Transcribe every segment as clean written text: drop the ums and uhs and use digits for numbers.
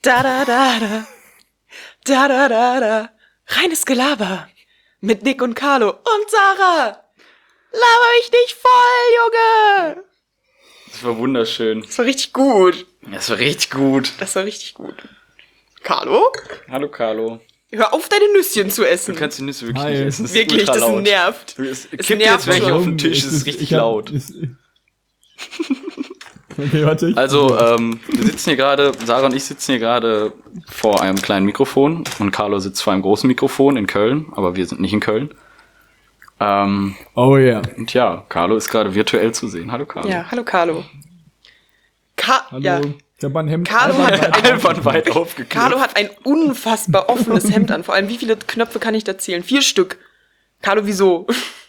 Da da da da. Da da da da. Reines Gelaber. Mit Nick und Carlo und Sarah. Laber mich nicht voll, Junge. Das war wunderschön. Das war richtig gut. Das war richtig gut. Das war richtig gut. Carlo? Hallo, Carlo. Hör auf, deine Nüsschen zu essen. Du kannst die Nüsse wirklich Hi. nicht essen. Das ist Wirklich, ultra das laut. nervt. Es Es kippt nervt jetzt welche schon. auf den Tisch. Das ist richtig laut. Okay, warte. Also, wir sitzen hier gerade, Sarah und ich sitzen hier gerade vor einem kleinen Mikrofon und Carlo sitzt vor einem großen Mikrofon in Köln, aber wir sind nicht in Köln. Oh ja. Und ja, Carlo ist gerade virtuell zu sehen. Hallo, Carlo. Ja, hallo Carlo. Hallo. Ja. Ich hab mein Hemd Carlo hat Albern weit aufgeknöpft. Carlo hat ein unfassbar offenes Hemd an. Vor allem, wie viele Knöpfe kann ich da zählen? 4 Stück. Carlo, wieso?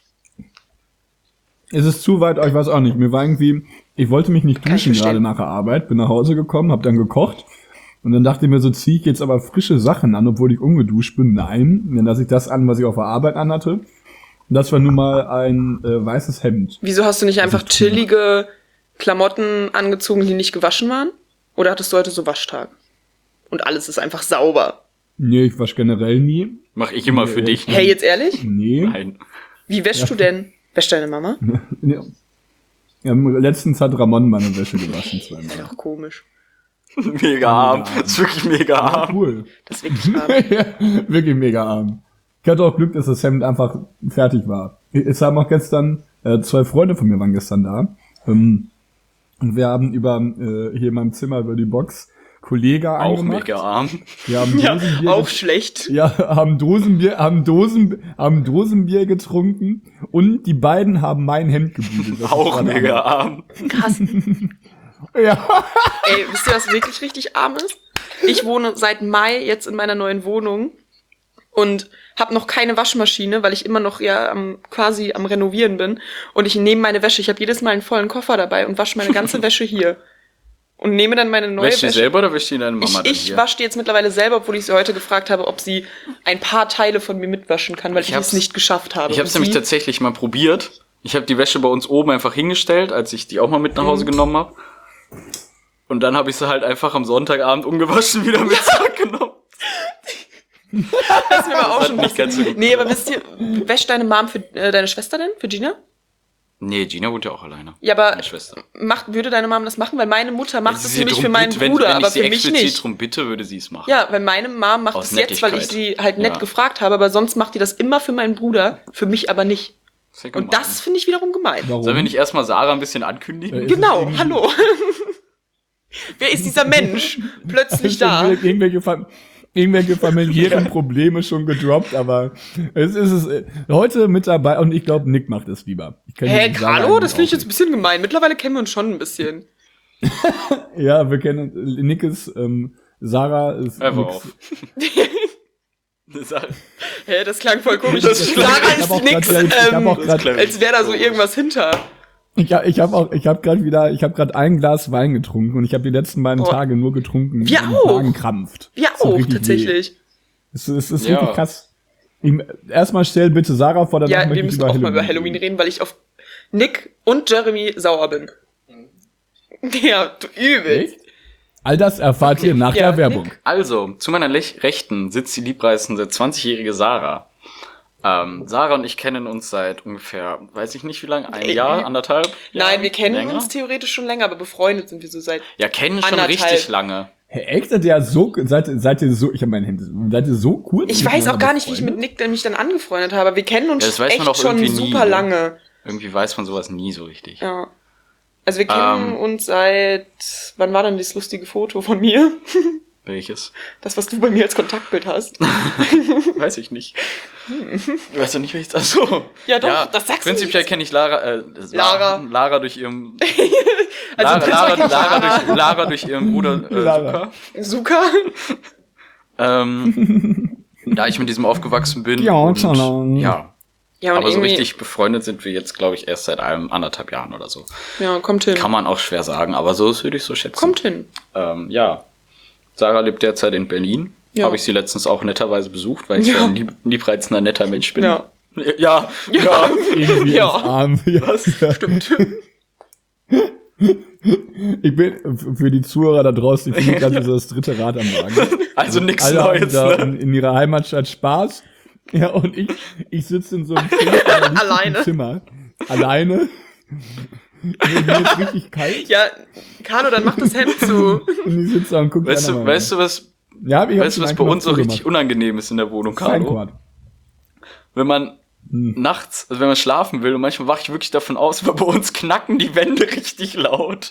Es ist zu weit, ich weiß auch nicht. Mir war irgendwie, ich wollte mich nicht Kann ich duschen verstehen. gerade nach der Arbeit, bin nach Hause gekommen, hab dann gekocht und dann dachte ich mir so, ziehe ich jetzt aber frische Sachen an, obwohl ich ungeduscht bin. Nein, dann lasse ich das an, was ich auf der Arbeit anhatte. Und das war nun mal ein weißes Hemd. Wieso hast du nicht einfach chillige Klamotten angezogen, die nicht gewaschen waren? Oder hattest du heute so Waschtag? Und alles ist einfach sauber. Nee, ich wasche generell nie. Mach ich immer für dich. Hey, jetzt ehrlich? Nee. Nein. Wie wäschst du denn? Wäscht deine Mama? Ja. Ja, letztens hat Ramon meine Wäsche gewaschen zweimal. Doch komisch. Mega arm. Das ist wirklich mega arm. Cool. Das ist wirklich arm. Ja, wirklich mega arm. Ich hatte auch Glück, dass das Hemd einfach fertig war. Es haben auch gestern, 2 Freunde von mir waren gestern da. Und wir haben hier in meinem Zimmer über die Box Kollega Auch angemacht. mega arm. Wir haben Ja, Dosenbier auch schlecht. Ja, haben Dosenbier getrunken und die beiden haben mein Hemd gebügelt. Das Auch war der mega Hammer. arm. Krass. Ja. Ey, wisst ihr, was wirklich richtig arm ist? Ich wohne seit Mai jetzt in meiner neuen Wohnung und habe noch keine Waschmaschine, weil ich immer noch quasi am Renovieren bin. Und ich nehme meine Wäsche, ich habe jedes Mal einen vollen Koffer dabei und wasche meine ganze Wäsche hier. Und nehme dann meine neue Wäschst du Wäsche. selber oder wäschst du deine Mama dann Ich hier? wasche die jetzt mittlerweile selber, obwohl ich sie heute gefragt habe, ob sie ein paar Teile von mir mitwaschen kann, weil ich es nicht geschafft habe. Ich habe es Und nämlich sie- tatsächlich mal probiert. Ich habe die Wäsche bei uns oben einfach hingestellt, als ich die auch mal mit nach Hause genommen habe. Und dann habe ich sie halt einfach am Sonntagabend ungewaschen wieder mit zurückgenommen. Das ist mir aber auch hat schon nicht ganz so gut Nee, aber wisst ihr, wäscht deine Mom für deine Schwester denn? Für Gina? Nee, Gina wohnt ja auch alleine. Ja, aber Meine Schwester. würde deine Mom das machen? Weil meine Mutter macht Wenn es sie nämlich drum für meinen bitte- Bruder, wenn aber ich sie für mich explizit nicht. drum bitte, würde sie es machen. Ja, weil meine Mom macht Aus es jetzt, weil ich Nettigkeit. sie halt nett Ja. gefragt habe, aber sonst macht die das immer für meinen Bruder, für mich aber nicht. Das ist ja gemein. Und das finde ich wiederum gemein. Warum? Sollen wir nicht erstmal Sarah ein bisschen ankündigen? Ist Genau, es irgendwie- hallo. Wer ist dieser Mensch? Plötzlich da. Irgendwelche familiären Probleme schon gedroppt, aber es ist heute mit dabei und ich glaube, Nick macht es lieber. Ich kenn Hä, die Sarah Carlo? Das auch finde ich jetzt ein nicht. bisschen gemein. Mittlerweile kennen wir uns schon ein bisschen. Ja, wir kennen Nick ist Sarah ist Einfach Nicks. auf. Sarah- Hä, das klang voll komisch. Das klang- Sarah Ich hab auch ist nix, grad- ich hab auch grad- als wäre da so irgendwas hinter. Ich habe gerade ein Glas Wein getrunken und ich habe die letzten beiden Oh. Tage nur getrunken. Wir und auch. Magen krampft. Wir Das tut auch, richtig tatsächlich. weh. Es ist Ja. wirklich krass. Erstmal stell bitte Sarah vor, danach Ja, möchte wir ich müssen über auch Halloween mal über Halloween reden, weil ich auf Nick und Jeremy sauer bin. Ja, du übelst. All das erfahrt ihr nach Ja, der Werbung. Nick. Also, zu meiner Rechten sitzt die liebreizende 20-jährige Sarah. Sarah und ich kennen uns seit ungefähr, weiß ich nicht wie lange, ein Jahr, anderthalb? Nein, Jahren? wir kennen Länger? uns theoretisch schon länger, aber befreundet sind wir so seit... Ja, kennen schon anderthalb. richtig lange. Hey, echt? Seid ihr so, ich habe mein Handy, seid ihr so kurz? Ich weiß auch gar nicht, wie ich mit befreundet? Nick mich dann angefreundet habe, aber wir kennen uns Ja, das weiß man echt auch schon irgendwie nie, super ne? lange. Irgendwie weiß man sowas nie so richtig. Ja. Also wir kennen uns seit... Wann war denn das lustige Foto von mir? Welches? Das, was du bei mir als Kontaktbild hast. Weiß ich nicht. Weißt du nicht, welches? Achso. Ja, doch, das sagst du Prinzipiell nicht. kenne ich Lara. Lara durch ihren. Also Lara durch ihren Bruder Lara. Suka. Zucker. Da ich mit diesem aufgewachsen bin. Ja, und, tschalala. ja. Ja, und Aber so irgendwie... richtig befreundet sind wir jetzt, glaube ich, erst seit 1,5 Jahren oder so. Ja, kommt hin. Kann man auch schwer sagen, aber so würde ich so schätzen. Kommt hin. Ja. Sarah lebt derzeit in Berlin. Ja. Habe ich sie letztens auch netterweise besucht, weil ich Ja. so ein liebreizender, netter Mensch bin. Ja. Ja. Ja. Irgendwie Ja. ins Arm. Ja. Stimmt. Ich bin für die Zuhörer da draußen, ich bin gerade so das dritte Rad am Wagen. Also nichts Alle haben Neues, da ne? in ihrer Heimatstadt Spaß. Ja, und ich sitze in so einem Alleine. Zimmer. Alleine. Mir ist richtig kalt. Ja, Carlo, dann mach das Hemd zu. Und ich sitze da und gucke Weißt du, was was bei uns so richtig unangenehm ist in der Wohnung, Carlo? Feinquart. Wenn man nachts, also wenn man schlafen will, und manchmal wache ich wirklich davon aus, weil bei uns knacken die Wände richtig laut.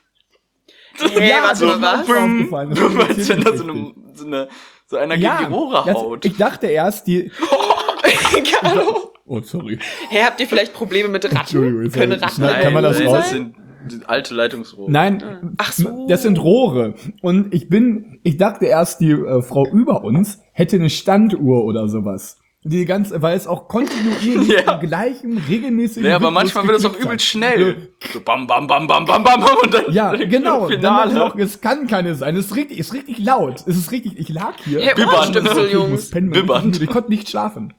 Hey, Ja, warte das mal, ist mir was? auch aufgefallen. Das ist mir Als wenn da ziemlich so einer gegen die Rohre haut. Ich dachte erst, Carlo. Oh, sorry. Hey, habt ihr vielleicht Probleme mit Ratten? Entschuldigung, Können sorry. Ratten Nein, kann man das ein raus? Das sind die alte Leitungsrohre. Nein, Ach so. das sind Rohre. Und ich dachte erst, die Frau über uns hätte eine Standuhr oder sowas. Weil es auch kontinuierlich Ja. im gleichen, regelmäßigen Ja, aber Rhythmus manchmal wird es auch geklickt übel hat. schnell. So bam, bam, bam, bam, bam, bam, bam, und dann Ja, genau. Dann dachte ich Finale. auch, es kann keine sein. Es ist richtig laut. Es ist richtig, ich lag hier. Hey, Bibbern. Ohrenstöpsel, Okay, ich muss Jungs. pennen, weil ich Bibbern. müde. Ich konnte nicht schlafen.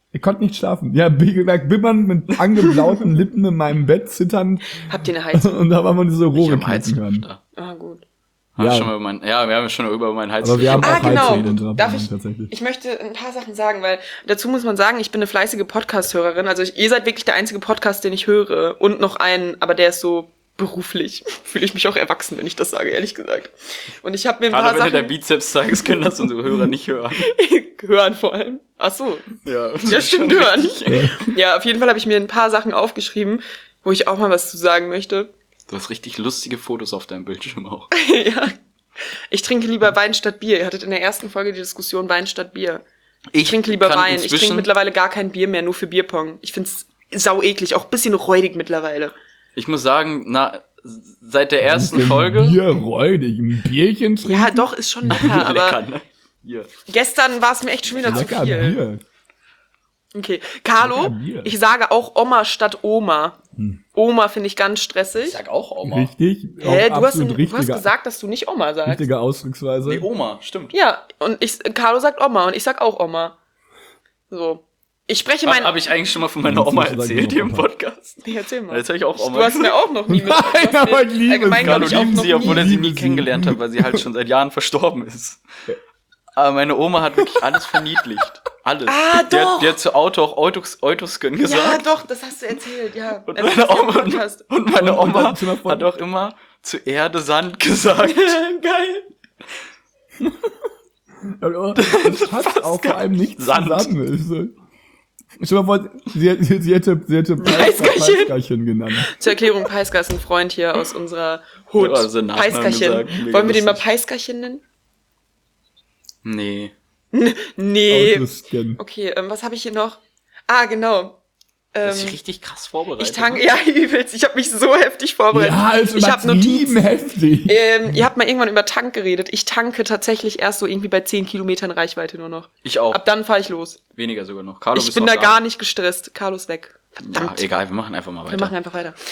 Ja, wie gesagt, bibbern mit angeblauten Lippen in meinem Bett, zittern. Habt ihr eine Heizung? Und da haben wir diese Ich Rohre hab knacken hören. Heizlüfter. Ah, gut. Wir Ja. haben schon über meinen Hals. Aber wir haben Ah, auch genau. Heizungen drin, Darf ich, tatsächlich. ich möchte ein paar Sachen sagen, weil dazu muss man sagen, ich bin eine fleißige Podcast-Hörerin. Also ihr seid wirklich der einzige Podcast, den ich höre. Und noch einen, aber der ist so beruflich. Fühle ich mich auch erwachsen, wenn ich das sage, ehrlich gesagt. Und ich habe mir ein paar Gerade wenn du dein Sachen Bizeps zeigst, können das unsere Hörer nicht hören. hören vor allem. Ach so. Ja, Ja, stimmt, hören. Ja, auf jeden Fall habe ich mir ein paar Sachen aufgeschrieben, wo ich auch mal was zu sagen möchte. Du hast richtig lustige Fotos auf deinem Bildschirm auch. Ja. Ich trinke lieber Wein statt Bier. Ihr hattet in der ersten Folge die Diskussion Wein statt Bier. Ich trinke lieber kann Wein. Ich inzwischen- trinke mittlerweile gar kein Bier mehr, nur für Bierpong. Ich find's sau eklig, auch ein bisschen räudig mittlerweile. Ich muss sagen, seit der ersten Folge. Bier räudig, ein Bierchen trinken. Ja, doch, ist schon lecker, aber Lecker, ne? Hier. gestern war es mir echt schon wieder Lecker zu viel. Bier. Okay, Carlo, Lecker Bier. ich sage auch Oma statt Oma. Oma finde ich ganz stressig. Ich sag auch Oma. Richtig. Hä, auch du hast absolut gesagt, dass du nicht Oma sagst. richtige Ausdrucksweise. Nee, Oma, stimmt. Ja, und Carlo sagt Oma und ich sag auch Oma. So. Ich spreche mein... Habe ich eigentlich schon mal von meiner Oma Kannst du sagen, erzählt hier im Papa? Podcast? Nee, erzähl mal. Jetzt habe ich auch Oma. Du hast mir auch noch nie mit. Nein, aber ich liebe es. allgemein, glaub Carlo ich, auch lieben noch sie, obwohl er sie Liebe nie sie. kennengelernt hat, weil sie halt schon seit Jahren verstorben ist. Aber meine Oma hat wirklich alles verniedlicht. Alles. Ah, Die doch. hat zu Auto auch Eutusken Ja, gesagt. doch, das hast du erzählt, ja. Und Erzähl's meine dir im Oma, Podcast. und meine Und dann Oma sind wir von- hat auch immer zu Erde Sand gesagt. Geil. Aber das passt auch vor allem nicht Sand. zusammen. Ist so- Stell dir mal vor, sie hätte Peißgerchen. Peißgerchen genannt. Zur Erklärung, Peisker ist ein Freund hier aus unserer Hut. Ja, also den Nachnamen Peiskerchen. gesagt, mega Wollen wir den mal lustig. Peiskerchen nennen? Nee. Nee. Autoscan. Okay, was habe ich hier noch? Ah, genau. Das ist richtig krass vorbereitet. Ich tanke, ja, übelst. Ich habe mich so heftig vorbereitet. Ja, ist ich habe übertrieben Notizen. heftig. Ihr habt mal irgendwann über Tank geredet. Ich tanke tatsächlich erst so irgendwie bei 10 Kilometern Reichweite nur noch. Ich auch. Ab dann fahre ich los. Weniger sogar noch. Carlo, Ich bist bin du da auch gar nicht gestresst. Carlos weg. Ja, Verdammt. egal, wir machen einfach mal weiter. Wir machen einfach weiter.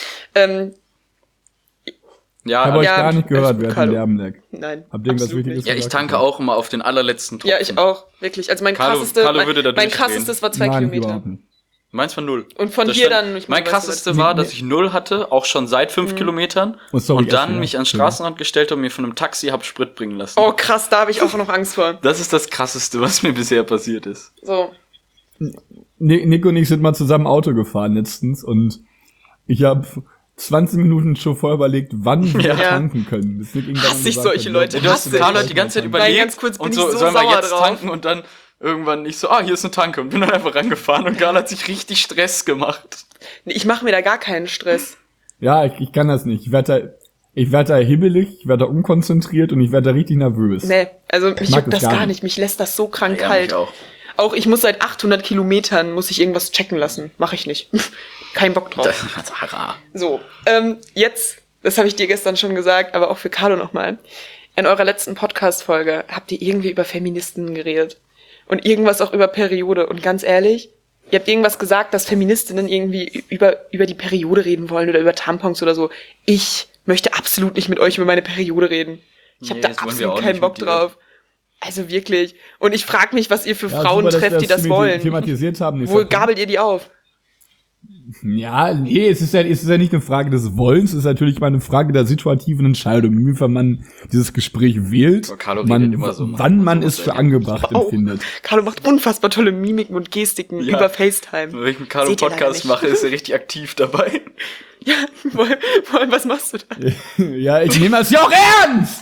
Ich habe euch ja, gar nicht alles gehört, gut, wer hat Carlo. den Lärm lag. Nein. Habt ihr irgendwas absolut Wichtiges nicht. ja, ich gesagt? tanke auch immer auf den allerletzten Tropfen. Ja, ich auch. Wirklich. Also mein Carlo würde da mein durchdrehen. krassestes war 2 Nein, Kilometer. überhaupt nicht. Meins war 0. Und von Das dir stand- dann, ich Mein meine, krasseste weißt du, war, nee, dass ich 0 hatte, auch schon seit 5 Kilometern. Oh, sorry, und dann erst mich wieder. an den Straßenrand gestellt und mir von einem Taxi hab Sprit bringen lassen. Oh krass, da habe ich auch noch Angst vor. Das ist das krasseste, was mir bisher passiert ist. So. Nick und ich sind mal zusammen Auto gefahren letztens und ich habe 20 Minuten schon vorher überlegt, wann wir Ja. tanken können. Bis Nick irgendwann Hasse ich gesagt solche hat, Leute, Du hast hasse Carlo ich. hat die ganze Zeit Nein, überlegt ganz kurz, bin und ich so, so sollen wir sauer jetzt drauf. tanken und dann irgendwann nicht so, hier ist eine Tanke und bin dann einfach rangefahren und Carlo hat sich richtig Stress gemacht. Nee, ich mache mir da gar keinen Stress. Ja, ich kann das nicht. Ich werd da hibbelig, ich werde da unkonzentriert und ich werde da richtig nervös. Nee, also mich mag juckt es das gar gar nicht. nicht. Mich lässt das so krank Ja, kalt. mich auch. Auch ich muss seit 800 Kilometern, muss ich irgendwas checken lassen. Mache ich nicht. Kein Bock drauf. Sarah. So, jetzt, das habe ich dir gestern schon gesagt, aber auch für Carlo nochmal. In eurer letzten Podcast-Folge habt ihr irgendwie über Feministinnen geredet. Und irgendwas auch über Periode. Und ganz ehrlich, ihr habt irgendwas gesagt, dass Feministinnen irgendwie über die Periode reden wollen oder über Tampons oder so. Ich möchte absolut nicht mit euch über meine Periode reden. Ich habe Nee, da das wollen wir absolut auch keinen nicht Bock mit dir. drauf. Also wirklich. Und ich frage mich, was ihr für Ja, Frauen super, dass trefft, wir die das wollen. thematisiert haben. Wo gabelt ihr die auf? Ja, nee, es ist ja nicht eine Frage des Wollens, es ist natürlich mal eine Frage der situativen Entscheidung, inwiefern man dieses Gespräch wählt, Aber Carlo redet immer so, wann man so es für sein. angebracht Wow. empfindet. Carlo macht unfassbar tolle Mimiken und Gestiken Ja. über FaceTime. Wenn ich mit Carlo Seht ihr leider Podcast nicht. mache, ist er richtig aktiv dabei. Ja, was machst du da? Ja, ich nehme das ja auch ernst!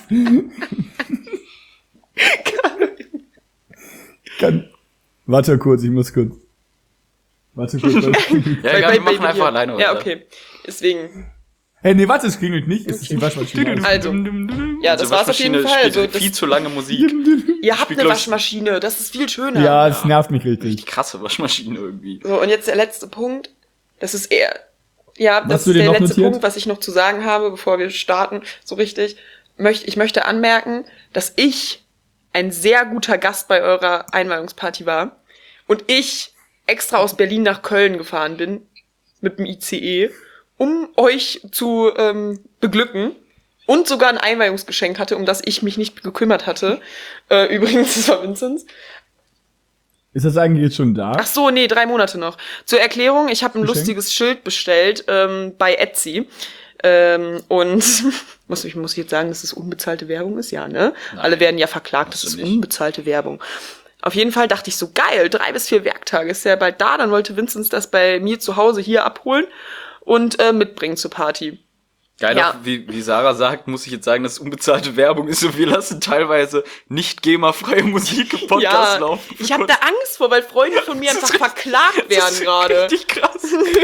Warte kurz, ich muss kurz. Warte kurz. Ja, egal, wir machen einfach alleine weiter. Ja, okay. Deswegen. Hey, nee, warte, es klingelt nicht, es ist die Waschmaschine. Also, ja, das war's auf jeden Fall. Spielt Also, das, viel zu lange Musik. ihr habt spielt, eine glaub ich, Waschmaschine, das ist viel schöner. Ja, es nervt mich richtig. Richtig krasse Waschmaschine irgendwie. So, und jetzt der letzte Punkt. Das ist eher, ja, Was das hast du ist dir der noch letzte notiert? Punkt, was ich noch zu sagen habe, bevor wir starten, so richtig. Ich möchte anmerken, dass ich ein sehr guter Gast bei eurer Einweihungsparty war und ich extra aus Berlin nach Köln gefahren bin mit dem ICE, um euch zu beglücken und sogar ein Einweihungsgeschenk hatte, um das ich mich nicht gekümmert hatte. Übrigens, das war Vinzenz. Ist das eigentlich jetzt schon da? Ach so, nee, 3 Monate noch. Zur Erklärung, ich habe ein Geschenk? lustiges Schild bestellt bei Etsy. Und muss ich jetzt sagen, dass es unbezahlte Werbung ist? Ja, ne? Nein, Alle werden ja verklagt, das musst ist du nicht. unbezahlte Werbung. Auf jeden Fall dachte ich so, geil, 3 bis 4 Werktage, ist ja bald da. Dann wollte Vinzenz das bei mir zu Hause hier abholen und mitbringen zur Party. Geil, Ja. auch wie Sarah sagt, muss ich jetzt sagen, dass es unbezahlte Werbung ist und wir lassen teilweise nicht GEMA-freie Musik im Podcast Ja, laufen. ich habe da Angst vor, weil Freunde von mir Das ist einfach richtig- verklagt werden Das ist gerade. richtig krass.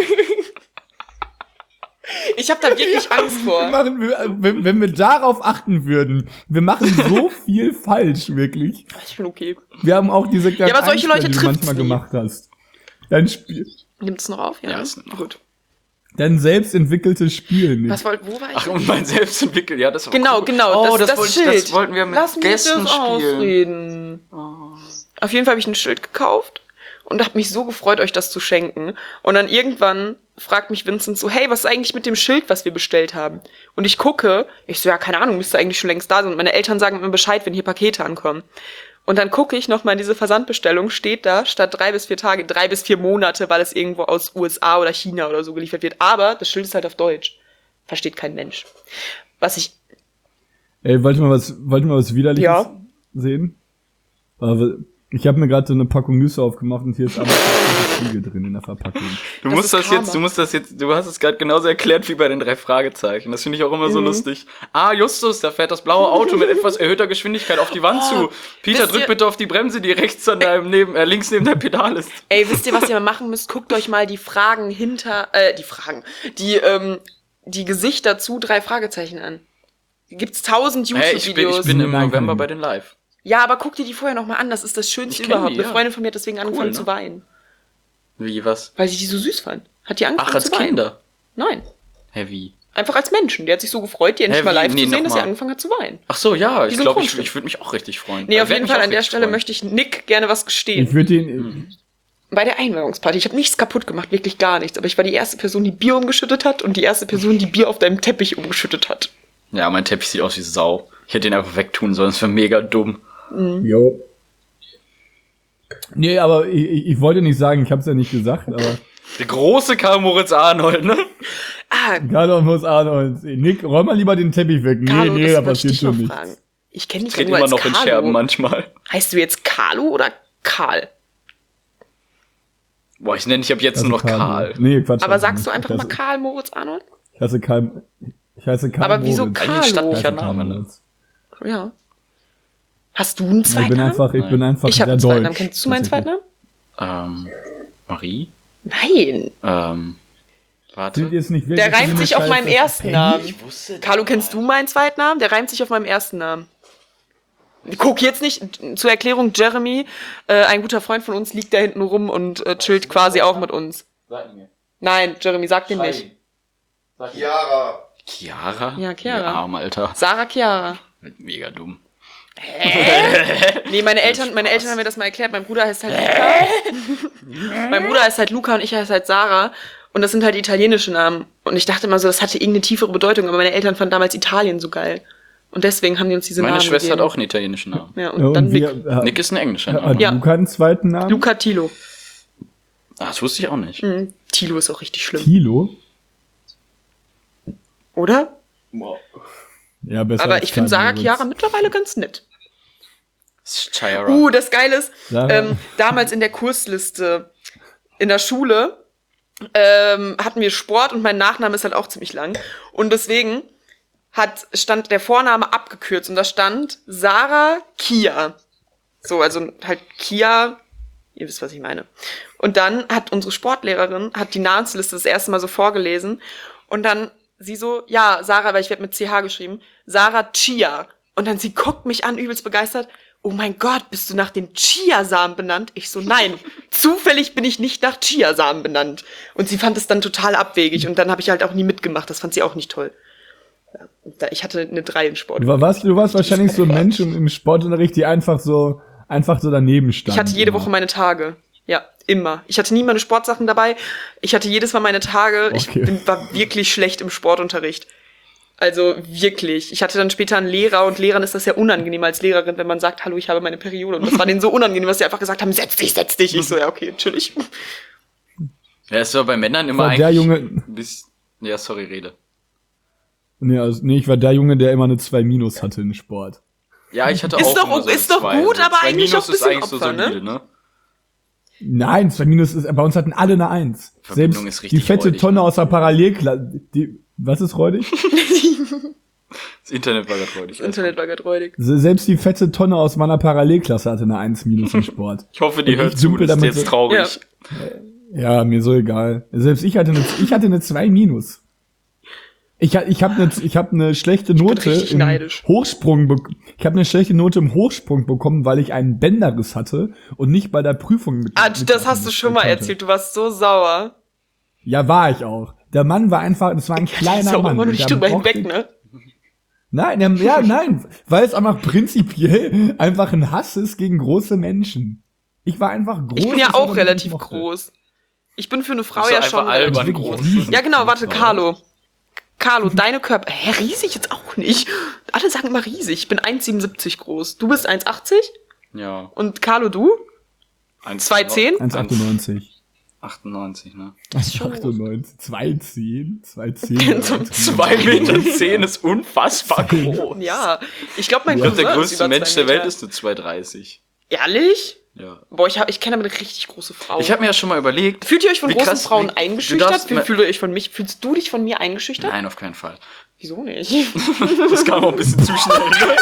Ich habe da wirklich Angst vor. Wenn wir darauf achten würden, wir machen so viel falsch, wirklich. Ich bin okay. Wir haben auch diese kleinen Ja, aber solche Leute die du trifft's manchmal nie. gemacht hast. Dein Spiel. Nimmt's noch auf? Ja, es nimmt noch. Gut. Dein selbst entwickeltes Spiel. Nick. Wo war ich? Ach, und mein selbst entwickelt, ja, das war Genau, cool. genau, Oh, das Schild. Das wollten wir mit Lass mich Gästen das spielen. ausreden. Auf jeden Fall habe ich ein Schild gekauft und habe mich so gefreut, euch das zu schenken. Und dann irgendwann fragt mich Vincent so, hey, was ist eigentlich mit dem Schild, was wir bestellt haben? Und ich gucke, ich so, ja, keine Ahnung, müsste eigentlich schon längst da sein. Und meine Eltern sagen mir Bescheid, wenn hier Pakete ankommen. Und dann gucke ich nochmal in diese Versandbestellung, steht da, statt 3 bis 4 Tage, 3 bis 4 Monate, weil es irgendwo aus USA oder China oder so geliefert wird. Aber das Schild ist halt auf Deutsch. Versteht kein Mensch. Was ich, Ey, wollt ihr mal was Widerliches Ja. sehen? Aber ich habe mir gerade so eine Packung Nüsse aufgemacht und hier ist aber ein Spiegel drin in der Verpackung. Du Das musst ist das jetzt, du hast es gerade genauso erklärt wie bei den 3 Fragezeichen. Das finde ich auch immer Mhm. so lustig. Ah, Justus, da fährt das blaue Auto mit etwas erhöhter Geschwindigkeit auf die Wand zu. Peter, wisst drück ihr- bitte auf die Bremse, die rechts an deinem links neben deinem Pedal ist. ey, wisst ihr, was ihr mal machen müsst? Guckt euch mal die die Gesichter zu 3 Fragezeichen an. Gibt's 1000 Hey, ich YouTube-Videos. bin im Nein, November kann bei den Live. Ja, aber guck dir die vorher noch mal an. Das ist das Schönste Ich kenn überhaupt. die, Eine ja. Freundin von mir hat deswegen angefangen ne? zu weinen. Wie, was? Weil sie die so süß fand. Hat die angefangen Ach, als zu weinen? Kinder. Nein. Hä, wie? Einfach als Menschen. Die hat sich so gefreut, die endlich Hä, mal wie? live Nee, zu sehen, dass sie nochmal. angefangen hat zu weinen. Ach so, ja, ich Die glaube, Synchronstimme. ich würde mich auch richtig freuen. Nee, auf Werd jeden mich Fall auch an der richtig Stelle freuen. möchte ich Nick gerne was gestehen. Ich würde den, Bei der Einweihungsparty. Ich habe nichts kaputt gemacht, wirklich gar nichts. Aber ich war die erste Person, die Bier umgeschüttet hat und die erste Person, die Bier auf deinem Teppich umgeschüttet hat. Ja, mein Teppich sieht aus wie Sau. Ich hätte den einfach wegtun sollen, das wäre mega dumm. jo. Nee, aber ich wollte nicht sagen, ich habe es ja nicht gesagt, aber Der große Karl Moritz Arnold, ne? Ah, Carlo muss Arnold. Nick, räum mal lieber den Teppich weg. Carlo, Nee, das da wollte passiert ich dich noch schon nichts. fragen. Ich kenne dich Ich ja rede nur immer als noch in Carlo. Scherben manchmal. Heißt du jetzt Carlo oder Karl? Boah, ich nenne dich ab jetzt Also nur noch Karl. Nee, Quatsch. Aber also sagst du nicht. einfach Ich mal heiße- Karl Moritz Arnold? Ich heiße Karl. Ich heiße Karl. Aber wieso Moritz. Carlo? Eigentlich stattlicher Ich heiße Karl Name, ne? Moritz. Ja. Hast du einen Ich bin Zweitnamen? einfach, ich bin einfach Ich habe sehr einen deutsch. Zweitnamen. Kennst du meinen tatsächlich. Zweitnamen? Marie? Nein. Warte. Sind jetzt nicht Der reimt sich auf meinen ersten Namen. wusste Carlo, kennst du meinen Zweitnamen? Der reimt sich auf meinem ersten Namen. Guck jetzt nicht. Zur Erklärung, Jeremy, ein guter Freund von uns, liegt da hinten rum und chillt quasi auch mit uns. Sag mir. Nein, Jeremy, sag den nicht. Chiara. Chiara? Ja, Chiara. Ja, arm, Alter. Sarah Chiara. Mega dumm. Nee, meine Eltern haben mir das mal erklärt. Mein Bruder heißt halt Luca. Mein Bruder heißt halt Luca und ich heiße halt Sarah. Und das sind halt italienische Namen. Und ich dachte immer so, das hatte irgendeine tiefere Bedeutung. Aber meine Eltern fanden damals Italien so geil. Und deswegen haben die uns diese Meine Namen Schwester hat gegeben. auch einen italienischen Namen. Ja, Ja, und dann und Nick. wir, Nick ist ein englischer hat Name. Ja. Luca einen zweiten Namen? Luca Tilo. Das wusste ich auch nicht. Thilo ist auch richtig schlimm. Thilo? Oder? Wow. Ja, besser. Aber als ich finde Sarah Moritz. Chiara mittlerweile ganz nett. Chiara. Das Geile ist, Sarah. damals in der Kursliste in der Schule hatten wir Sport und mein Nachname ist halt auch ziemlich lang. Und deswegen stand der Vorname abgekürzt und da stand Sarah Kia. So, also halt Kia, ihr wisst, was ich meine. Und dann hat unsere Sportlehrerin die Namensliste das erste Mal so vorgelesen und dann sie so, ja, Sarah, weil ich werde mit CH geschrieben, Sarah Chia. Und dann sie guckt mich an, übelst begeistert. Oh mein Gott, bist du nach dem Chiasamen benannt? Ich so, nein, zufällig bin ich nicht nach Chiasamen benannt. Und sie fand es dann total abwegig und dann habe ich halt auch nie mitgemacht. Das fand sie auch nicht toll. Ja, ich hatte eine 3 in Sport. Du warst wahrscheinlich so ein Mensch im Sportunterricht, die einfach so daneben stand. Ich hatte jede Woche meine Tage. Ja, immer. Ich hatte nie meine Sportsachen dabei. Ich hatte jedes Mal meine Tage. Okay. Ich war wirklich schlecht im Sportunterricht. Also wirklich. Ich hatte dann später einen Lehrer und Lehrern ist das ja unangenehm als Lehrerin, wenn man sagt, hallo, ich habe meine Periode. Und das war denen so unangenehm, dass sie einfach gesagt haben, setz dich. Ich so, ja, okay, natürlich. Ja, es war bei Männern immer War der eigentlich... Junge- Ja, sorry, rede. Nee, ich war der Junge, der immer eine 2- hatte in Sport. Ja, ich hatte Ist auch doch- immer so ist doch zwei. gut, aber 2 eigentlich auch ein ist bisschen eigentlich Opfer, ne? solide, ne? Nein, 2- ist, bei uns hatten alle eine 1. Verbindung Selbst ist richtig die fette räudig, Tonne ne? aus der Parallelklasse, was ist räudig? Das Internet war gerade freudig. Das Internet war gerade räudig. Selbst die fette Tonne aus meiner Parallelklasse hatte eine 1- in Sport. Ich hoffe, die Und hört ich zu, dümpel das ist damit jetzt so- traurig. Ja, mir so egal. Selbst ich hatte eine 2-. Ich hab eine schlechte Note richtig im neidisch. Ich habe eine schlechte Note im Hochsprung bekommen, weil ich einen Bänderriss hatte und nicht bei der Prüfung mit. Das hast du schon mal erzählt. Du warst so sauer. Ja, war ich auch. Der Mann war einfach, das war ein Ist kleiner ja auch Mann. immer noch nicht Der drüber brauchte- hinweg, ne? Nein, nein, weil es einfach prinzipiell einfach ein Hass ist gegen große Menschen. Ich war einfach groß. Ich bin ja das aber auch nicht relativ mochte. groß. Ich bin für eine Frau Bist du ja einfach schon albern relativ groß. groß. Ja, genau, warte, Carlo. Carlo, deine Körper. Riesig jetzt auch nicht. Alle sagen immer riesig. Ich bin 1,77 groß. Du bist 1,80? Ja. Und Carlo, du? 2,10? 1,98. 98, ne? 1,98. 2,10. 2,10. Zum 2,10 Meter ist unfassbar groß. Ja. Ich glaube, mein Ich glaube, Cousin der ist größte über Mensch 2 der Welt Meter. ist eine 2,30. Ehrlich? Ja. Boah, ich kenne aber eine richtig große Frau. Ich habe mir ja schon mal überlegt. Fühlt ihr euch von wie großen krass- Frauen du eingeschüchtert? darfst mal- Fühlst du dich von mir eingeschüchtert? Nein, auf keinen Fall. Wieso nicht? Das kam auch ein bisschen zu schnell. Ne?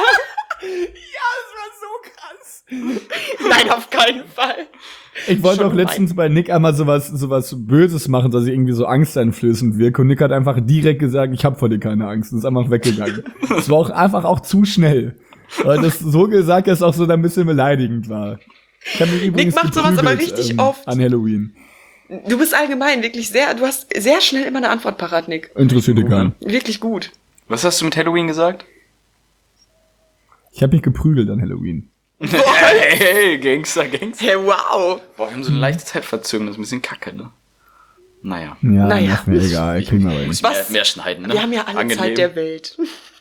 Nein, auf keinen Fall. Ich wollte Schon auch letztens bei Nick einmal sowas Böses machen, dass ich irgendwie so angsteinflößend wirke. Und Nick hat einfach direkt gesagt, ich hab vor dir keine Angst. Und ist einfach weggegangen. Das war auch einfach auch zu schnell. Weil das so gesagt, dass es auch so ein bisschen beleidigend war. Ich hab mich übrigens macht sowas aber geprügelt, richtig oft. An Halloween. Du bist allgemein wirklich du hast sehr schnell immer eine Antwort parat, Nick. Interessiert dich keinen. Wirklich gut. Was hast du mit Halloween gesagt? Ich habe mich geprügelt an Halloween. Hey, Gangster. Hey, wow. Boah, wir haben so eine leichte Zeitverzögerung, das ist ein bisschen kacke, ne? Naja. Ja, Naja. ist mir egal. Kriegen wir aber hin. Was? Mehr schneiden, ne? Wir haben ja alle Angenehm. Zeit der Welt.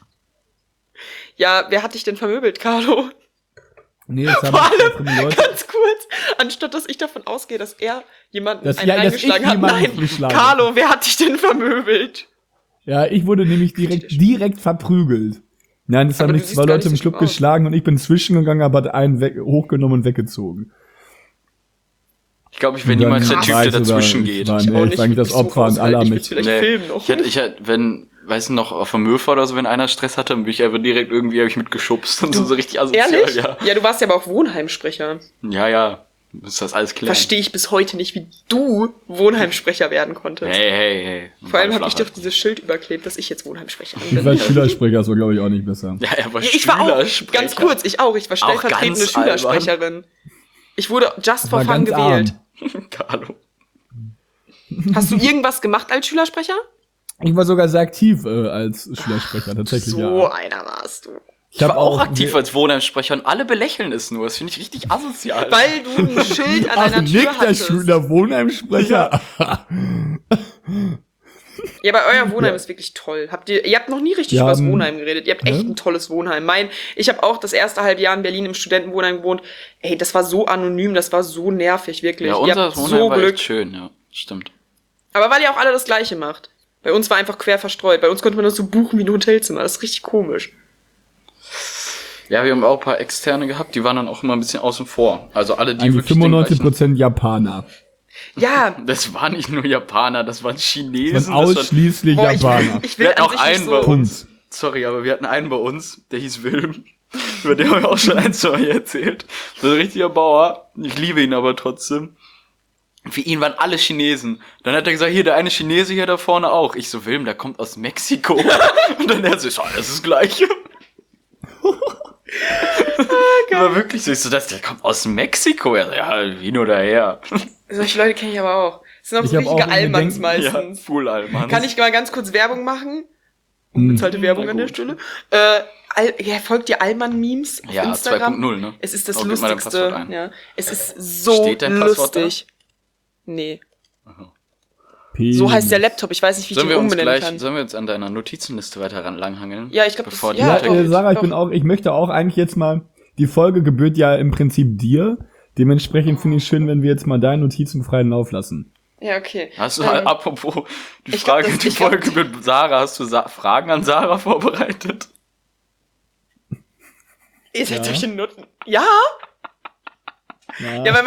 Ja, wer hat dich denn vermöbelt, Carlo? Nee, das haben Vor allem, fremde Leute. ganz kurz, anstatt dass ich davon ausgehe, dass er jemanden Dass- einen ja, dass ich reingeschlagen hat. jemanden Nein, geschlagen Carlo, wer hat dich denn vermöbelt? Ja, ich wurde nämlich direkt verprügelt. Nein, das Aber haben du mich siehst 2 gar Leute im nicht so Club schlimm aus. geschlagen und ich bin zwischengegangen, aber hat einen hochgenommen und weggezogen. Ich glaube, ich wäre Und dann niemals der war Typ, der ich sogar- dazwischen ich geht. war- Ich Nee, auch ich nicht, war eigentlich das ich suche Opfer und aus, alle ich haben will mich- vielleicht Nee, filmen noch. wenn, weißt du noch, auf der Müllfahrt oder so, wenn einer Stress hatte, dann bin ich einfach direkt irgendwie, hab ich mitgeschubst und so richtig asozial, Ehrlich? ja. Ja, du warst ja aber auch Wohnheimsprecher. Ja, muss das alles klären. Verstehe ich bis heute nicht, wie du Wohnheimsprecher werden konntest. Hey. Vor allem habe ich Flacher. doch dieses Schild überklebt, dass ich jetzt Wohnheimsprecherin Ich bin. war Schülersprecher, das war glaube ich auch nicht besser. Ja, er war Ja, ich war auch, Schülersprecher. ganz kurz, ich war Auch stellvertretende ganz Schülersprecherin. Ich wurde just for War fun ganz gewählt. Carlo. Hast du irgendwas gemacht als Schülersprecher? Ich war sogar sehr aktiv als Schülersprecher, tatsächlich. So ja. einer warst du. Ich war auch aktiv als Wohnheimsprecher und alle belächeln es nur. Das finde ich richtig asozial. Weil du ein Schild an Ach, deiner Nick, Tür der hattest. Schüler Wohnheimsprecher. Ja, aber euer Wohnheim Ja. ist wirklich toll. Ihr habt noch nie richtig Wir über das haben- Wohnheim geredet. Ihr habt echt ein tolles Wohnheim. Ich habe auch das erste halbe Jahr in Berlin im Studentenwohnheim gewohnt. Ey, das war so anonym, das war so nervig, wirklich. Ja, Ihr unser habt Wohnheim so war Glück. echt schön, ja. Stimmt. Aber weil ihr auch alle das Gleiche macht. Bei uns war einfach quer verstreut. Bei uns konnte man das so buchen wie ein Hotelzimmer. Das ist richtig komisch. Ja, wir haben auch ein paar Externe gehabt, die waren dann auch immer ein bisschen außen vor. Also alle, die Eigentlich wirklich den 95% Japaner. Ja, gleichen- Das waren nicht nur Japaner, das waren Und Chinesen. Das waren, ausschließlich boah, Japaner. ich will wir hatten an auch sich nicht einen so... bei uns. Punkt. Sorry, aber wir hatten einen bei uns, der hieß Wilm. Über den haben wir auch schon ein, zwei Mal hier erzählt. So ein richtiger Bauer. Ich liebe ihn aber trotzdem. Für ihn waren alle Chinesen. Dann hat er gesagt, hier, der eine Chinese hier da vorne auch. Ich so, Wilm, der kommt aus Mexiko. Und dann er so, ist alles das Gleiche. War wirklich so, ich so, der kommt aus Mexiko. Er so, ja, hin oder her. Solche Leute kenne ich aber auch. Das sind auch Ich so hab auch richtige irgendwie Allmanns denken- Ja, meistens. Full Alman. Kann ich mal ganz kurz Werbung machen? Mhm. Unbezahlte Werbung na an der gut. Stelle. Folgt ihr Allmann-Memes auf Ja, Instagram? 2.0, ne? Es ist das Oh, gib mal dein Lustigste. Passwort ein. Ja. Es ist so Steht dein Passwort lustig. Nee. Penis. So heißt der Laptop. Ich weiß nicht, wie ich Sollen den wir uns umbenennen gleich, kann. sollen wir uns an deiner Notizenliste weiter langhangeln? Ja, ich glaub, das- bevor die ja, Leute- doch. Sarah, Doch. ich möchte auch eigentlich jetzt mal, die Folge gebührt ja im Prinzip dir. Dementsprechend finde ich schön, wenn wir jetzt mal deine Notizen freien Lauf lassen. Ja, okay. Hast du, apropos die ich glaub, Frage, das- die ich glaub- Folge mit Sarah, hast du Fragen an Sarah vorbereitet? Ihr seid Ja. solche Nutten. Ja? Ja, weil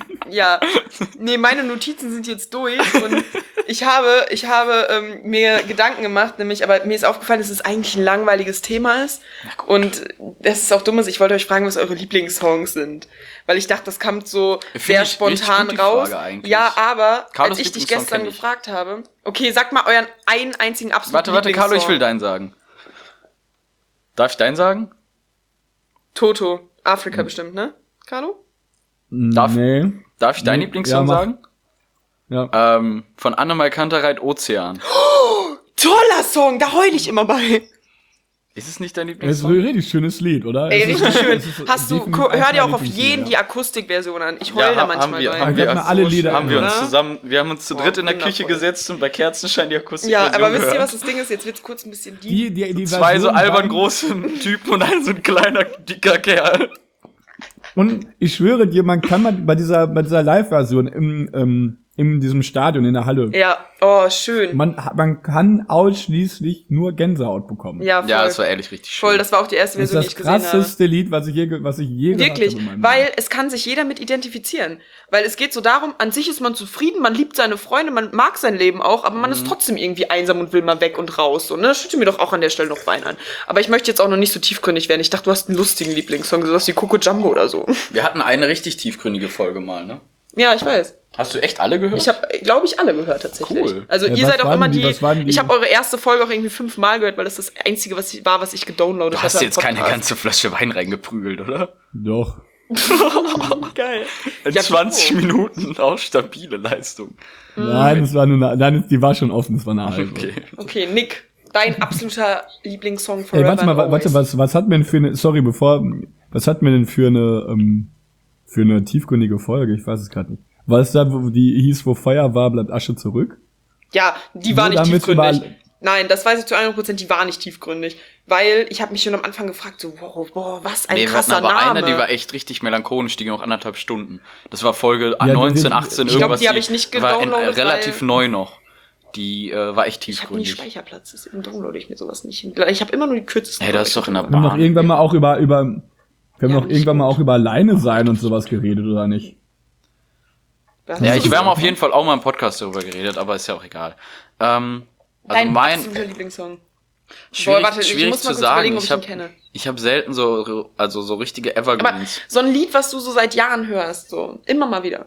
meine Notizen sind jetzt durch und ich habe mir Gedanken gemacht, nämlich, aber mir ist aufgefallen, dass es eigentlich ein langweiliges Thema ist und das ist auch dumm, ich wollte euch fragen, was eure Lieblingssongs sind, weil ich dachte, das kommt so Finde sehr ich spontan richtig gut, die raus. Frage eigentlich. Ja, aber Carlos als ich dich Lieblingssong gestern kenn ich. gefragt habe, okay, sag mal euren einen einzigen absoluten Warte, Carlo, ich will Lieblingssong. deinen sagen. Darf ich deinen sagen? Toto, Afrika bestimmt, ne? Carlo? Darf- Nee. Darf ich deinen Nee, Lieblingssong ja, mach. sagen? Ja. Von Annemal Kantereit, Ozean. Toller Song, da heul ich immer bei. Ist es nicht dein Das ist Lieblingssong? ein richtig schönes Lied, oder? Ey, Es ist- richtig schön. es ist Hör definitiv dir auch eins auf meiner jeden die Lieblingslieder. Akustikversion an. Ich heul da manchmal bei. haben Wir wir, hatten alle Lieder haben wir uns oder? zusammen, wir haben uns zu dritt in der wundervoll. Küche gesetzt und bei Kerzenschein die Akustik Ja, aber wisst ihr, was das Ding ist? Jetzt wird's kurz ein bisschen deep. Die Zwei so Version albern waren- große Typen und ein so ein kleiner, dicker Kerl. Und ich schwöre dir, man kann mal bei dieser Live-Version in diesem Stadion, in der Halle, Ja, oh, schön. man kann ausschließlich nur Gänsehaut bekommen. Ja, voll. Ja, das war ehrlich richtig schön. Voll, das war auch die erste Das ist Version, die das ich gesehen habe. krasseste Lied, was ich je gehört Wirklich, habe in meinem weil Leben. es kann sich jeder mit identifizieren. Weil es geht so darum, an sich ist man zufrieden, man liebt seine Freunde, man mag sein Leben auch, aber man ist trotzdem irgendwie einsam und will mal weg und raus. So, ne? Schütte mir doch auch an der Stelle noch Wein an. Aber ich möchte jetzt auch noch nicht so tiefgründig werden. Ich dachte, du hast einen lustigen Lieblingssong, sowas wie Coco Jumbo oder so. Wir hatten eine richtig tiefgründige Folge mal, ne? Ja, ich weiß. Hast du echt alle gehört? Ich habe, glaube ich, alle gehört tatsächlich. Cool. Also Ja, ihr was seid auch waren immer die- was waren die- Ich habe eure erste Folge auch irgendwie 5-mal gehört, weil das das Einzige was ich gedownloadet Du hatte. hast am jetzt keine Podcast. ganze Flasche Wein reingeprügelt, oder? Doch. Geil. In Ja, 20 so. Minuten auch stabile Leistung. Nein, es war nur die war schon offen, es war eine halbe. Okay. Okay, Nick, dein absoluter Lieblingssong Ey, forever warte mal, and always. was hat mir denn für eine, sorry, was hat mir denn für eine tiefgründige Folge? Ich weiß es gerade nicht. War es da, wo die hieß, wo Feuer war, bleibt Asche zurück? Ja, die war Nur nicht damit tiefgründig. überall- Nein, das weiß ich zu 100%, die war nicht tiefgründig. Weil ich habe mich schon am Anfang gefragt, so, wow, was ein Nee, wir hatten krasser aber Name. eine, die war echt richtig melancholisch, die ging auch 1,5 Stunden. Das war Folge Ja, 19, 18, ich glaub, irgendwas. die hab ich nicht war gedownloadet, relativ weil- neu noch. Die war echt Ich habe nie tiefgründig. Speicherplatz, deswegen downloade ich mir sowas nicht. Ich habe immer nur die kürzesten. Ey, das ist doch in der Wir haben doch Bahn. irgendwann mal auch über wir haben Ja, doch nicht irgendwann mal gut. auch über alleine sein und sowas geredet, oder nicht? Ja, wir haben auf jeden Fall auch mal im Podcast darüber geredet, aber ist ja auch egal. Also Dein mein absoluter Lieblingssong. schwierig, warte, ich schwierig muss mal zu kurz sagen. überlegen, ob ich ihn Ich kenne. habe selten so richtige Aber Evergreens. so ein Lied, was du so seit Jahren hörst, so immer mal wieder.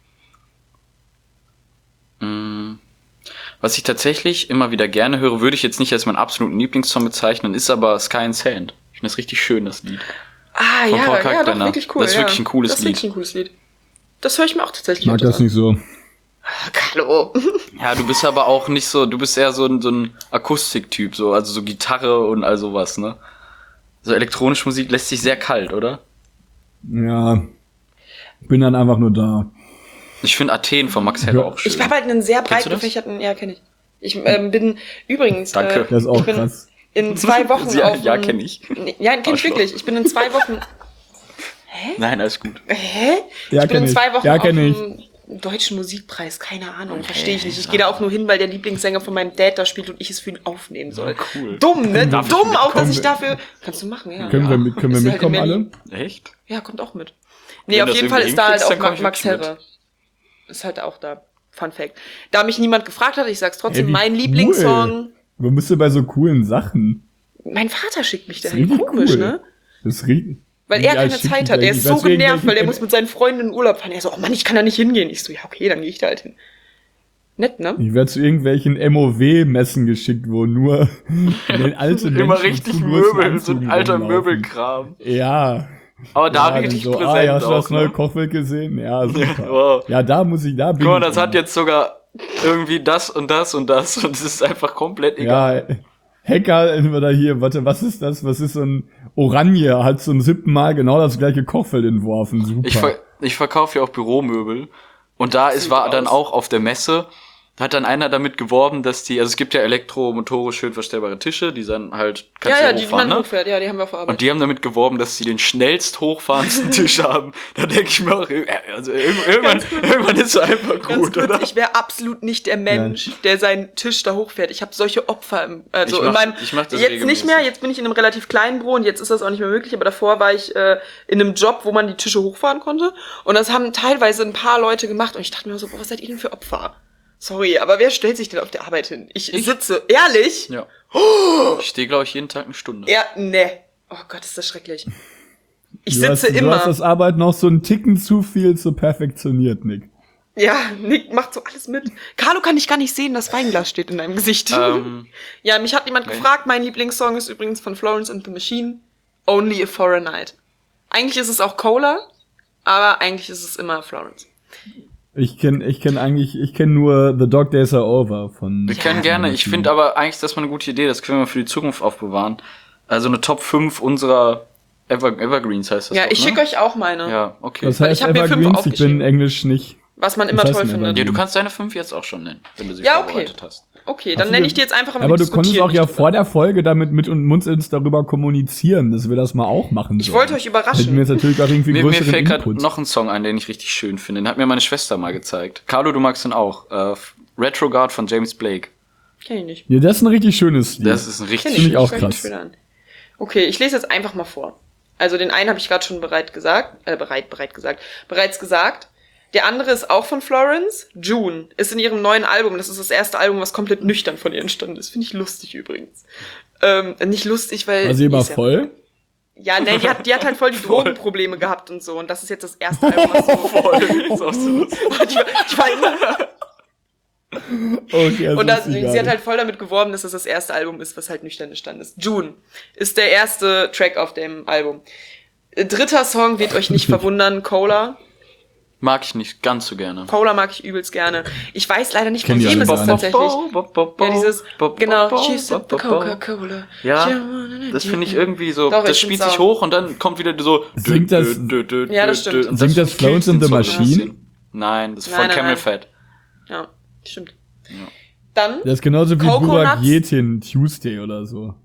Was ich tatsächlich immer wieder gerne höre, würde ich jetzt nicht als meinen absoluten Lieblingssong bezeichnen, ist aber Sky and Sand. Ich finde das richtig schön, das Lied. Ah, Von ja, Paul ja, doch, Kalkbrenner. wirklich cool. Das ist wirklich ein cooles Das ist Lied. wirklich ein cooles Lied. Das höre ich mir auch tatsächlich Ich mag das an. nicht so. Hallo. Ja, du bist aber auch nicht so, du bist eher so ein Akustiktyp, so, also so Gitarre und all sowas, ne? So elektronische Musik lässt sich sehr kalt, oder? Ja. Bin dann einfach nur da. Ich finde Athen von Max Herre Ja. auch schön. Ich habe halt einen sehr breit Kennst du das? gefächerten, ja, kenne ich. Ich bin übrigens Danke. Das ist auch ich bin krass. in 2 Wochen Ja, kenne ich. Ja, kenn ich wirklich. Ich bin in 2 Wochen... Nein, alles gut. Hä? Ja, Ich bin in kenn 2 ich. Wochen Ja, auf kenn ich. dem Deutschen Musikpreis. Keine Ahnung, verstehe ich nicht. Ich gehe da auch nur hin, weil der Lieblingssänger von meinem Dad da spielt und ich es für ihn aufnehmen soll. Cool. Dumm, ne? Darf ich Dumm auch, dass mitkommen? ich dafür... Kannst du machen, ja. Können wir Ist halt in mitkommen Berlin. alle? Echt? Ja, kommt auch mit. Nee, Wenn auf das jeden Fall irgendwie ist da halt hinkriegst, dann komm auch ich Max wirklich Herre. Ist halt auch da. Fun Fact. Da mich niemand gefragt hat, ich sag's trotzdem, Ey, wie mein cool. Lieblingssong. Man müsste bei so coolen Sachen. Mein Vater schickt mich Das ist dahin. richtig Komisch, cool. ne? Das ist richtig. Weil er Ja, keine schick Zeit mich hat. Er dahin. ist Ich so weiß, genervt, weil er irgendwelche- muss mit seinen Freunden in Urlaub fahren. Er so, oh Mann, ich kann da nicht hingehen. Ich so, ja, okay, dann gehe ich da halt hin. Nett, ne? Ich werde zu irgendwelchen MOW-Messen geschickt, wo nur alte Menschen Immer mit richtig zu großen Möbel, so ein Anzügen alter rumlaufen. Möbelkram. Ja. Aber da Ja, bin ich dann richtig so, präsent ja, hast du das auch, neue ne? Kochbild gesehen? Ja, super. Wow. Ja, da bin Guck mal, ich das hat immer. jetzt sogar irgendwie das und das und das und es ist einfach komplett egal. Ja, Hacker, oder hier, warte, was ist das? Was ist so ein Oranje? Hat zum 7. Mal genau das gleiche Kochfeld entworfen. Super. Ich verkaufe ja auch Büromöbel und da war dann auch auf der Messe, da hat dann einer damit geworben, dass also es gibt ja elektromotorisch schön verstellbare Tische, die dann halt, Ja, du die hochfahren, man ne? hochfährt. Ja, die haben wir auf der Arbeit. Und die haben damit geworben, dass sie den schnellst hochfahrendsten Tisch haben. Da denke ich mir auch, also irgendwann ist es einfach Ganz gut, kurz, oder? ich wäre absolut nicht der Mensch, der seinen Tisch da hochfährt. Ich habe solche Opfer Ich mach das jetzt regelmäßig. nicht mehr, jetzt bin ich in einem relativ kleinen Büro und jetzt ist das auch nicht mehr möglich, aber davor war ich in einem Job, wo man die Tische hochfahren konnte und das haben teilweise ein paar Leute gemacht und ich dachte mir so, boah, was seid ihr denn für Opfer? Sorry, aber wer stellt sich denn auf der Arbeit hin? Ich sitze, ehrlich? Ja. Ich stehe, glaube ich, jeden Tag 1 Stunde. Ja, ne. Oh Gott, ist das schrecklich. Ich Du sitze hast immer. das Arbeit noch so einen Ticken zu viel zu perfektioniert, Nick. Ja, Nick macht so alles mit. Carlo kann ich gar nicht sehen, das Weinglas steht in deinem Gesicht. Ja, mich hat jemand gefragt, mein Lieblingssong ist übrigens von Florence and the Machine, Only a For a Night. Eigentlich ist es auch Cola, aber eigentlich ist es immer Florence. Ich kenn nur The Dog Days Are Over von. Wir können gerne, ich finde aber eigentlich, das ist mal eine gute Idee, das können wir für die Zukunft aufbewahren. Also eine Top 5 unserer Evergreens heißt das. Ja, doch, ich ne? schicke euch auch meine. Ja, okay. Das heißt ich hab mir 5 Evergreens, ich aufgeschrieben. bin Englisch nicht. Was man immer Das heißt toll ein findet. Ja, du kannst deine 5 jetzt auch schon nennen, wenn du sie Ja, okay. vorbereitet hast. Okay, dann Ach, nenne ich die jetzt einfach, Aber du konntest auch ja nicht vor drüber. der Folge damit mit uns darüber kommunizieren, dass wir das mal auch machen Ich sollen. wollte euch überraschen. Hätten wir jetzt natürlich auch irgendwie Mir größeren fällt gerade Input. noch ein Song ein, den ich richtig schön finde. Den hat mir meine Schwester mal gezeigt. Carlo, du magst den auch. Retrograde von James Blake. Kenn ich nicht. Ja, das ist ein richtig schönes Lied. Das ist ein richtig Kenn Finde ich auch Hört sich krass. schön an. Okay, ich lese jetzt einfach mal vor. Also den einen habe ich gerade schon bereits gesagt. Der andere ist auch von Florence. June ist in ihrem neuen Album. Das ist das erste Album, was komplett nüchtern von ihr entstanden ist. Finde ich lustig übrigens. Nicht lustig, weil... War sie immer die ist ja- voll? Ja, nee, die hat halt voll die Drogenprobleme gehabt und so. Und das ist jetzt das erste Album, was so... Ist auch so lustig. die war immer... Okay, Und das sie hat halt voll damit geworben, dass das erste Album ist, was halt nüchtern entstanden ist. June ist der erste Track auf dem Album. Dritter Song wird euch nicht verwundern, Cola. Mag ich nicht ganz so gerne. Cola mag ich übelst gerne. Ich weiß leider nicht, von Kenn die wem alle es ist gar nicht. tatsächlich. Ja, dieses, genau, she said the Coca-Cola. Ja, das finde ich irgendwie so, Doch, ich das spielt find's sich auch. hoch und dann kommt wieder so... Singt das- Ja, das stimmt. und Singt das killt Florence den and the Song Machine? ein bisschen. Nein, das ist von Nein, Camel nein. Fat. Ja, stimmt. Dann, Das ist genauso wie Coconuts? Burak Yetin Tuesday oder so.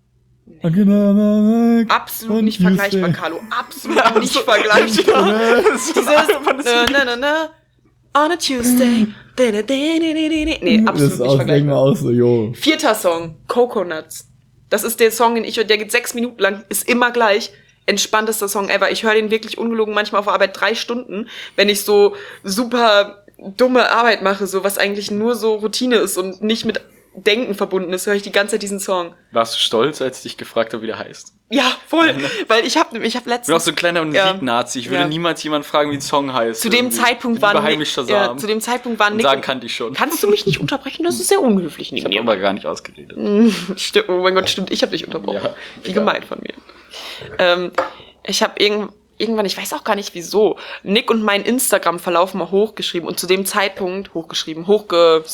absolut nicht vergleichbar, Carlo. Absolut nicht vergleichbar. Dieses, na, on a Tuesday. Nee, Das absolut ist nicht auch, denk vergleichbar. mal auch so, jo. Vierter der Coconuts. Das ist der Song, der geht 6 Minuten lang, ist immer gleich. Entspanntester Song ever. Ich höre den wirklich ungelogen manchmal auf der Arbeit 3 Stunden, wenn ich so super dumme Arbeit mache, so was eigentlich nur so Routine ist und nicht mit Denken verbunden ist, höre ich die ganze Zeit diesen Song. Warst du stolz, als ich dich gefragt habe, wie der heißt? Ja, voll. Weil ich hab Ich bin auch letztens... so ein kleiner Ja. Musiknazi. Ich würde Ja. niemals jemanden fragen, wie ein Song heißt. Zu dem Irgendwie. Zeitpunkt Lieber waren heimlich Shazam. zu dem Zeitpunkt waren und Nick... sagen kannte ich schon. Kannst du mich nicht unterbrechen? Das ist sehr unhöflich Ich neben habe mir. aber gar nicht ausgeredet. Stimmt, oh mein Gott, stimmt, ich habe dich unterbrochen. Ja, Wie egal. gemein von mir. Ich habe irgendwann, ich weiß auch gar nicht wieso, Nick und mein Instagram-Verlauf mal hochgeschrieben und zu dem Zeitpunkt hochgescrollt.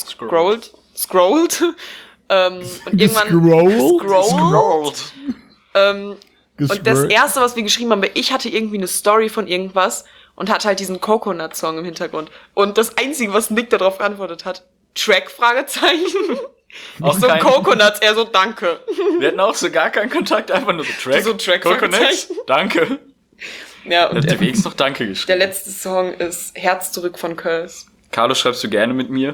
Und irgendwann Gescrollt? und das erste, was wir geschrieben haben, weil ich hatte irgendwie eine Story von irgendwas und hatte halt diesen Coconut-Song im Hintergrund. Und das Einzige, was Nick darauf geantwortet hat, Track, Fragezeichen. Auch So kein- Coconuts, eher so danke. Wir hatten auch so gar keinen Kontakt, einfach nur so Track. So Track, Coconuts, Fragezeichen. danke. Ja, Er und hat wenigstens noch Danke der geschrieben. letzte Song ist Herz zurück von Curse. Carlo, schreibst du gerne mit mir?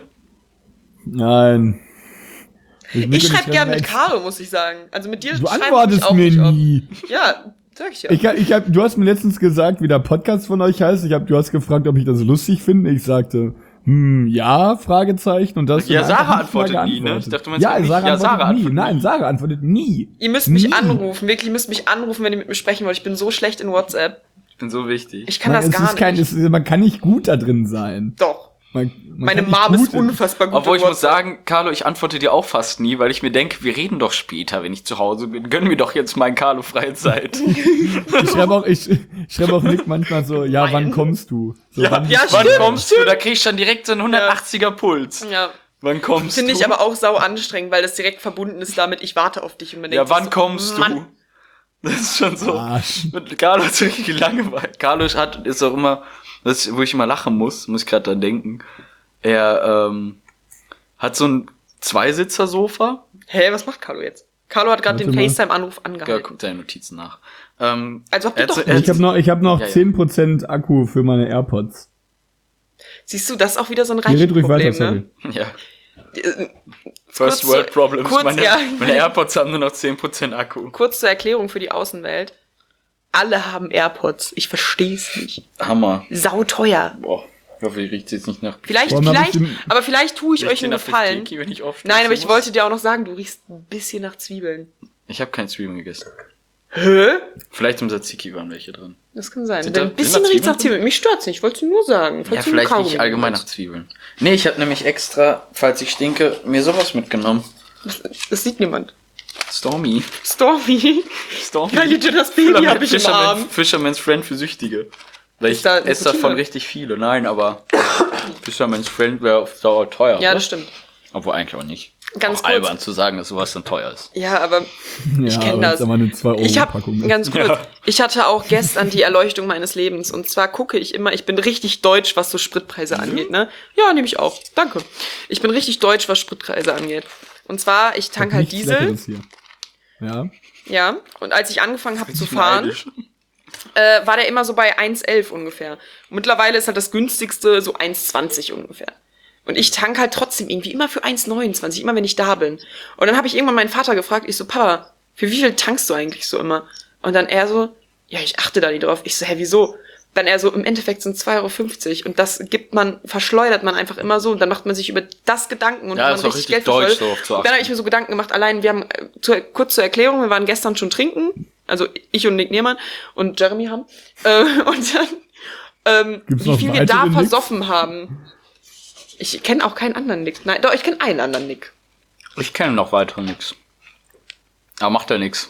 Nein. Ich schreibe gern mit Caro, muss ich sagen. Also mit dir Du schreibe ich antwortest auch mir nicht oft. nie. Ja, sag ich ja. Du hast mir letztens gesagt, wie der Podcast von euch heißt. Du hast gefragt, ob ich das lustig finde. Ich sagte, ja, Fragezeichen. Und das Ja, dann einfach Sarah nicht mal antwortet nie, ne? geantwortet. Ich dachte, du meinst ja, nicht. Sarah Ja, Sarah antwortet nie. antwortet Nein, nie. Sarah antwortet nie. Ihr müsst mich Nie. anrufen, wirklich, ihr müsst mich anrufen, wenn ihr mit mir sprechen wollt. Ich bin so schlecht in WhatsApp. Ich bin so wichtig. Ich kann das gar nicht. Man kann nicht gut da drin sein. Doch. Man Meine kann nicht Mom ist gut in- unfassbar gut Obwohl in ich muss WhatsApp. sagen, Carlo, ich antworte dir auch fast nie, weil ich mir denke, wir reden doch später, wenn ich zu Hause bin. Gönn mir doch jetzt mal Carlo freie Zeit. Ich schreibe auch Nick manchmal so, ja, wann kommst du? So, Ja, wann ja, wann stimmt, kommst du? Da krieg ich dann direkt so einen 180er Puls. Ja, Wann kommst finde du? ich aber auch sau anstrengend, weil das direkt verbunden ist damit, ich warte auf dich. Und man Ja, denkt sich wann so, kommst Mann. du? Das ist schon so. Arsch. Mit Carlo ist richtig Langeweile. Carlo ist auch immer, wo ich immer lachen muss ich gerade dran denken. Er hat so ein Zweisitzer-Sofa. Hä, was macht Carlo jetzt? Carlo hat gerade Warte den mal. FaceTime-Anruf Ja, angehalten. guckt seine Notizen nach. Also habt ihr er hat doch so- nicht. Ich hab noch Ja, ja. 10% Akku für meine AirPods. Siehst du, das ist auch wieder so ein Ihr redet ruhig weiter, Reichenproblem, sorry. ne? Ja. First Kurz World zu- Problems. kurz, Meine ja. AirPods haben nur noch 10% Akku. Kurz zur Erklärung für die Außenwelt. Alle haben AirPods. Ich versteh's nicht. Hammer. Sauteuer. Boah. Ich hoffe, ich riecht jetzt nicht nach... Vielleicht, Boah, man vielleicht, bestimmt- aber vielleicht tue ich Riecht euch dir einen nach Gefallen. Bisteki, wenn ich aufstehen Nein, aber ich muss? wollte dir auch noch sagen, du riechst ein bisschen nach Zwiebeln. Ich habe kein Zwiebeln gegessen. Hä? Vielleicht im Tzatziki waren welche drin. Das kann sein. Sind Denn da- ein bisschen sind da riecht's nach Zwiebeln Zwiebeln. Mich stört's nicht. Ich wollte nur sagen. Ja, falls du vielleicht einen rieche ich Kaugummi allgemein nach willst. Zwiebeln. Nee, ich habe nämlich extra, falls ich stinke, mir sowas mitgenommen. Das sieht niemand. Stormy. Stormy. Stormy. Geil, das Baby hab ich im Arm. Fisherman's Friend für Süchtige. Weil Ist ich da esse Nikotin davon drin? richtig viele. Nein, aber Fisherman's Friend wäre auf Dauer teuer. Ja, oder? das stimmt. Obwohl eigentlich auch nicht. Ganz auch kurz. albern zu sagen, dass sowas dann teuer ist. Ja, aber ich kenn aber das. ist aber eine ich 2-Euro-Packung. habe ganz kurz, Ja. ich hatte auch gestern die Erleuchtung meines Lebens. Und zwar gucke ich immer, ich bin richtig deutsch, was so Spritpreise angeht, ne? Ja, nehme ich auch. Danke. Ich bin richtig deutsch, was Spritpreise angeht. Und zwar, ich tank halt Nichts Diesel. Leckeres hier. Ja. Ja. Und als ich angefangen habe zu Ich bin fahren, neidisch. war der immer so bei 1,11 ungefähr. Und mittlerweile ist halt das günstigste so 1,20 ungefähr. Und ich tank halt trotzdem irgendwie immer für 1,29, immer wenn ich da bin. Und dann habe ich irgendwann meinen Vater gefragt, ich so, Papa, für wie viel tankst du eigentlich so immer? Und dann er so, ja, ich achte da nicht drauf. Ich so, hä, wieso? Dann er so, im Endeffekt sind 2,50 € und das verschleudert man einfach immer so und dann macht man sich über das Gedanken und Ja, man ist auch richtig richtig Geld deutsch, verschleudert. so auf zu Und dann habe ich mir so Gedanken gemacht, allein, wir haben, kurz zur Erklärung, wir waren gestern schon trinken, also ich und Nick Nehmann und Jeremy haben, und dann, Gibt's wie noch viel wir da weitere Nicks? versoffen haben. Ich kenne auch keinen anderen Nick. Nein, doch, ich kenne einen anderen Nick. Ich kenne noch weitere nix. Aber macht ja nix.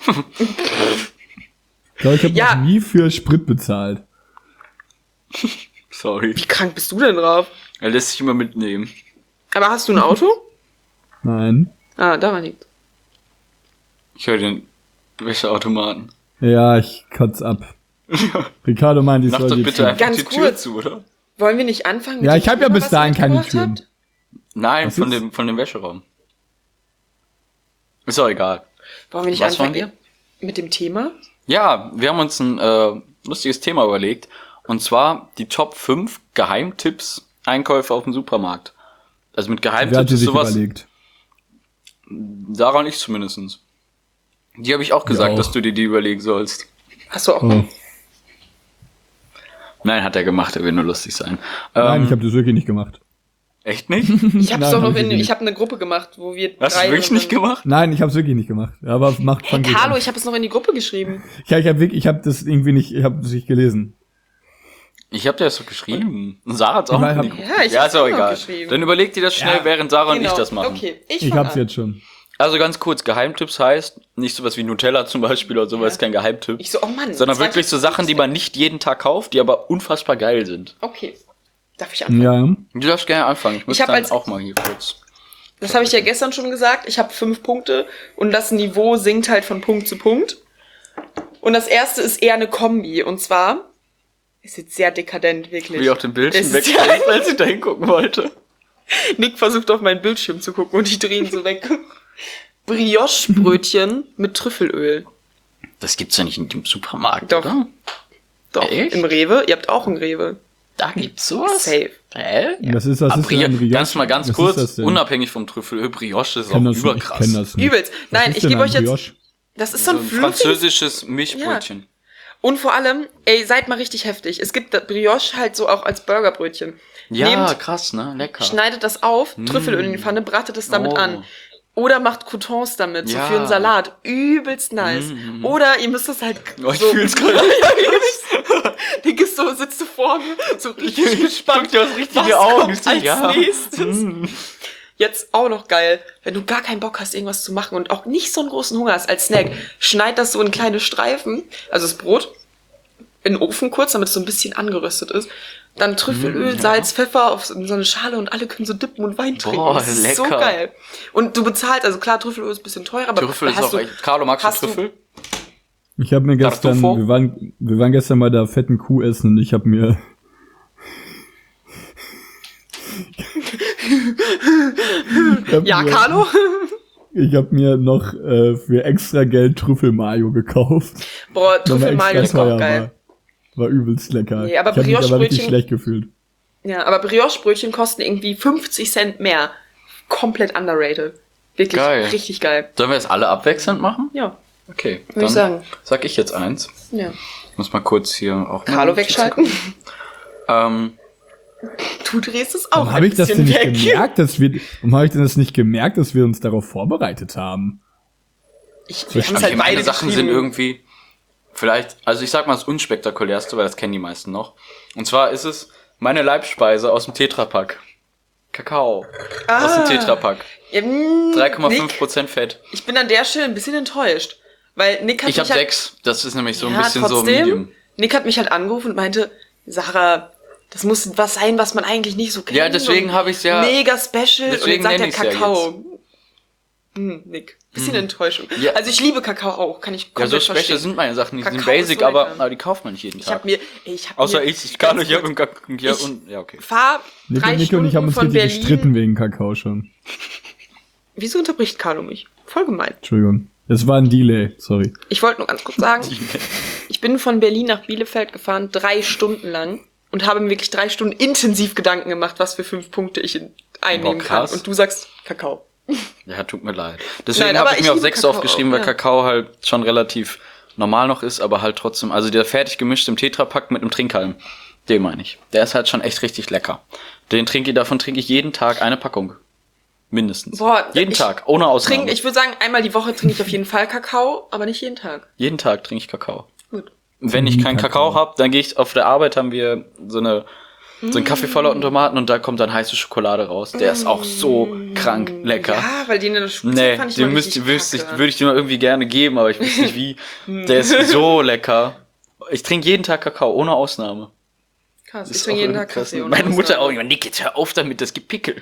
Ich glaube, ich habe Ja. noch nie für Sprit bezahlt. Sorry. Wie krank bist du denn drauf? Er lässt sich immer mitnehmen. Aber hast du ein Auto? Nein. Ah, da war nichts. Ich höre den Wäscheautomaten. Ja, ich kotz ab. Ricardo meint, ich Mach soll doch die bitte Tür. einfach Ganz die Tür kurz. zu, oder? Wollen wir nicht anfangen? Ja, dem ich hab ja Thema, bis was ihr dahin keine mitgebracht Türen. habt? Nein, Was von ist? dem Wäscheraum. Ist auch egal. Wollen wir nicht Was anfangen wollen mit dem Thema? Ja, wir haben uns ein lustiges Thema überlegt. Und zwar die Top 5 Geheimtipps Einkäufe auf dem Supermarkt. Also mit Wer hat Geheimtipps die ist sich sowas, überlegt? Sarah und ich zumindestens. Die habe ich auch gesagt, auch. dass du dir die überlegen sollst. Hast du auch. Oh. Nein, hat er gemacht, er will nur lustig sein. Nein, ich habe das wirklich nicht gemacht. Echt nicht? Ich hab's Nein, doch noch hab ich nicht. ich habe eine Gruppe gemacht, wo wir Hast du drei wirklich nicht gemacht? Nein, ich habe es wirklich nicht gemacht. Aber macht Hey, fang gut Carlo, an. ich habe es noch in die Gruppe geschrieben. Ja, ich hab das irgendwie nicht, ich habe das nicht gelesen. Ich habe dir das doch geschrieben. Und Sarah hat's auch Ja, noch ich nicht. Ja, ich Ja, hab's ist auch auch noch egal. geschrieben. Dann überleg dir das schnell, Ja. während Sarah und ich das machen. Okay, Ich fang hab's an. jetzt schon. Also ganz kurz, Geheimtipps heißt nicht sowas wie Nutella zum Beispiel oder sowas, Ja. kein Geheimtipp. Ich so, oh Mann. Sondern 20. wirklich so Sachen, die man nicht jeden Tag kauft, die aber unfassbar geil sind. Okay. Darf ich anfangen? Ja. Du darfst gerne anfangen. Ich muss Ich hab dann als- auch mal hier kurz. Das habe ich ja gestern schon gesagt. Ich habe 5 Punkte und das Niveau sinkt halt von Punkt zu Punkt. Und das erste ist eher eine Kombi. Und zwar ist jetzt sehr dekadent, wirklich. Will ich auch den Bildschirm Das ist wegstellen, weil ich da hingucken wollte. Nick versucht auf meinen Bildschirm zu gucken und ich drehe ihn so weg. Brioche-Brötchen mit Trüffelöl. Das gibt's ja nicht in dem Supermarkt, Doch. oder? Doch, Echt? im Rewe. Ihr habt auch einen Rewe. Da gibt's sowas? Safe. Was ist denn ein Brioche? Ganz mal ganz Was ist kurz, das denn? unabhängig vom Trüffelöl, Brioche ist Ich kenn auch das nicht, überkrass. ich kenn das nicht. Übelst. Was Nein, ist ich denn gebe ein euch jetzt... Brioche? Das ist so ein fluffiges... französisches Milchbrötchen. Und vor allem, ey, seid mal richtig heftig. Es gibt Brioche halt so auch als Burgerbrötchen. Ja, Nehmt, krass, ne? Lecker. schneidet das auf, Trüffelöl in die Pfanne, bratet es damit Oh. an. Oder macht Croutons damit, so Ja. für einen Salat. Übelst nice. Oder ihr müsst das halt Oh, ich so... fühl's gerade. Ja, übelst. Dick ist so, sitzt du vor mir, so richtig gespannt. Du hast richtige Was Augen. kommt als Ja. nächstes? Jetzt auch noch geil, wenn du gar keinen Bock hast, irgendwas zu machen und auch nicht so einen großen Hunger hast als Snack, schneid das so in kleine Streifen, also das Brot, in den Ofen kurz, damit es so ein bisschen angeröstet ist. Dann Trüffelöl, Salz, Pfeffer auf so eine Schale und alle können so dippen und Wein trinken. Boah, Das ist so lecker. geil. Und du bezahlst, also klar, Trüffelöl ist ein bisschen teuer, aber Trüffel ist hast auch du, echt. Carlo, magst du hast du- Trüffel? Ich habe mir gestern, Tartufo? wir waren gestern bei der fetten Kuh essen und ich habe mir Ja, Carlo? Ich habe mir noch für extra Geld Trüffelmayo gekauft. Boah, Weil er Trüffelmayo ist extra teuer auch geil. War übelst lecker. Nee, aber ich habe mich aber richtig Brioche-Brötchen- schlecht gefühlt. Ja, aber Brioche-Brötchen kosten irgendwie 50 Cent mehr. Komplett underrated. Wirklich Geil. richtig geil. Sollen wir das alle abwechselnd machen? Ja, Okay, würde ich sagen. sag ich jetzt eins. Ja. Ich muss mal kurz hier auch... Carlo wegschalten. Ähm, Du drehst es auch Warum habe ein ich das bisschen denn nicht weg. gemerkt, warum habe ich denn das nicht gemerkt, dass wir uns darauf vorbereitet haben? Wir haben es okay, halt meine beide Sachen geschrieben. sind irgendwie... Vielleicht, also ich sag mal das unspektakulärste, weil das kennen die meisten noch. Und zwar ist es meine Leibspeise aus dem Tetrapack. Kakao. Aus dem Tetrapack. Ja, 3,5% Fett. Ich bin an der Stelle ein bisschen enttäuscht. Weil Nick hat Ich habe mich halt, 6. Das ist nämlich so ein ja, bisschen trotzdem, so medium. Nick hat mich halt angerufen und meinte, Sarah, das muss was sein, was man eigentlich nicht so kennt. Ja, deswegen und habe ich's ja- Mega special. deswegen und jetzt nenn sagt er ich's ja Kakao. Nick. Bisschen Enttäuschung. Ja. Also ich liebe Kakao auch, kann ich Ja, komplett so special verstehen. sind meine Sachen. Die sind Kakao ist basic, so aber lecker. die kauft man nicht jeden Ich Tag. hab mir, Außer mir, ich kann ganz ich hab kurz, im Kakao. Ja, Ich- und, ja, okay. fahr 3 Nico und Stunden ich haben uns von richtig Berlin. gestritten wegen Kakao schon. Wieso unterbricht Carlo mich? Voll gemein. Entschuldigung. Das war ein Delay, sorry. Ich wollte nur ganz kurz sagen, ich bin von Berlin nach Bielefeld gefahren, 3 Stunden lang und habe mir wirklich 3 Stunden intensiv Gedanken gemacht, was für 5 Punkte ich einnehmen Boah, krass. kann. Und du sagst Kakao. Ja, tut mir leid. Deswegen Nein, habe aber ich ich mir auch liebe 6 Kakao aufgeschrieben, auch, weil ja. Kakao halt schon relativ normal noch ist, aber halt trotzdem, also der fertig gemischt im Tetrapack mit einem Trinkhalm, den meine ich. Der ist halt schon echt richtig lecker. Davon trinke ich jeden Tag eine Packung. Mindestens. Boah, jeden Tag, ohne Ausnahme. Ich würde sagen, einmal die Woche trinke ich auf jeden Fall Kakao, aber nicht jeden Tag. Jeden Tag trinke ich Kakao. Gut. Wenn ich keinen Kakao habe, dann gehe ich auf der Arbeit, haben wir so einen Kaffee voller Automaten und da kommt dann heiße Schokolade raus. Der ist auch so krank lecker. Ja, weil den in der Schule Nee, fand ich den mal richtig würde ich dir mal irgendwie gerne geben, aber ich weiß nicht wie. Der ist so lecker. Ich trinke jeden Tag Kakao, ohne Ausnahme. Krass, Ist ich trinke auch jeden Tag krass. Kaffee. ohne Meine Mutter auch. Ausnahme. Nick, jetzt hör auf damit, das gibt Pickel.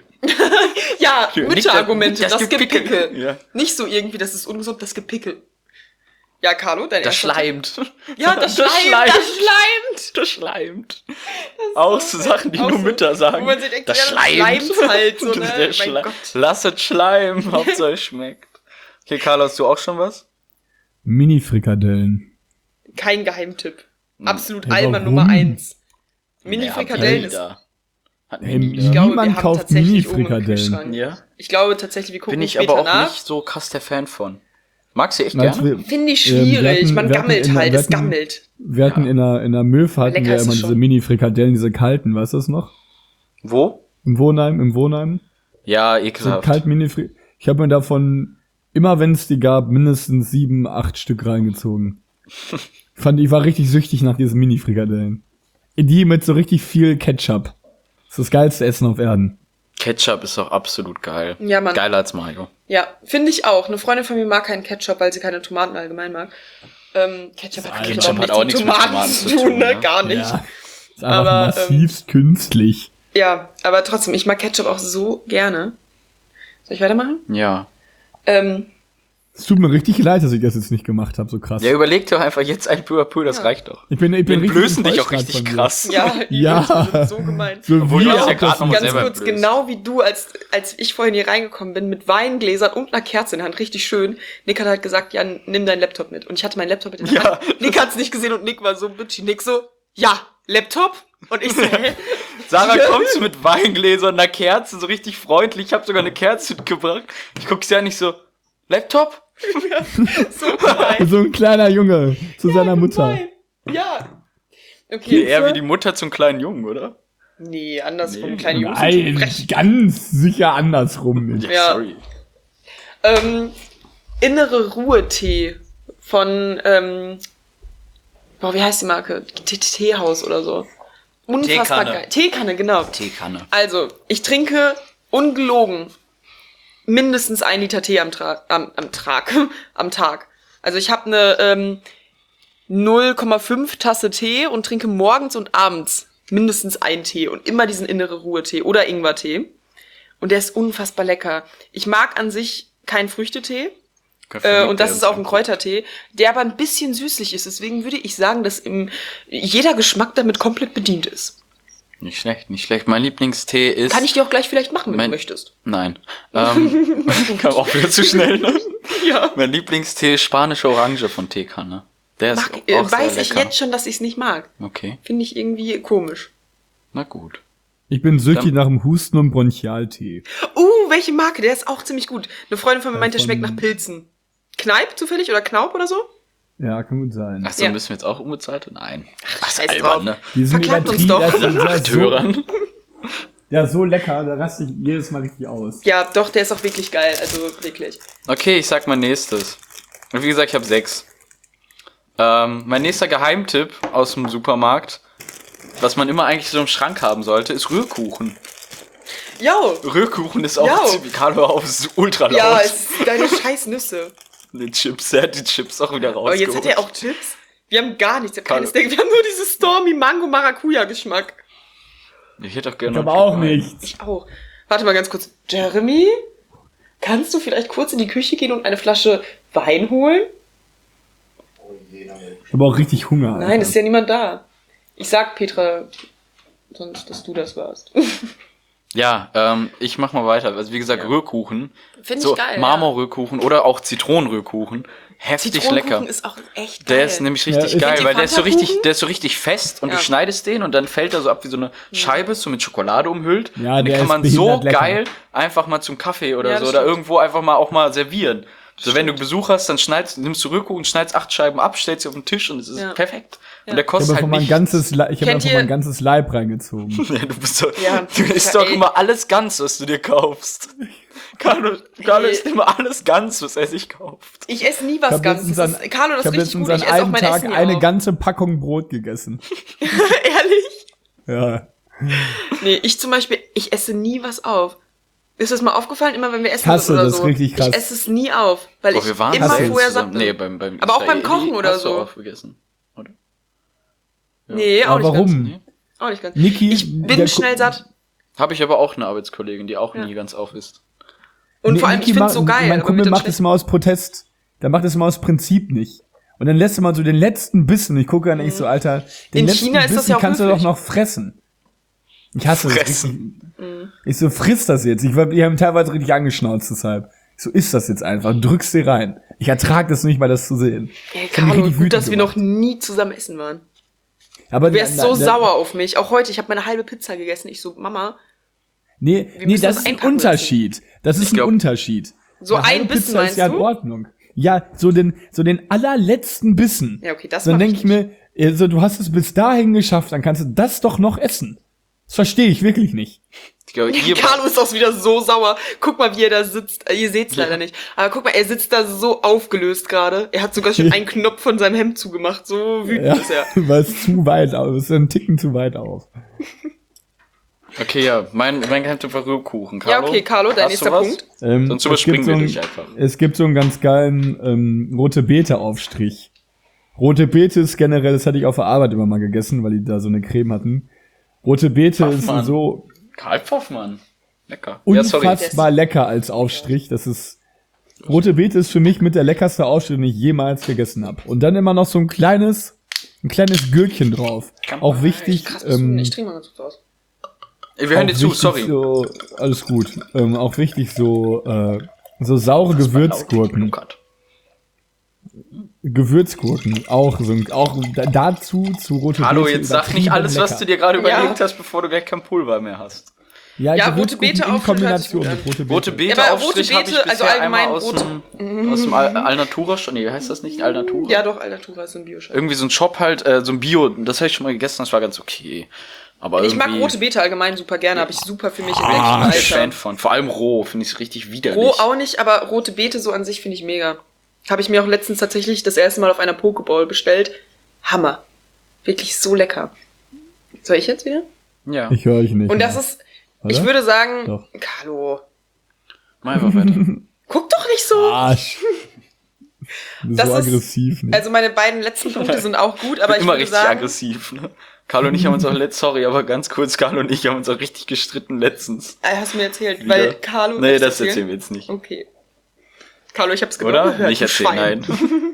Ja, Nick, Mütterargumente, das gibt Pickel. Ja. Nicht so irgendwie, das ist ungesund, das gibt Pickel. Ja, Carlo, dein Das erster Tipp. schleimt. Ja, das schleimt. Das schleimt. Auch so Sachen, die auch nur so, Mütter sagen. wo man sich denkt, Das ja, schleimt. schleimt halt so, Das ne? ist der Mein Schleim. Gott. Lass es schleimen, Hauptsache es schmeckt. Okay, Carlo, hast du auch schon was? Mini-Frikadellen. Kein Geheimtipp. Absolut Ja, Alman warum? Nummer 1. Ja, Mini-Frikadellen ist... da. Hatten Hey, wir nie Ich da. glaube, Niemand wir haben kauft tatsächlich oben im Mini-Frikadellen. Kühlschrank. Ja? Ich glaube tatsächlich, wir gucken Bin ich später aber auch nach. nicht so krass der Fan von. Magst du echt Als gerne? wir- Finde ich wir schwierig. hatten- Man wir hatten gammelt in der- halt, wir es hatten- gammelt. Wir hatten in der Möwe hatten Lecker wir ist immer es diese schon. Mini-Frikadellen, diese kalten, weißt du das noch? Wo? Im Wohnheim. Ja, So ekelhaft. kalt Mini-Frikadellen. Ich habe mir davon, immer wenn es die gab, mindestens 7, 8 Stück reingezogen. Ich war richtig süchtig nach diesen Mini-Frikadellen. Die mit so richtig viel Ketchup. Das ist das geilste Essen auf Erden. Ketchup ist doch absolut geil. Ja, Mann. Geiler als Mayo. Ja, finde ich auch. Eine Freundin von mir mag keinen Ketchup, weil sie keine Tomaten allgemein mag. Ketchup hat Ketchup Ketchup hat auch nichts mit Tomaten zu zu tun, tun, ne? ne? Gar nicht. Ja. Ist einfach Aber, massivst künstlich. Ja, aber trotzdem, ich mag Ketchup auch so gerne. Soll ich weitermachen? Ja. Es tut mir richtig leid, dass ich das jetzt nicht gemacht habe, so krass. Ja, überleg doch einfach jetzt ein peu à peu, das reicht doch. Ich bin Wir richtig blößen dich auch enttäuscht richtig von mir. krass. Ja, die Ja. Leute sind so gemein. So Obwohl wie du hast ja auch gerade das- noch mal Ganz selber kurz, blöd. genau wie du, als ich vorhin hier reingekommen bin, mit Weingläsern und einer Kerze in der Hand, richtig schön. Nick hat halt gesagt, ja, nimm deinen Laptop mit. Und ich hatte meinen Laptop mit in der Hand. Nick hat's nicht gesehen und Nick war so bitchy. Nick so, ja, Laptop? Und ich so, hä? Sarah, kommst du mit Weingläsern, einer Kerze, so richtig freundlich. Ich habe sogar eine Kerze mitgebracht. Ich guck sie an, nicht so, Laptop? So gemein. So ein kleiner Junge zu seiner Mutter. Gemein. Ja. Nee, Okay. eher wie die Mutter zum kleinen Jungen, oder? Nee, andersrum. Nee. Kleine Jungs sind schon Nein, frech. ganz sicher andersrum nicht. Ja. Sorry. Innere Ruhe-Tee von, wie heißt die Marke? Teehaus oder so. Unfassbar Teekanne. geil. Teekanne, genau. Teekanne. Also, ich trinke ungelogen mindestens 1 Liter Tee am Tag. Also ich habe eine 0,5 Tasse Tee und trinke morgens und abends mindestens einen Tee und immer diesen innere Ruhe-Tee oder Ingwertee. Und der ist unfassbar lecker. Ich mag an sich keinen Früchtetee. Und das ist auch ein Kräutertee, der aber ein bisschen süßlich ist. Deswegen würde ich sagen, dass jeder Geschmack damit komplett bedient ist. Nicht schlecht, nicht schlecht. Mein Lieblingstee ist... Kann ich dir auch gleich vielleicht machen, wenn du möchtest. Nein. Kam auch wieder zu schnell, ne? Ja. Mein Lieblingstee ist spanische Orange von Teekanne. Der ist auch sehr Weiß ich lecker. jetzt schon, dass ich es nicht mag. Okay, Finde ich irgendwie komisch. na gut. Ich bin süchtig nach dem Husten und Bronchialtee. Welche Marke? Der ist auch ziemlich gut. Eine Freundin von mir meint, der von- schmeckt nach Pilzen. Kneip zufällig oder Knaub oder so? Ja, kann gut sein. Achso, Ja. müssen wir jetzt auch unbezahlt? Nein. Was scheiß albern, drauf. ne? Die sind Verklagt uns übertrieben, doch. das ist Hörern. ja so lecker, da raste ich jedes Mal richtig aus. Ja, doch, der ist auch wirklich geil. Also wirklich. Okay, ich sag mein nächstes. Und wie gesagt, ich habe 6. Mein nächster Geheimtipp aus dem Supermarkt, was man immer eigentlich so im Schrank haben sollte, ist Rührkuchen. Jo! Rührkuchen ist auch Ja. ziemlich, Karl, hör auf, es ist ultra laut. Ja, es ist deine scheiß Nüsse. Die Chips, er hat die Chips auch wieder Aber rausgeholt. jetzt hat er auch Chips. Wir haben gar nichts. Ich hab Carlo. keines Steak. Wir haben nur dieses Stormy Mango Maracuja Geschmack. Ich hätte auch gerne Ich noch habe auch einen Chip rein. nichts. Ich auch. Warte mal ganz kurz. Jeremy? Kannst du vielleicht kurz in die Küche gehen und eine Flasche Wein holen? Ich habe auch richtig Hunger. Nein, ist ja niemand da. Ich sag Petra sonst, dass du das warst. Ja, ich mach mal weiter. Also wie gesagt, Rührkuchen. Finde ich So geil. Marmorrührkuchen oder auch Zitronenrührkuchen. Heftig Zitronenkuchen lecker. ist auch echt geil. Der ist nämlich richtig Ja, geil, ist- weil der ist so Fanta-Kuchen? richtig, der ist so richtig fest und Ja. du schneidest den und dann fällt er so ab wie so eine Scheibe, so mit Schokolade umhüllt. Ja, und den der kann ist man so behindert lecker. geil einfach mal zum Kaffee oder Ja, so das oder stimmt. irgendwo einfach mal auch mal servieren. So, wenn du Besuch hast, dann nimmst du Rührkuchen, schneidest 8 Scheiben ab, stellst sie auf den Tisch und es ist Ja. perfekt. Ja. Und der Ich kostet habe halt einfach mein nichts. ganzes, ich habe Kennt einfach ihr- mein ganzes Leib reingezogen. Ja, du bist so, Ja, du isst ja, doch ey. immer alles ganz, was du dir kaufst. Carlo Ey. isst immer alles ganz, was er sich kauft. Ich esse nie was Ich hab Ganzes. letztens Das ist, Carlo, das ich habe ist richtig letztens gut. an Ich esse auch einem mein Tag Essen eine hier ganze Packung Brot gegessen. Ehrlich? Ja. Nee, ich zum Beispiel, ich esse nie was auf. Ist das mal aufgefallen? Immer wenn wir essen Hasse oder das, so. richtig krass. Ich esse es nie auf, weil Boah, ich wir waren immer selten vorher zusammen. satt bin. Nee, beim Aber auch beim Israeli Kochen oder hast du so. aufgegessen, oder? Nee, auch Aber nicht warum? ganz. Nee. Auch nicht ganz. Niki, Ich bin der schnell Ko- satt. Habe ich aber auch eine Arbeitskollegin, die auch Ja. nie ganz auf ist. Und vor allem, Niki ich find's macht- so geil. Mein aber Kumpel mit den macht es mal aus Protest. Der macht es mal aus Prinzip nicht. Und dann lässt er mal so den letzten Bissen. Ich gucke dann echt so, Alter, den In letzten China ist das Bissen ja auch kannst du doch möglich. noch fressen. Ich hasse das Fressen. richtig. Ich so, friss das jetzt. Die haben teilweise richtig angeschnauzt deshalb. Ich so, isst das jetzt einfach. Drückst dir rein. Ich ertrag das nicht mal, das zu sehen. Ey, Das hat mich Carlo, richtig gut, dass wir wütend noch nie zusammen essen waren. Aber Du wärst so sauer auf mich. Auch heute, ich habe meine halbe Pizza gegessen. Ich so, Mama, Nee, Wir müssen das das ist ein einpacken Unterschied. Das ist ein glaub- Unterschied. so Eine ein halbe Bissen Pizza meinst ist ja in du? Ordnung. Ja, so den allerletzten Bissen. Ja, okay, das Dann mach denke ich ich mir, also, du hast es bis dahin geschafft, dann kannst du das doch noch essen. Das verstehe ich wirklich nicht. Ich glaube, ihr Carlo ist auch wieder so sauer. Guck mal, wie er da sitzt. Ihr seht's leider nicht. Aber guck mal, er sitzt da so aufgelöst gerade. Er hat sogar schon einen Knopf von seinem Hemd zugemacht. So wütend Ja, ist er. weil es zu weit auf, es ist ein Ticken zu weit auf. Okay, ja, mein Geheimtipp war Rührkuchen. Ja, Carlo, okay, Carlo, dein hast du nächster was? Punkt. Sonst es überspringen gibt wir so dich einfach. Es gibt so einen ganz geilen rote Beete-Aufstrich. Rote Beete ist generell, das hatte ich auf der Arbeit immer mal gegessen, weil die da so eine Creme hatten. Rote Beete ist Pfaffmann. so Karl Pfaffmann. Lecker. Ja, sorry. unfassbar lecker als Aufstrich. Das ist Rote Beete ist für mich mit der leckerste Aufschnitt, den ich jemals gegessen habe. Und dann immer noch so ein kleines Gürkchen drauf. Auch wichtig. Krass, ich trinke mal ganz kurz aus. Ey, wir hören dir zu, wichtig sorry. So, alles gut. Auch wichtig so saure Gewürzgurken. Gewürzgurken, auch dazu zu rote Beete. Hallo, jetzt sag nicht alles, was du dir gerade Ja. überlegt hast, bevor du gleich kein Pulver mehr hast. Ja, rote Gewürzgurken Beete in Aufschnitt hört sich Kombination gut mit rote Beete. Rote Beete Ja, aber rote Aufstrich habe ich Beete, bisher also allgemein einmal aus dem Alnatura schon. Nee, wie heißt das nicht? Alnatura? Ja, doch, Alnatura ist so ein Bioscheiß. Irgendwie so ein Shop halt, so ein Bio, das habe ich schon mal gegessen, das war ganz okay. Aber Ich mag irgendwie rote Beete allgemein super gerne, habe ich super für mich im bin leckeren ich Fan Alter. von. Vor allem roh, finde ich richtig widerlich. Roh auch nicht, aber rote Beete so an sich finde ich mega. Habe ich mir auch letztens tatsächlich das erste Mal auf einer Pokeball bestellt. Hammer. Wirklich so lecker. Soll ich jetzt wieder? Ja, Ich höre euch nicht. Und das mehr. ist, Oder? ich würde sagen, Doch. Carlo, mal einfach weiter. guck doch nicht so. Arsch. Du bist Das so ist- aggressiv. Nicht? Also meine beiden letzten Punkte sind auch gut, aber Bin ich immer würde richtig sagen, aggressiv, ne? Carlo und ich haben uns auch sorry, aber ganz kurz, Carlo und ich haben uns auch richtig gestritten letztens. hast du mir erzählt, Wieder. weil Carlo... Nee, Darf ich das erzählen wir jetzt nicht. Okay. Carlo, ich hab's genau Oder? gehört. Nicht du erzählen, Schwein.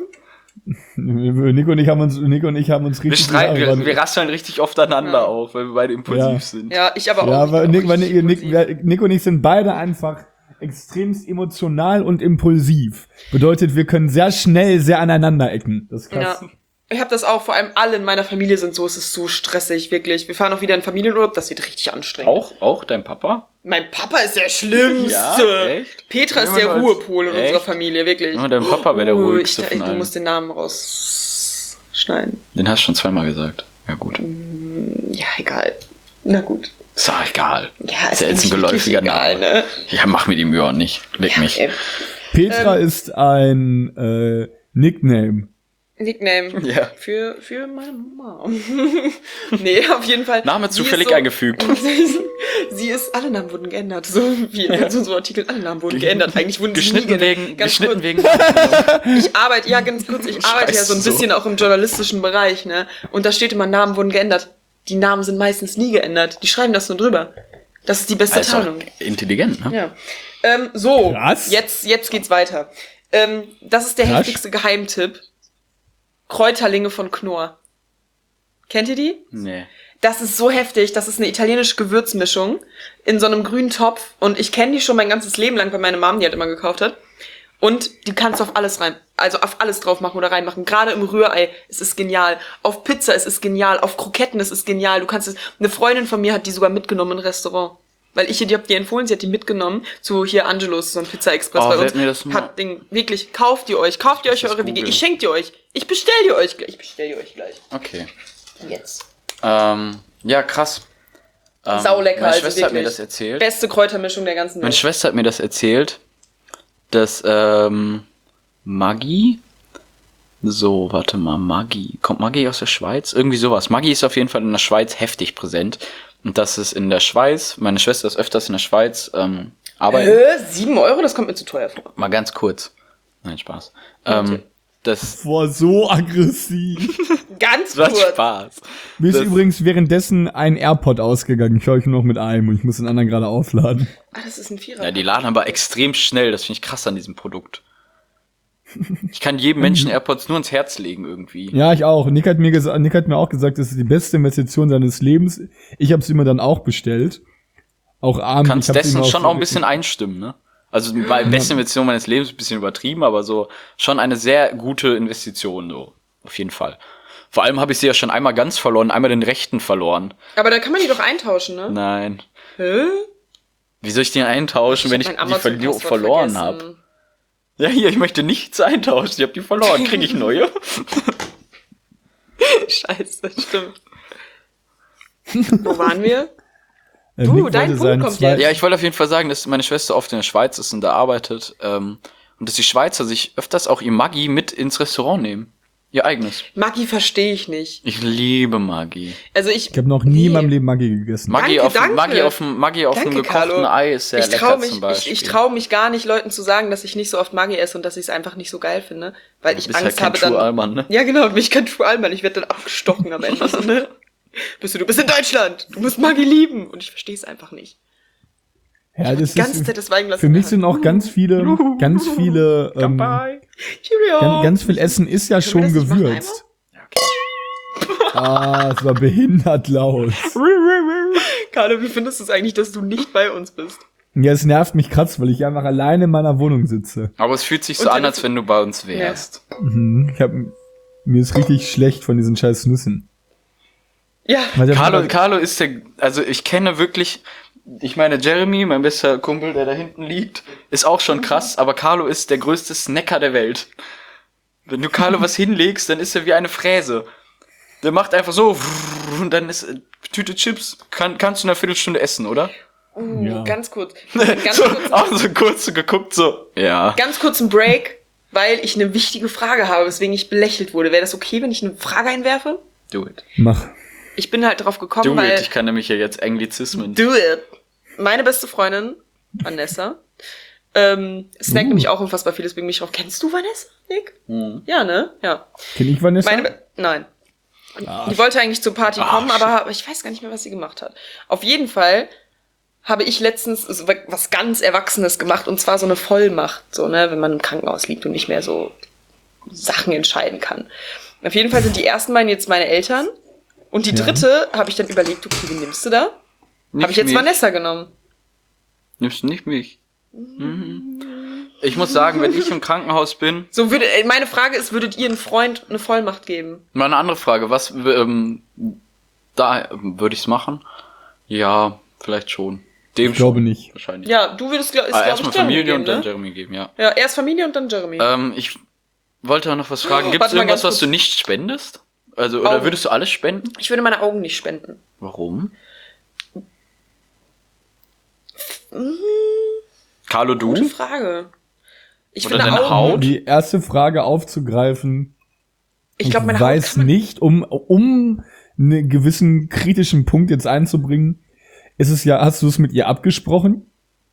nein. Nico und ich haben uns Wir richtig streiten, geärgert. wir rasseln richtig oft aneinander Ja. auch, weil wir beide impulsiv Ja. sind. Ja, ich aber auch. Ja, ich weil bin auch richtig impulsiv. Nico und ich sind beide einfach extremst emotional und impulsiv. Bedeutet, wir können sehr schnell sehr aneinander ecken. Das ist krass. Ja. Ich habe das auch, vor allem alle in meiner Familie sind so, es ist so stressig, wirklich. Wir fahren auch wieder in Familienurlaub, das wird richtig anstrengend. Auch dein Papa? Mein Papa ist der Schlimmste. Ja, echt? Petra ist Ja, der als- Ruhepol in echt? unserer Familie, wirklich. Ja, dein Papa wäre der ruhigste von Du allen. musst den Namen rausschneiden. Den hast du schon zweimal gesagt. Ja, gut. Ja, egal. Na gut. Ist doch egal. Ja, Ist ja jetzt ein nicht wirklich geläufiger egal, Name. ne? Ja, mach mir die Mühe auch nicht. Leg mich. Petra ist ein Nickname. Nickname. Ja. Für meine Mom. Nee, auf jeden Fall. Name sie zufällig ist so, eingefügt. Sie ist, alle Namen wurden geändert. So wie in so Artikeln, alle Namen wurden geändert. Eigentlich wurden sie nie Geschnitten geändert. wegen, Ganz geschnitten kurz, wegen. ich arbeite, ja ganz kurz, ich arbeite ja so ein Scheiße, bisschen auch im journalistischen Bereich, ne? Und da steht immer, Namen wurden geändert. Die Namen sind meistens nie geändert. Die schreiben das nur drüber. Das ist die beste Also Tarnung. intelligent, ne? Ja. So, Krass. jetzt geht's weiter. Das ist der Krass. heftigste Geheimtipp. Kräuterlinge von Knorr. Kennt ihr die? Nee. Das ist so heftig. Das ist eine italienische Gewürzmischung in so einem grünen Topf. Und ich kenne die schon mein ganzes Leben lang, weil meine Mom die halt immer gekauft hat. Und die kannst du auf alles rein, also auf alles drauf machen oder reinmachen. Gerade im Rührei, es ist genial. Auf Pizza, es ist genial. Auf Kroketten, es ist genial. Du kannst es, eine Freundin von mir hat die sogar mitgenommen in ein Restaurant. Weil die hab die empfohlen, sie hat die mitgenommen zu hier Angelos, so ein Pizza-Express Oh, bei uns. werd mir das mal- Hat Ding, wirklich, kauft ihr euch das eure WG. googeln. Ich schenk die euch. Ich bestell die euch gleich. Okay. Jetzt. Ja, krass. Saulecker, Meine also Schwester hat mir wirklich. das erzählt. Beste Kräutermischung der ganzen Meine Welt. Schwester hat mir das erzählt, dass Maggi. So, warte mal, Maggi. Kommt Maggi aus der Schweiz? Irgendwie sowas. Maggi ist auf jeden Fall in der Schweiz heftig präsent. Und das ist in der Schweiz, meine Schwester ist öfters in der Schweiz, arbeiten. 7 Euro? Das kommt mir zu teuer vor. Mal ganz kurz. Nein, Spaß. Okay. Das Boah, so aggressiv. Ganz war kurz. Spaß. Mir ist Das- übrigens währenddessen ein AirPod ausgegangen. Ich höre euch nur noch mit einem und ich muss den anderen gerade aufladen. Ah, das ist ein Vierer. Ja, die laden aber extrem schnell. Das finde ich krass an diesem Produkt. Ich kann jedem Menschen AirPods nur ins Herz legen irgendwie. Ja, ich auch. Nick hat mir auch gesagt, das ist die beste Investition seines Lebens. Ich habe sie mir dann auch bestellt. Auch abends. Kannst ich hab's dessen ihm auch schon so auch ein bisschen richtig- einstimmen, ne? Also bei beste Investition meines Lebens ein bisschen übertrieben, aber so schon eine sehr gute Investition, so. Auf jeden Fall. Vor allem habe ich sie ja schon einmal ganz verloren, einmal den rechten verloren. Aber da kann man die doch eintauschen, ne? Nein. Hä? Wie soll ich den eintauschen, wenn ich hab die mein Amazon-Passwort verloren vergessen. habe? Ja, hier, ich möchte nichts eintauschen. Ich habe die verloren. Kriege ich neue? Scheiße, stimmt. Wo waren wir? Nick dein wollte Punkt seine kommt zwei- jetzt. Ja, ich wollte auf jeden Fall sagen, dass meine Schwester oft in der Schweiz ist und da arbeitet. Und dass die Schweizer sich öfters auch ihr Maggi mit ins Restaurant nehmen. Ihr eigenes. Maggi verstehe ich nicht. Ich liebe Maggi. Also ich Ich habe noch nie in Nee. meinem Leben Maggi gegessen. Maggi Danke, auf, danke. Maggi auf einem Danke, gekochten Carlo. Ei ist sehr ich lecker trau mich, zum Beispiel. ich trau mich gar nicht, Leuten zu sagen, dass ich nicht so oft Maggi esse und dass ich es einfach nicht so geil finde, weil ich Du bist Angst halt habe kein dann. True Allmann, ne? Ja, genau, bin ich kein True Allmann. Ich werde dann abgestochen am Ende. So, ne? Du bist in Deutschland. Du musst Maggi lieben. Und ich verstehe es einfach nicht. Ja, das Die ganze ist, Zeit das Weinglas für für in mich der sind auch ganz viele, ganz Hand. Cheerio. ganz viel Essen ist ja schon Können wir das nicht machen gewürzt. Ah, es war behindert laut. Carlo, wie findest du es eigentlich, dass du nicht bei uns bist? Ja, es nervt mich krass, weil ich einfach alleine in meiner Wohnung sitze. Aber es fühlt sich so Und an, als wenn du bei uns wärst. Mir ist richtig schlecht von diesen scheiß Nüssen. Ja. Carlo ist also ich kenne wirklich, ich meine Jeremy, mein bester Kumpel, der da hinten liegt, ist auch schon krass, aber Carlo ist der größte Snacker der Welt. Wenn du Carlo was hinlegst, dann ist er wie eine Fräse. Der macht einfach so und dann ist Tüte Chips, kannst du in einer Viertelstunde essen, oder? Ja. Ganz kurz. So, auch so kurz so geguckt, so, ja. Ganz kurz ein Break, weil ich eine wichtige Frage habe, weswegen ich belächelt wurde. Wäre das okay, wenn ich eine Frage einwerfe? Do it. Mach. Ich bin halt drauf gekommen, Do weil... it, ich kann nämlich ja jetzt Anglizismen. Do it. Meine beste Freundin, Vanessa, snackt nämlich auch unfassbar viel, deswegen bin ich drauf. Kennst du Vanessa, Nick? Ja, ne? Ja. Kenn ich Vanessa? Nein. Die wollte eigentlich zur Party kommen, aber ich weiß gar nicht mehr, was sie gemacht hat. Auf jeden Fall habe ich letztens so was ganz Erwachsenes gemacht, und zwar so eine Vollmacht, so, ne, wenn man im Krankenhaus liegt und nicht mehr so Sachen entscheiden kann. Auf jeden Fall sind die ersten beiden jetzt meine Eltern, und die dritte habe ich dann überlegt, okay, wen nimmst du da? Habe ich jetzt mich. Vanessa genommen. Nimmst du nicht mich? Ich muss sagen, wenn ich im Krankenhaus bin, So meine Frage ist, würdet ihr einem Freund eine Vollmacht geben? mal eine andere Frage, da würde ich's machen? Ja, vielleicht schon. Dem Ich glaube schon, nicht. wahrscheinlich. Ja, du würdest, glaube ich, Erstmal Jeremy Familie geben, und dann ne? Jeremy geben, ja. Ja, erst Familie und dann Jeremy. Ich wollte auch noch was fragen. Gibt es Warte mal irgendwas, ganz was du kurz. nicht spendest? Also, oder Augen. würdest du alles spenden? Ich würde meine Augen nicht spenden. Warum? Carlo, du? Gute Frage. Ich Oder finde deine Augen, Haut? Die erste Frage aufzugreifen, ich glaube, meine weiß Haut kann man, nicht, um einen gewissen kritischen Punkt jetzt einzubringen, ist es ja, hast du es mit ihr abgesprochen?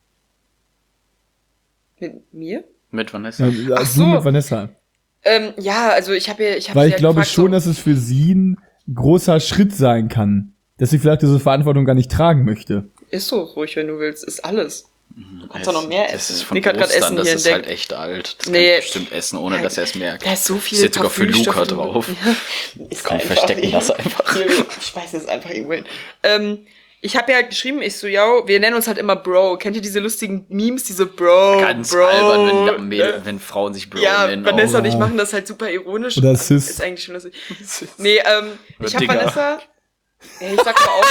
Mit mir? Mit Vanessa? Ja, Ach du so. mit Vanessa. Ja, also ich habe Weil sie ich halt glaube gefragt, schon, so, dass es für sie ein großer Schritt sein kann, dass sie vielleicht diese Verantwortung gar nicht tragen möchte. ist so ruhig, wenn du willst, ist alles. Du kannst doch noch mehr essen. Das ist von Nick hat gerade Ostern, Essen das hier ist entdeckt. halt echt alt. Das Nee. kann ich bestimmt essen, ohne dass er es merkt. Da ist so viel Steht sogar für Luca Parfümstoffe drauf. drin. Ist Komm, einfach verstecken nicht. das einfach. Ich weiß jetzt einfach irgendwo hin. Ich habe ja halt geschrieben, ich so, ja, wir nennen uns halt immer Bro. Kennt ihr diese lustigen Memes, diese Bro, Ganz Bro? albern, wenn Frauen sich Bro Ja, nennen. Vanessa Oh. und ich machen das halt super ironisch. Oder Sis. Ist eigentlich schon lustig. Nee, ich habe Digga. Vanessa... Ja, ich sag aber auch...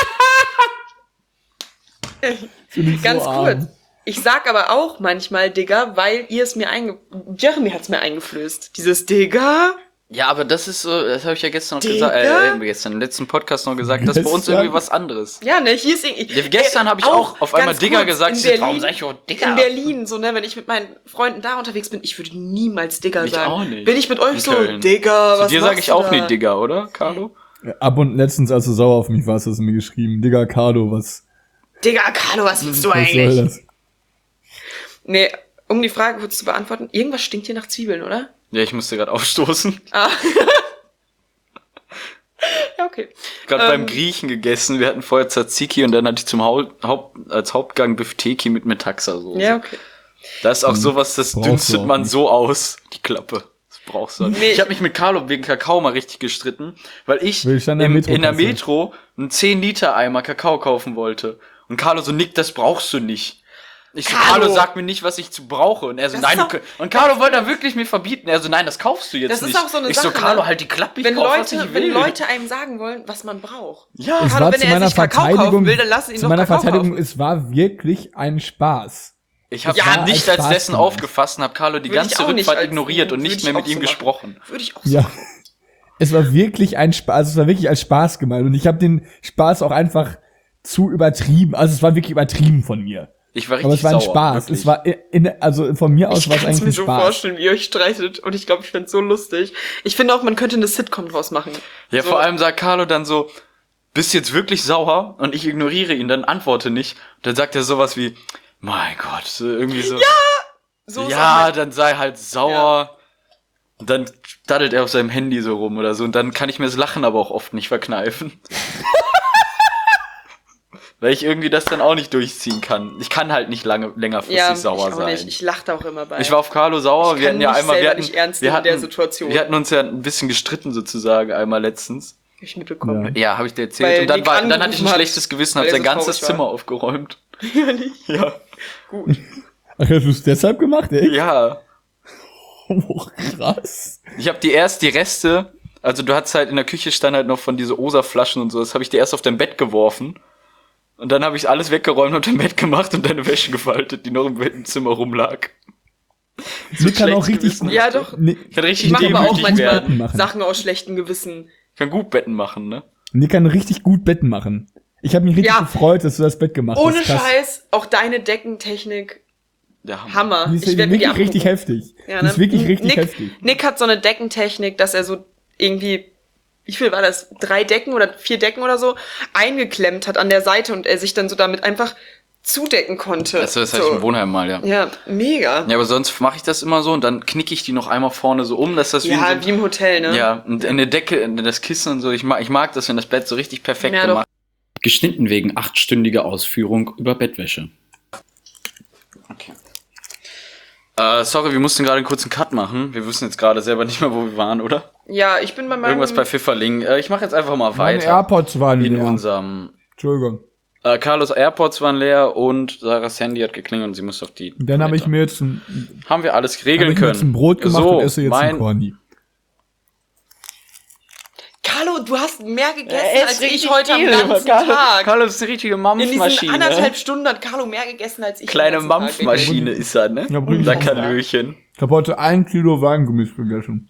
Finde ich Ganz so kurz. arm. Ich sag aber auch manchmal Digga, weil ihr es mir Jeremy hat's mir eingeflößt. Dieses Digga. Ja, aber das ist so, das habe ich ja gestern noch Digga? gesagt, gestern im letzten Podcast noch gesagt, das ist bei uns Gestern? irgendwie was anderes. Ja, ne, hier ist irgendwie... Ja, gestern habe ich auch auf einmal ganz Digga kurz, gesagt. in Ich so, warum Berlin, sag ich auch Digga? in Berlin, so, ne, wenn ich mit meinen Freunden da unterwegs bin, ich würde niemals Digga Ich sagen. auch nicht. Bin ich mit euch In so, Köln. Digga, Zu was dir machst sage ich du auch da? nie Digga, oder, Carlo? Ab und letztens, als du sauer auf mich warst, hast du mir geschrieben, Digga, Carlo, was Digga, Carlo, was willst du soll eigentlich? das? Nee, um die Frage kurz zu beantworten, irgendwas stinkt hier nach Zwiebeln, oder? Ja, ich musste gerade aufstoßen. Ah. Ja, okay. Gerade beim Griechen gegessen. Wir hatten vorher Tzatziki und dann hatte ich zum als Hauptgang Bifteki mit Metaxa-Soße. Ja, okay. Das ist auch sowas, das Brauchst du dünstet auch man nicht. so aus. Die Klappe. Das brauchst du. Nee. Ich habe mich mit Carlo wegen Kakao mal richtig gestritten, weil ich Weil ich an der in Metro der passe. Metro einen 10-Liter-Eimer Kakao kaufen wollte. Und Carlo so, Nick, das brauchst du nicht. Ich so, Carlo, sag mir nicht, was ich zu brauche. Und er so, Das nein, ist du doch- und Carlo wollte dann wirklich mir verbieten. Er so, nein, das kaufst du jetzt Das ist nicht. auch so eine ich so, Sache, Carlo, ne? halt die Klappe, ich Wenn kauf, was ich Leute, will. wenn Leute einem sagen wollen, was man braucht. Ja, Es Carlo, war wenn zu er meiner sich Kakao kaufen Verteidigung, will, dann lass ihn zu doch meiner Kakao Verteidigung, kaufen. es war wirklich ein Spaß. Ich habe Ja, nicht als als Spaß dessen gemeint. aufgefasst und habe Carlo die Würde ich ganze auch nicht Rückfahrt als- ignoriert und würde nicht ich mehr mit auch ihm so gesprochen. Würde ich auch so Ja. machen. Es war wirklich ein Spaß, also es war wirklich als Spaß gemeint und ich habe den Spaß auch einfach zu übertrieben, also es war wirklich übertrieben von mir. Ich war richtig Aber es war ein sauer, Spaß, wirklich. es war also von mir aus Ich war es kann es eigentlich mir ein so Spaß. vorstellen, wie ihr euch streitet. Und ich glaube, ich find's so lustig. Ich finde auch, man könnte eine Sitcom draus machen. Ja, so, vor allem sagt Carlo dann so, bist jetzt wirklich sauer? Und ich ignoriere ihn, dann antworte nicht. Dann sagt er sowas wie, mein Gott, so irgendwie so. so ist auch Ja, mein- dann sei halt sauer. Und dann daddelt er auf seinem Handy so rum oder so. Und dann kann ich mir das Lachen aber auch oft nicht verkneifen. Weil ich irgendwie das dann auch nicht durchziehen kann. Ich kann halt nicht längerfristig sauer sein. Nicht. Ich lache da auch immer bei. Ich war auf Carlo sauer. Wir hatten ja einmal, nicht ernst nehmen in der Situation. Wir hatten uns ja ein bisschen gestritten sozusagen einmal letztens. Hab ich mitbekommen. Ja, habe ich dir erzählt. Weil Und dann hatte ich ein schlechtes Gewissen, habe sein ganzes traurig war. Zimmer aufgeräumt. Ehrlich? Ja. Gut. Ach, hast du es deshalb gemacht, ey? Ja. Oh, krass. Ich habe die Reste, also du hattest halt in der Küche stand halt noch von diese Osa-Flaschen und so, das habe ich dir erst auf dein Bett geworfen. Und dann habe ich alles weggeräumt und dein Bett gemacht und deine Wäsche gefaltet, die noch im Zimmer rumlag. Sie kann auch richtig... Gewissen. Ja, doch. Nee, Ich kann richtig Ich mache aber auch demütig manchmal werden. machen. Sachen aus schlechtem Gewissen. Ich kann gut Betten machen, ne? Nick kann richtig gut Betten machen. Ich habe mich richtig Ja. gefreut, dass du das Bett gemacht Ohne hast. Krass. Scheiß, auch deine Deckentechnik. Ja, Hammer. Die ist Ich werd mir die wirklich richtig abgucken. heftig. Ja, Die ist ne? wirklich richtig Nick, heftig. Nick hat so eine Deckentechnik, dass er so irgendwie, wie viel war das? 3 Decken oder 4 Decken oder so eingeklemmt hat an der Seite und er sich dann so damit einfach zudecken konnte. Das hatte ich im Wohnheim mal, ja. Ja, mega. Ja, aber sonst mache ich das immer so und dann knicke ich die noch einmal vorne so um, dass das Ja, wie so, wie im Hotel, ne? ja, und in der Decke, in das Kissen und so, ich mag das, wenn das Bett so richtig perfekt Ja, gemacht. Geschnitten wegen 8-stündiger Ausführung über Bettwäsche. Okay. Sorry, wir mussten gerade einen kurzen Cut machen. Wir wissen jetzt gerade selber nicht mehr, wo wir waren, oder? Ja, ich bin bei meinem... Irgendwas bei Pfifferling. Ich mache jetzt einfach mal Meine weiter. AirPods waren In leer. unserem... Entschuldigung. Carlos AirPods waren leer und Sarahs Handy hat geklingelt und sie musste auf die... Dann habe ich Toilette. mir jetzt ein, Haben wir alles hab regeln ich mir jetzt können. ein Brot gemacht so, und esse jetzt ein Corny. Carlo, du hast mehr gegessen ist als richtig ich heute am viel, ganzen Tag. Carlos ist eine richtige In diesen Mampfmaschine. 1,5 Stunden hat Carlo mehr gegessen als ich. Kleine am ganzen Tag. Mampfmaschine ist er, ne? Ja, bring ich Unser auch. Kalöchen. Ich habe heute 1 Kilo Weingummis gegessen.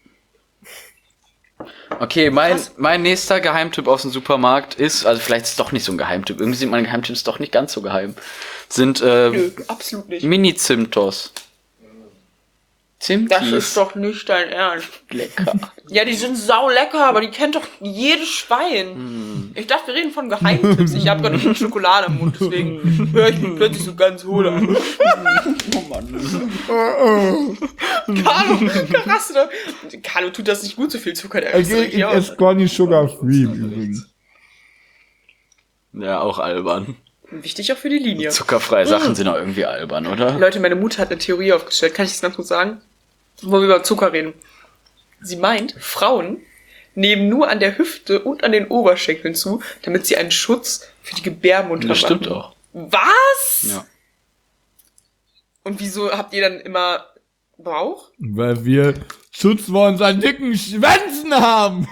Okay, mein nächster Geheimtipp aus dem Supermarkt ist, also vielleicht ist es doch nicht so ein Geheimtipp, irgendwie sind meine Geheimtipps doch nicht ganz so geheim, sind Nö, absolut nicht. Mini-Zimtos. Zimtis. Das ist doch nicht dein Ernst. lecker. Ja, die sind sau lecker, aber die kennt doch jedes Schwein. Ich dachte, wir reden von Geheimtipps. Ich habe gerade schon Schokolade im Mund, deswegen höre ich mich plötzlich so ganz hohl an. Oh Mann. Carlo tut das nicht gut, so viel Zucker. Der Also ich esse Corny Sugar Free übrigens. Ja, auch albern. Wichtig auch für die Linie. Zuckerfreie Sachen sind auch irgendwie albern, oder? Leute, meine Mutter hat eine Theorie aufgestellt. Kann ich das ganz kurz sagen? Wo wir über Zucker reden. Sie meint, Frauen nehmen nur an der Hüfte und an den Oberschenkeln zu, damit sie einen Schutz für die Gebärmutter Das stimmt machen. auch. Was? Ja. Und wieso habt ihr dann immer Bauch? Weil wir Schutz vor unseren dicken Schwänzen haben.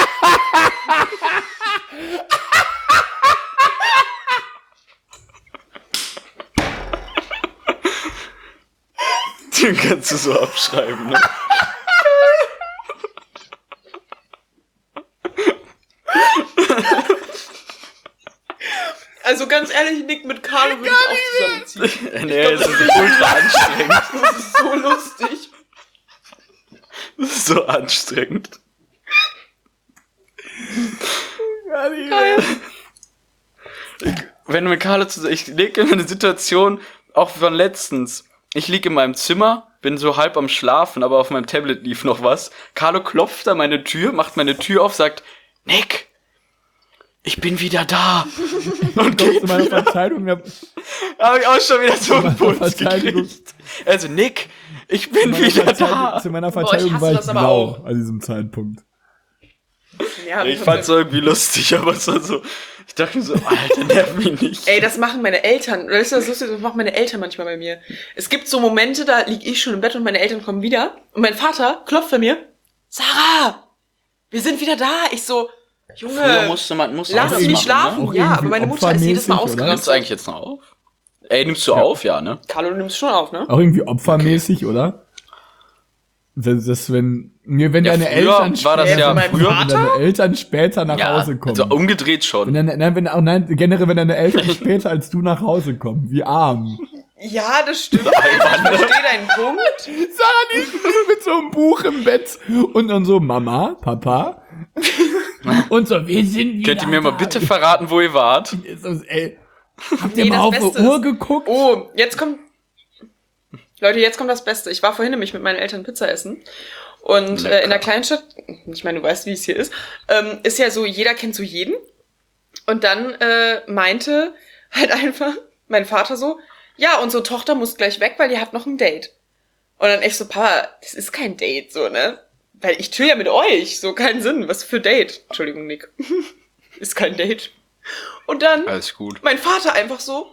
Den kannst du so abschreiben, ne? Also ganz ehrlich, Nick, mit Carlo würde ich auch zusammenziehen. Nee, das ist ultra anstrengend. Das ist so lustig. Das ist so anstrengend. Geil. Wenn du mit Carlo zusammen... Ich lege immer eine Situation, auch von letztens. Ich liege in meinem Zimmer, bin so halb am Schlafen, aber auf meinem Tablet lief noch was. Carlo klopft an meine Tür, macht meine Tür auf, sagt, Nick, ich bin wieder da. Und Zu geht meiner wieder. Verteidigung, Habe ich auch schon wieder so einen Puls Verteidigung. gekriegt. Also, Nick, ich bin wieder da. zu meiner ich Verteidigung hasse war ich das aber blau auch. an diesem Zeitpunkt. Ja, Ich fand's irgendwie lustig, aber es war so... Ich dachte mir so, Alter, nerv mich nicht. Ey, das machen meine Eltern. Weißt du, das Lustige, das machen meine Eltern manchmal bei mir. Es gibt so Momente, da lieg ich schon im Bett und meine Eltern kommen wieder. Und mein Vater klopft bei mir. Sarah, wir sind wieder da. Ich so, Früher Junge, musste man lass das mich machen, schlafen. Auch Ja, irgendwie aber meine Mutter ist jedes Mal opfermäßig, oder? Ne? Nimmst du ausgerastet. eigentlich jetzt noch auf? Ey, nimmst du auf? Ja, ne? Carlo, du nimmst schon auf, ne? Auch irgendwie opfermäßig, oder? Wenn Ja, deine früher Eltern war das ja ja mein früher... wenn deine Eltern später nach Ja, Hause kommen. also umgedreht schon. Generell, wenn deine Eltern später als du nach Hause kommen. Wie arm. Ja, das stimmt. Ich verstehe deinen Punkt. Sarah, die ist mit so einem Buch im Bett und dann so, Mama, Papa. Und so, wir sind wieder Könnt ihr mir mal da. bitte verraten, wo ihr wart? Ey, habt Nee, ihr mal das auf Beste die Uhr ist- geguckt? Oh, Leute, jetzt kommt das Beste. Ich war vorhin nämlich mit meinen Eltern Pizza essen. Und in der Kleinstadt, ich meine, du weißt, wie es hier ist ja so, jeder kennt so jeden. Und dann meinte halt einfach mein Vater so, ja, unsere Tochter muss gleich weg, weil die hat noch ein Date. Und dann echt so, Papa, das ist kein Date, so, ne? Weil ich chill ja mit euch, so keinen Sinn. Was für Date? Entschuldigung, Nick. Ist kein Date. Und dann Alles gut. mein Vater einfach so,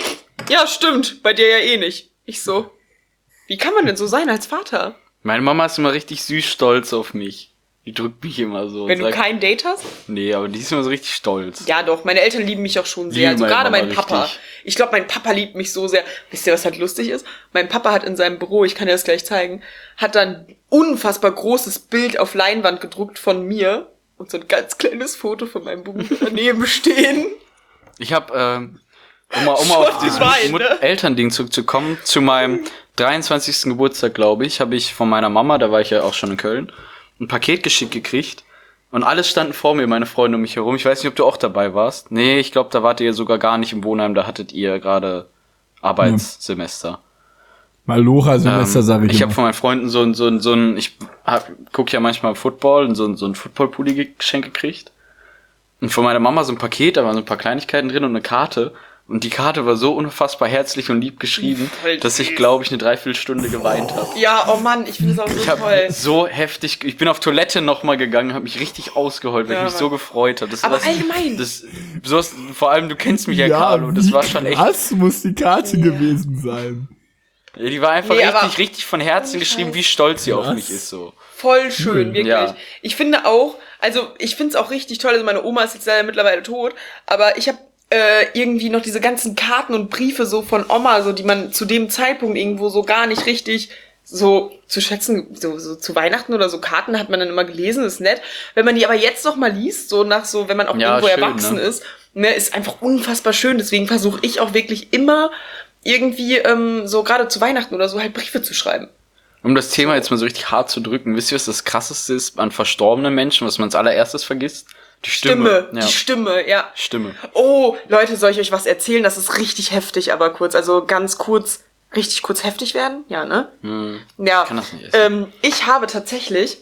ja, stimmt, bei dir ja eh nicht. Ich so, wie kann man denn so sein als Vater? Meine Mama ist immer richtig süß stolz auf mich. Die drückt mich immer so. Wenn und du sagt, kein Date hast? nee, aber die ist immer so richtig stolz. Ja, doch, meine Eltern lieben mich auch schon sehr. Lieben Also gerade meine mein Mama Papa. richtig. Ich glaube, mein Papa liebt mich so sehr. Wisst ihr, was halt lustig ist? Mein Papa hat in seinem Büro, ich kann dir das gleich zeigen, hat dann ein unfassbar großes Bild auf Leinwand gedruckt von mir und so ein ganz kleines Foto von meinem Bruder daneben stehen. Ich habe, um auf dieses Schwein, ne? Elternding zurückzukommen, zu meinem 23. Geburtstag, glaube ich, habe ich von meiner Mama, da war ich ja auch schon in Köln, ein Paket geschickt gekriegt. Und alles standen vor mir, meine Freunde um mich herum. Ich weiß nicht, ob du auch dabei warst. Nee, ich glaube, da wart ihr sogar gar nicht im Wohnheim, da hattet ihr gerade Arbeitssemester. Malocha-Semester, sag ich Ich immer. habe von meinen Freunden so ein ich gucke ja manchmal Football und so ein Football-Pulli geschenkt gekriegt. Und von meiner Mama so ein Paket, da waren so ein paar Kleinigkeiten drin und eine Karte. Und die Karte war so unfassbar herzlich und lieb geschrieben, Voll dass ich, süß. glaube ich, eine Dreiviertelstunde geweint habe. Ja, oh Mann, ich finde das auch so Ich habe toll. so heftig, ich bin auf Toilette nochmal gegangen, habe mich richtig ausgeheult, weil Ja, ich mich Mann. so gefreut habe. Das Aber war- allgemein. sowas, vor allem, du kennst mich ja, Carlo, das war schon echt. Was muss die Karte gewesen sein? Ja, die war einfach Nee, aber- richtig von Herzen geschrieben, wie stolz sie auf mich ist, so. Voll schön, wirklich. Ja. Ich finde auch, also ich finde es auch richtig toll, also meine Oma ist jetzt leider mittlerweile tot, aber ich habe irgendwie noch diese ganzen Karten und Briefe so von Oma, so die man zu dem Zeitpunkt irgendwo so gar nicht richtig so zu schätzen, so zu Weihnachten oder so Karten hat man dann immer gelesen, ist nett. Wenn man die aber jetzt noch mal liest, so nach so, wenn man auch Ja, irgendwo schön, erwachsen ne? ist, ne, ist einfach unfassbar schön. Deswegen versuche ich auch wirklich immer irgendwie so gerade zu Weihnachten oder so halt Briefe zu schreiben. Um das Thema jetzt mal so richtig hart zu drücken, wisst ihr, was das Krasseste ist an verstorbenen Menschen, was man als allererstes vergisst? Die Stimme. Ja. Die Stimme, ja. Stimme. Oh, Leute, soll ich euch was erzählen? Das ist richtig heftig, aber kurz, also ganz kurz, richtig kurz heftig werden? Ja, ne? Ja. Ich kann das nicht essen. Ich habe tatsächlich,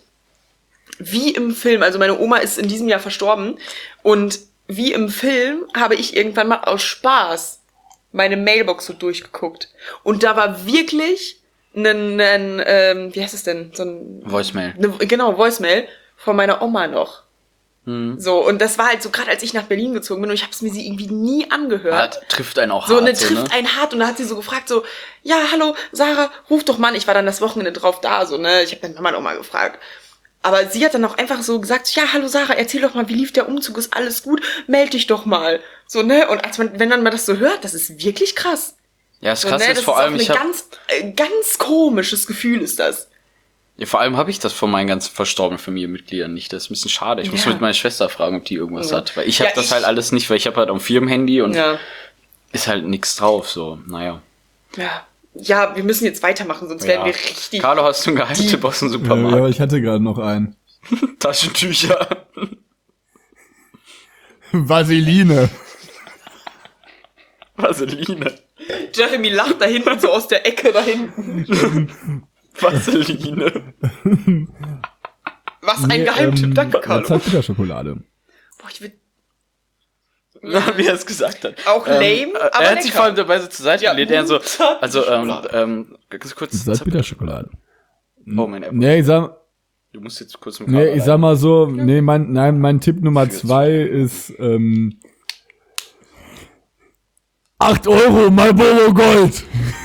wie im Film, also meine Oma ist in diesem Jahr verstorben und wie im Film habe ich irgendwann mal aus Spaß meine Mailbox so durchgeguckt. Und da war wirklich wie heißt es denn? So ein Voicemail. Genau, Voicemail von meiner Oma noch. So, und das war halt so, gerade als ich nach Berlin gezogen bin und ich habe es mir sie irgendwie nie angehört. Trifft einen auch So, hart. und dann trifft einen hart und dann hat sie so gefragt, so, ja, hallo, Sarah, ruf doch mal an. Ich war dann das Wochenende drauf da, so, ne, ich habe dann meine Oma gefragt. Aber sie hat dann auch einfach so gesagt, ja, hallo Sarah, erzähl doch mal, wie lief der Umzug, ist alles gut, meld dich doch mal. So, ne, und wenn man mal das so hört, das ist wirklich krass. Ja, das So, Krasse ne, ist das vor allem, ist auch ganz komisches Gefühl ist das. ja, vor allem habe ich das von meinen ganzen verstorbenen Familienmitgliedern nicht. Das ist ein bisschen schade. Ich muss Ja. mit meiner Schwester fragen, ob die irgendwas Ja. hat. Weil ich Ja, habe das ich- halt alles nicht, weil ich habe halt am Firmenhandy und Ja. ist halt nichts drauf, so, naja. Ja, wir müssen jetzt weitermachen, sonst werden wir richtig... Carlo, hast du einen Geheimtipp aus dem Supermarkt? Ja, ich hatte gerade noch einen. Taschentücher. Vaseline. Vaseline. Jeremy lacht da hinten, so aus der Ecke da hinten. Vaseline. Was ein Geheimtipp, danke, Ja, Carlo. Zartbitterschokolade. Boah, ich will Wie er es gesagt hat. auch lame, aber er hat sich lecker. vor allem dabei so zur Seite Ja, gelehnt. Er so, also, Schokolade. ganz kurz. Zartbitterschokolade. Oh, mein Apple. Nee, ich sag, Du musst jetzt kurz mit nee, ich sag mal so, nee, mein Tipp Nummer Schwierig. 2 ist, 8 Euro Marlboro Gold.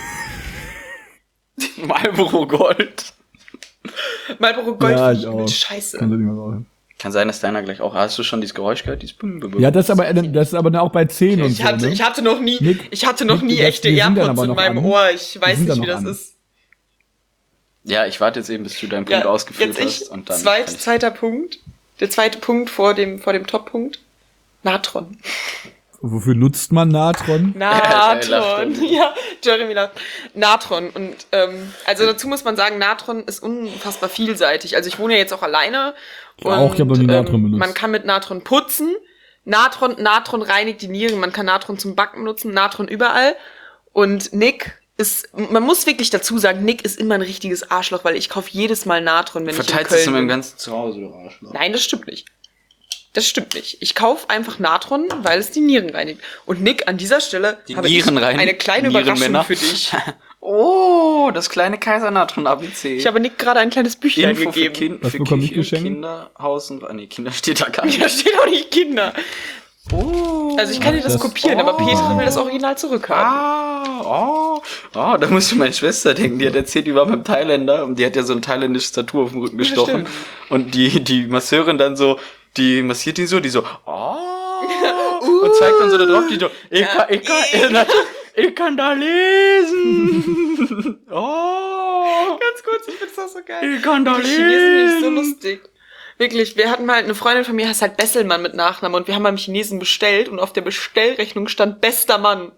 Marlboro Gold. Marlboro Gold Ja, finde ich ich auch. mit Scheiße. Kannst du nicht mehr rauchen. Kann sein, dass deiner gleich auch. Hast du schon dieses Geräusch gehört? Dieses Ja, das ist aber auch bei 10 und Ich so, hatte, ne? ich hatte noch nie, Nick, nie das- echte die sind dann AirPods aber in noch meinem an. Ohr. Ich weiß sind dann nicht, wie noch das an. ist. Ja, ich warte jetzt eben, bis du deinen Punkt ausgeführt jetzt hast. Und dann zweiter Punkt. Der zweite Punkt vor dem Top-Punkt. Natron. Wofür nutzt man Natron? Natron. Ja, Jeremy lacht. Natron. Und also dazu muss man sagen, Natron ist unfassbar vielseitig. Also ich wohne ja jetzt auch alleine. Auch, ich hab noch nie Natron benutzt. Man kann mit Natron putzen. Natron reinigt die Nieren. Man kann Natron zum Backen nutzen. Natron überall. Und Nick ist, man muss wirklich dazu sagen, Nick ist immer ein richtiges Arschloch, weil ich kaufe jedes Mal Natron, wenn ich in verteilst Köln es in meinem bin. ganzen Zuhause, du Arschloch. Nein, das stimmt nicht. Das stimmt nicht. Ich kaufe einfach Natron, weil es die Nieren reinigt. Und Nick, an dieser Stelle habe ich eine kleine Überraschung für dich. Oh, das kleine Kaisernatron ABC. Ich habe Nick gerade ein kleines Büchlein Info gegeben. Was für bekomme ich Küche, geschenkt? Kinderhaus und... Nee, Kinder steht da gar nicht. Da steht auch nicht Kinder. Oh. Also ich kann dir das kopieren, aber Petra will das Original zurückhaben. Da muss ich meine Schwester denken. Die hat erzählt, die war beim Thailänder und die hat ja so ein thailändisches Tattoo auf dem Rücken gestochen. Und die Masseurin dann so, die massiert die so, und zeigt dann so da drauf, die so, ich kann da lesen. Ganz kurz, ich find's auch so geil. Ich kann da Die Chinesen lesen. sind so lustig. Wirklich, wir hatten mal eine Freundin von mir, heißt halt Besselmann mit Nachnamen und wir haben beim Chinesen bestellt und auf der Bestellrechnung stand bester Mann.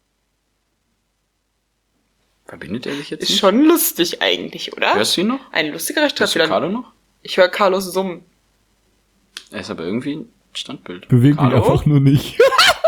Verbindet er sich jetzt Ist nicht? schon lustig eigentlich, oder? Hörst du ihn noch? Ein lustiger Hörst du Stadtfehler. Carlo noch? Ich höre Carlos summen. Er ist aber irgendwie ein Standbild. Bewegt mich Carlo? einfach nur nicht.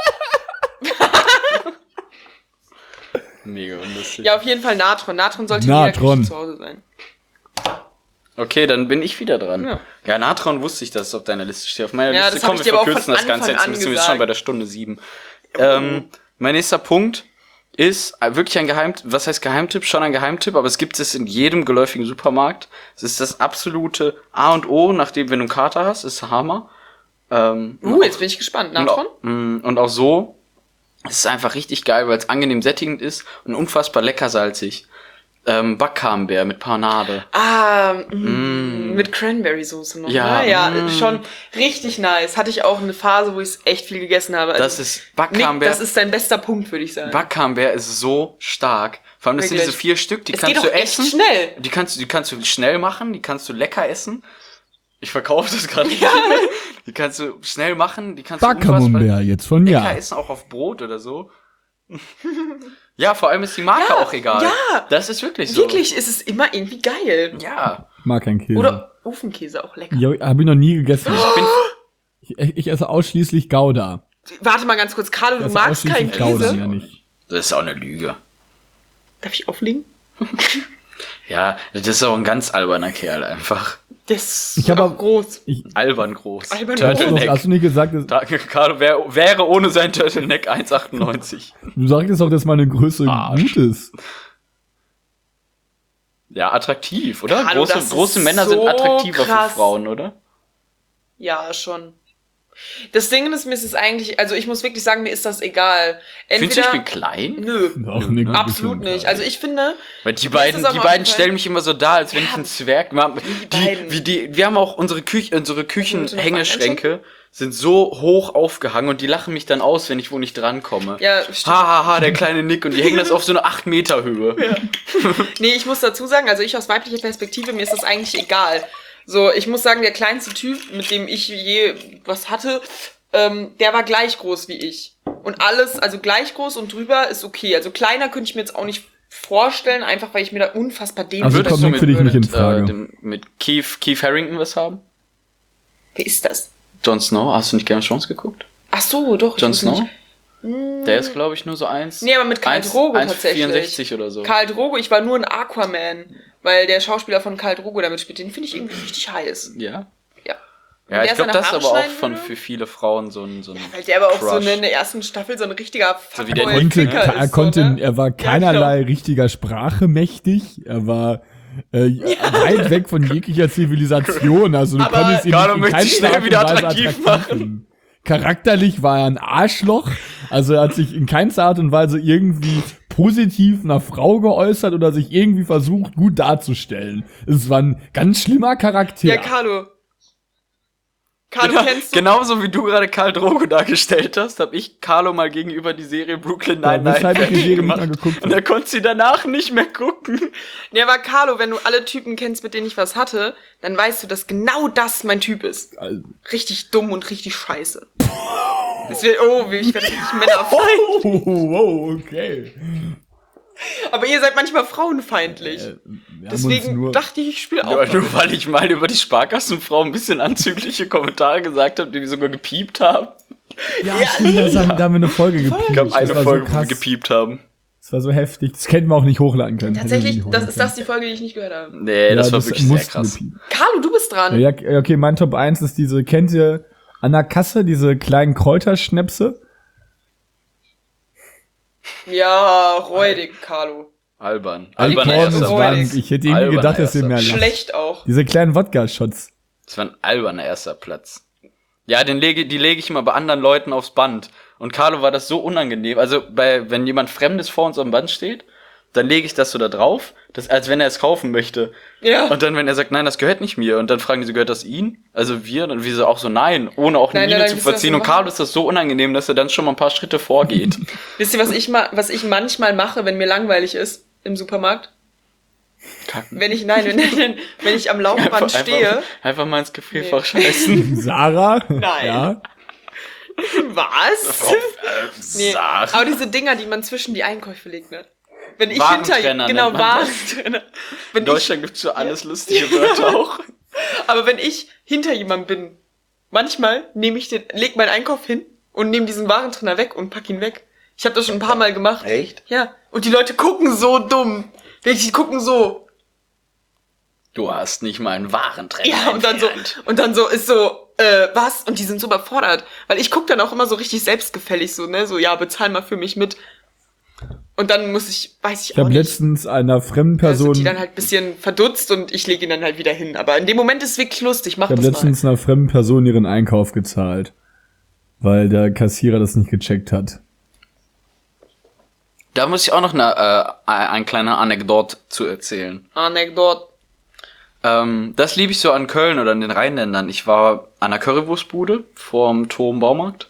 Mega unlustig. Ja, auf jeden Fall Natron. Natron sollte Natron. in jeder Küche zu Hause sein. Okay, dann bin ich wieder dran. Ja. Ja, Natron wusste ich, dass es auf deiner Liste steht. Auf meiner Ja, Liste, das hab komm, ich wir dir aber auch verkürzen von das Ganze. Jetzt Anfang sind wir an jetzt schon bei der Stunde 7. Mein nächster Punkt ist wirklich ein Geheimtipp. Was heißt Geheimtipp? Schon ein Geheimtipp, aber es gibt es in jedem geläufigen Supermarkt. Es ist das absolute A und O, nachdem, wenn du einen Kater hast, ist Hammer. Jetzt bin ich gespannt. Natron? Und auch so, es ist einfach richtig geil, weil es angenehm sättigend ist und unfassbar lecker salzig. Backkarnbeer mit Panade. Mit Cranberry-Soße noch. Ja, Ne? Ja, schon richtig nice. Hatte ich auch eine Phase, wo ich echt viel gegessen habe. Also, Das ist Nick, Backkarnbeer. das ist dein bester Punkt, würde ich sagen. Backkarnbeer ist so stark. Vor allem, das sind Wirklich. diese 4 Stück, die Es kannst geht du auch echt essen. schnell. Die kannst du schnell machen, die kannst du lecker essen. Ich verkaufe das gerade. Die kannst du schnell machen, die kannst du Backkamembert jetzt von lecker ja. essen, auch auf Brot oder so. Ja, vor allem ist die Marke auch egal. ja. Das ist wirklich so. Wirklich, ist es immer irgendwie geil. Ja. Ich mag keinen Käse. Oder Ofenkäse auch lecker. Ja, hab ich noch nie gegessen. Ich bin, Ich esse ausschließlich Gouda. Warte mal ganz kurz, Carlo, Ich du esse magst keinen ausschließlich Gouda, Käse? ja nicht. das ist auch eine Lüge. Darf ich auflegen? Ja, das ist auch ein ganz alberner Kerl einfach. Das ist Ich hab auch aber- groß. Albern groß. Albern Turtleneck. Hast du nicht gesagt, dass, Carlo wäre ohne sein Turtleneck 1,98. du sagtest doch, dass meine Größe Arsch. gut ist. Ja, attraktiv, oder? Carlo, das ist Große Männer sind so attraktiver krass. für Frauen, oder? Ja, schon. Das Ding ist, mir ist es eigentlich, also ich muss wirklich sagen, mir ist das egal. Findest du, ich Entweder, bin klein? nö, Doch, Nick, du bist absolut schon nicht. klar. Also ich finde, Weil die Mir ist beiden, das auch die beiden aufgefallen. stellen mich immer so dar, als wenn ich ein Zwerg war. beiden. Wir haben auch unsere Küchenhängeschränke sind so hoch aufgehangen und die lachen mich dann aus, wenn ich wo nicht drankomme. ja, stimmt. Ha, der kleine Nick, und die hängen das auf so eine 8 Meter Höhe. Nee, ich muss dazu sagen, also ich aus weiblicher Perspektive, mir ist das eigentlich egal. So, ich muss sagen, der kleinste Typ, mit dem ich je was hatte, der war gleich groß wie ich. Und alles, also gleich groß und drüber ist okay. Also kleiner könnte ich mir jetzt auch nicht vorstellen, einfach weil ich mir da unfassbar dämlich Also Würdest kommt du Nick für dich nicht in Frage. mit Keith Harrington was haben? Wer ist das? Jon Snow, hast du nicht Game of Thrones geguckt? Ach so, doch. ich Jon weiß Snow? nicht. Der ist, glaube ich, nur so 1. Nee, aber mit Khal Drogo tatsächlich. 1,64 oder so. Khal Drogo, ich war nur ein Aquaman, weil der Schauspieler von Khal Drogo damit spielt. Den finde ich irgendwie richtig heiß. Ja. Ja. Ja, Und ich der glaube, seine das ist Haare aber auch schneiden für viele Frauen so ein Weil der aber auch so Crush. in der ersten Staffel so ein richtiger So wie der Fuckboy Konnte, Kicker er, ist, konnte, so, ne? er war keinerlei richtiger Sprache mächtig. Er war weit weg von jeglicher Zivilisation. Also du Aber konntest ihn Carlo nicht in möchte sich keinster schnell Art und wieder Weise attraktiv finden. Charakterlich war er ein Arschloch. Also er hat sich in keinster Art und Weise irgendwie positiv einer Frau geäußert oder sich irgendwie versucht, gut darzustellen. Es war ein ganz schlimmer Charakter. Ja, Carlo. Carlo, Genau, kennst du? genauso wie du gerade Khal Drogo dargestellt hast, habe ich Carlo mal gegenüber die Serie Brooklyn Ja, Nine-Nine weshalb ich die Serie nicht gemacht. mehr geguckt Und er konnte sie danach nicht mehr gucken. Nee, aber Carlo, wenn du alle Typen kennst, mit denen ich was hatte, dann weißt du, dass genau das mein Typ ist. Also, Richtig dumm und richtig scheiße. Ich werde richtig männerfeindlich. oh, wow, okay. Aber ihr seid manchmal frauenfeindlich. Wir haben uns Deswegen nur- dachte ich spiele auch. Aber mal nur mit. weil ich mal über die Sparkassenfrau ein bisschen anzügliche Kommentare gesagt habe, die wir sogar gepiept haben. Ja, stimmt, da haben wir eine Folge gepiept. Ich glaube, eine Das war Folge, so wo wir krass. gepiept haben. Das war so heftig. Das hätten wir auch nicht hochladen können. Tatsächlich, Hätten wir das nicht ist das hochladen die Folge, die ich nicht gehört habe. Nee, können. das Ja, war wirklich sehr mussten krass. wir piepen. Carlo, du bist dran. Ja, okay, mein Top 1 ist diese, kennt ihr an der Kasse diese kleinen Kräuterschnäpse. Ja, räudig, Carlo. Albern. Alkohol Alberner ist erster Räudig. Wahnsinn. Ich hätte irgendwie Alberner gedacht, dass ihr erster. mehr lacht. Schlecht auch. Diese kleinen Wodka-Shots. Das war ein alberner erster Platz. Ja, die lege ich immer bei anderen Leuten aufs Band. Und Carlo war das so unangenehm. Also, wenn jemand Fremdes vor uns am Band steht, dann lege ich das so da drauf, als wenn er es kaufen möchte. Ja. Und dann, wenn er sagt, nein, das gehört nicht mir, und dann fragen die so, gehört das ihn? Also wir, dann wir so auch so, nein, ohne auch eine Nein, Miene nein, zu wisst ihr, was verziehen. wir Und Carlo ist das so unangenehm, dass er dann schon mal ein paar Schritte vorgeht. Wisst ihr, was ich manchmal mache, wenn mir langweilig ist im Supermarkt? Kacken. Wenn ich am Laufband stehe. Einfach mal ins Gefrierfach scheißen. Sarah? Nein. Ja. Was? Nee. Sag. Aber diese Dinger, die man zwischen die Einkäufe legt, ne? Wenn ich Warentrenner genau, nennt man das. Warentrenner. In Wenn ich, Deutschland gibt's für alles lustige Wörter auch. aber wenn ich hinter jemandem bin, manchmal leg meinen Einkauf hin und nehme diesen Warentrenner weg und pack ihn weg. Ich habe das schon ein paar Mal gemacht. Echt? Ja. Und die Leute gucken so dumm. Die gucken so. Du hast nicht mal einen Warentrenner. Ja, und dann so ist so, was? Und die sind so überfordert. Weil ich guck dann auch immer so richtig selbstgefällig so, ne? So, ja, bezahl mal für mich mit. Und dann weiß ich Ich auch habe nicht. letztens einer fremden Da sind Person, die dann halt ein bisschen verdutzt und ich lege ihn dann halt wieder hin. Aber in dem Moment ist es wirklich lustig, mach ich habe das mal. letztens einer fremden Person ihren Einkauf gezahlt, weil der Kassierer das nicht gecheckt hat. Da muss ich auch noch eine kleine Anekdote zu erzählen. Anekdote. Das liebe ich so an Köln oder an den Rheinländern. Ich war an der Currywurstbude vorm Tor im Baumarkt.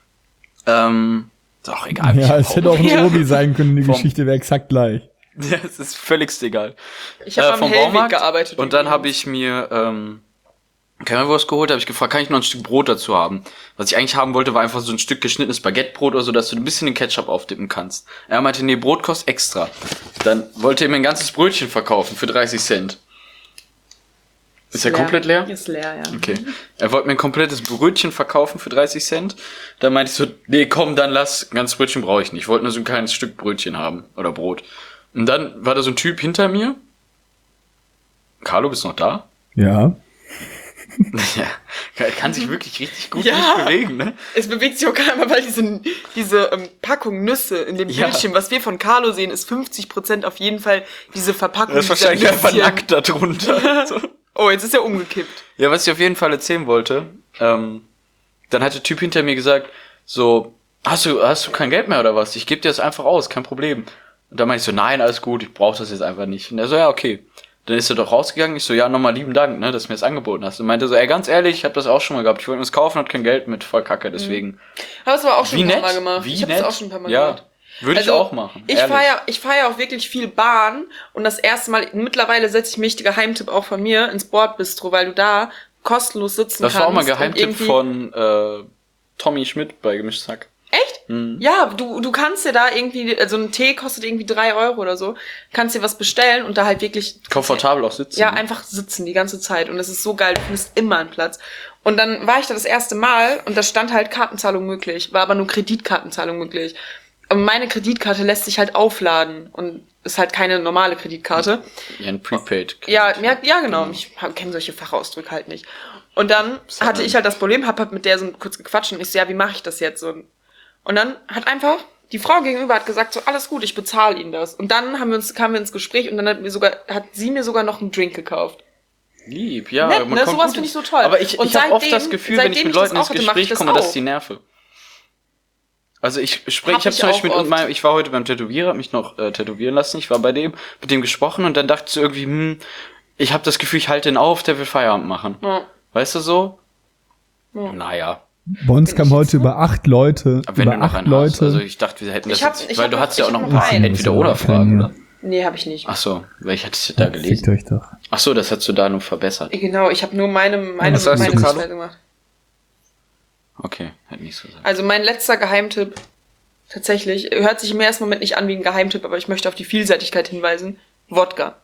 Ist auch egal. Ja, es hätte auch ein Ja. Obi sein können, die Vom- Geschichte wäre exakt gleich. Ja, es ist völligst egal. Ich habe am vom Hellweg Baumarkt gearbeitet. Und dann übrigens. habe ich mir Currywurst geholt, habe ich gefragt, kann ich noch ein Stück Brot dazu haben? Was ich eigentlich haben wollte, war einfach so ein Stück geschnittenes Baguettebrot oder so, dass du ein bisschen den Ketchup aufdippen kannst. Er meinte, nee, Brot kostet extra. Dann wollte er mir ein ganzes Brötchen verkaufen für 30 Cent. Ist er komplett leer? Ist leer, ja. Okay. Er wollte mir ein komplettes Brötchen verkaufen für 30 Cent. Dann meinte ich so, nee, komm, dann lass, ein ganzes Brötchen brauche ich nicht. Ich wollte nur so ein kleines Stück Brötchen haben. Oder Brot. Und dann war da so ein Typ hinter mir. Carlo, bist du noch da? Ja. Ja. Er kann sich wirklich richtig gut Ja. nicht bewegen, ne? Es bewegt sich auch keiner, weil diese Packung Nüsse in dem Ja. Bildschirm, was wir von Carlo sehen, ist 50% auf jeden Fall diese Verpackung. Er ist dieser wahrscheinlich einfach Nüsschen. nackt darunter. So. Oh, jetzt ist er umgekippt. Ja, was ich auf jeden Fall erzählen wollte, dann hat der Typ hinter mir gesagt, so, hast du kein Geld mehr oder was? Ich gebe dir das einfach aus, kein Problem. Und dann meinte ich so, nein, alles gut, ich brauche das jetzt einfach nicht. Und er so, ja, okay. Dann ist er doch rausgegangen. Ich so, ja, nochmal lieben Dank, ne, dass du mir das angeboten hast. Und meinte so, ey, ganz ehrlich, ich habe das auch schon mal gehabt. Ich wollte mir das kaufen, hat kein Geld mit, voll kacke, deswegen. Habe es aber auch schon Wie ein paar nett, Mal gemacht. wie Ich habe nett. es auch schon ein paar Mal Ja, gemacht. würde ich auch machen. Ich fahre ja auch wirklich viel Bahn und das erste Mal, mittlerweile setze ich mich, Geheimtipp auch von mir, ins Bordbistro, weil du da kostenlos sitzen Das kannst. war auch mal und Geheimtipp irgendwie- von Tommy Schmidt bei Gemischtes Hack. Echt? Mhm. Ja, du kannst dir da irgendwie, also ein Tee kostet irgendwie 3 Euro oder so, kannst dir was bestellen und da halt wirklich... Komfortabel auch sitzen. Ja, ne? einfach sitzen die ganze Zeit und es ist so geil, du findest immer einen Platz. Und dann war ich da das erste Mal und da stand halt Kartenzahlung möglich, war aber nur Kreditkartenzahlung möglich. Aber meine Kreditkarte lässt sich halt aufladen und ist halt keine normale Kreditkarte. Ja, ein Prepaid. Ja, genau. Ich kenne solche Fachausdrücke halt nicht. Und dann hatte ich halt das Problem, hab mit der so kurz gequatscht und ich so, ja, wie mache ich das jetzt? Und dann hat einfach die Frau gegenüber hat gesagt, so, alles gut, ich bezahle Ihnen das. Und dann kamen wir ins Gespräch und dann hat sie mir sogar noch einen Drink gekauft. Lieb, ja. Nett, man ne? kommt Sowas gut finde ich ins- so toll. Aber ich Und habe oft seitdem- das Gefühl, wenn ich seitdem mit ich das Leuten ins auch hatte, mach ich Gespräch das komme, dass auch. die nerve. Also ich Hab habe ich zum Beispiel auch oft. ich war heute beim Tätowierer, hab mich noch tätowieren lassen. Ich war bei dem, mit dem gesprochen und dann dachte ich so irgendwie, ich habe das Gefühl, ich halte den auf, der will Feierabend machen. Ja. Weißt du so? Ja. Naja, Bei uns kamen heute über 8 Leute. aber wenn über du noch 8 einen Leute. hast. Also ich dachte, wir hätten das Ich hab- jetzt, ich weil hab du noch- hast ja auch ich noch hab ein noch paar einen. Entweder-oder-Fragen, oder? Nee, habe ich nicht. Ach so, welche hattest du da Fickt gelesen? euch doch. Ach so, das hast du da nur verbessert. Genau, ich habe nur meine Was sagst du, Sichtweise Carlo? gemacht. Okay, hätte nicht so sein. Also mein letzter Geheimtipp, tatsächlich, hört sich im ersten Moment nicht an wie ein Geheimtipp, aber ich möchte auf die Vielseitigkeit hinweisen. Wodka.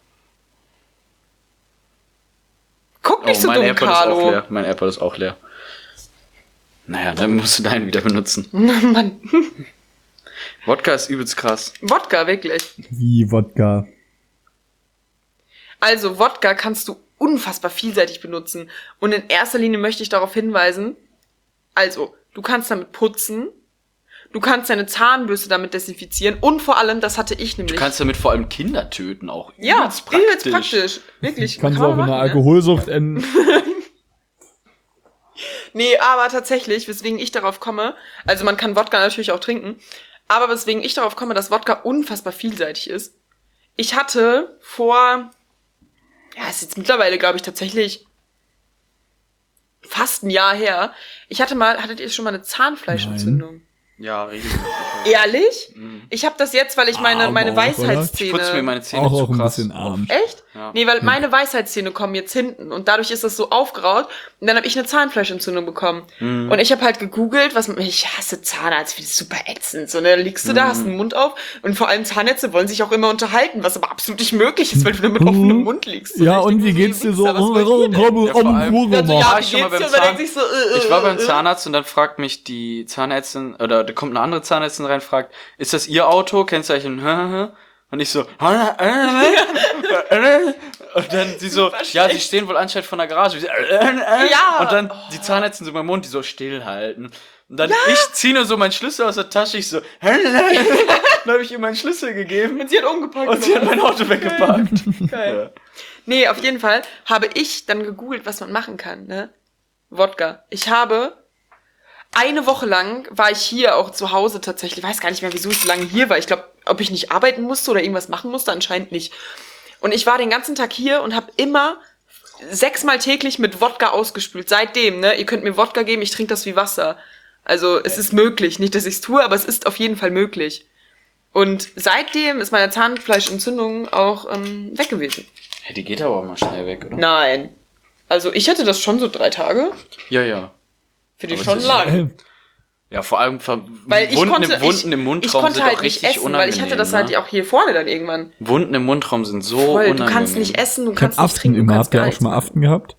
Guck nicht so mein dumm, AirPod ist auch Carlo. leer. Mein AirPod ist auch leer. Naja, dann musst du deinen wieder benutzen. Mann, Wodka ist übelst krass. Wodka, wirklich. Wie Wodka. Also Wodka kannst du unfassbar vielseitig benutzen. Und in erster Linie möchte ich darauf hinweisen, Also, du kannst damit putzen, du kannst deine Zahnbürste damit desinfizieren und vor allem, das hatte ich nämlich. Du kannst damit vor allem Kinder töten auch. ja, übelst praktisch. Wirklich. Kann es man auch in machen, einer ne? Alkoholsucht enden. Nee, aber tatsächlich, weswegen ich darauf komme, also man kann Wodka natürlich auch trinken, aber weswegen ich darauf komme, dass Wodka unfassbar vielseitig ist. Ich hatte vor, ist jetzt mittlerweile, glaube ich, tatsächlich fast ein Jahr her, hattet ihr schon mal eine Zahnfleischentzündung? Ja, richtig. Ehrlich? Ich habe das jetzt, weil ich meine Aber auch, oder? Ich putze mir Weisheitszähne... meine Zähne Auch zu ein krass. bisschen arm. Echt? Ja. Nee, weil meine Weisheitszähne kommen jetzt hinten und dadurch ist das so aufgeraut und dann habe ich eine Zahnfleischentzündung bekommen. Und ich habe halt gegoogelt, ich hasse Zahnarzt, finde ich super ätzend. So, ne, dann liegst du da, hast einen Mund auf und vor allem Zahnärzte wollen sich auch immer unterhalten, was aber absolut nicht möglich ist, weil du mit offenem Mund liegst. So, Ja, ich und denk wie so, geht's dir so? Wichser, was wollt ihr denn? Ja, vor allem- Dann so, ja, war wie ich schon mal geht's dir? beim Und man Zahn- denkt sich so, Ich war beim Zahnarzt und dann fragt mich die Zahnärztin, oder da kommt eine andere Zahnärztin rein, fragt, ist das Ihr Auto? Kennzeichen, und ich so, und dann sie so, ja, sie stehen wohl anscheinend vor der Garage. Ich so, Ja. Und dann die Zahnärztin so beim Mund, die so stillhalten. Und dann ich ziehe nur so meinen Schlüssel aus der Tasche, ich so, dann habe ich ihr meinen Schlüssel gegeben Und sie hat umgepackt. und sie hat mein Auto weggeparkt. Geil. Nee, auf jeden Fall habe ich dann gegoogelt, was man machen kann, ne? Wodka. Ich habe eine Woche lang war ich hier auch zu Hause tatsächlich. Ich weiß gar nicht mehr, wieso ich so lange hier war. Ich glaube, ob ich nicht arbeiten musste oder irgendwas machen musste, anscheinend nicht. Und ich war den ganzen Tag hier und habe immer 6-mal täglich mit Wodka ausgespült. Seitdem, ne? Ihr könnt mir Wodka geben, ich trinke das wie Wasser. Also es ist möglich. Nicht, dass ich es tue, aber es ist auf jeden Fall möglich. Und seitdem ist meine Zahnfleischentzündung auch weg gewesen. Hey, die geht aber auch mal schnell weg, oder? Nein. Also ich hatte das schon so 3 Tage. Ja. Finde ich Aber schon das ist- lang. Ja, vor allem Weil ich Wunden, konnte, Wunden im ich Mundraum konnte sind halt auch nicht richtig essen, unangenehm. weil ich hatte das halt ne? auch hier vorne dann irgendwann. Wunden im Mundraum sind so Voll, unangenehm. du kannst nicht essen, du Ich hab kannst nicht Aften trinken, du immer. kannst Habt ihr gar auch nichts schon mal machen. Aften gehabt?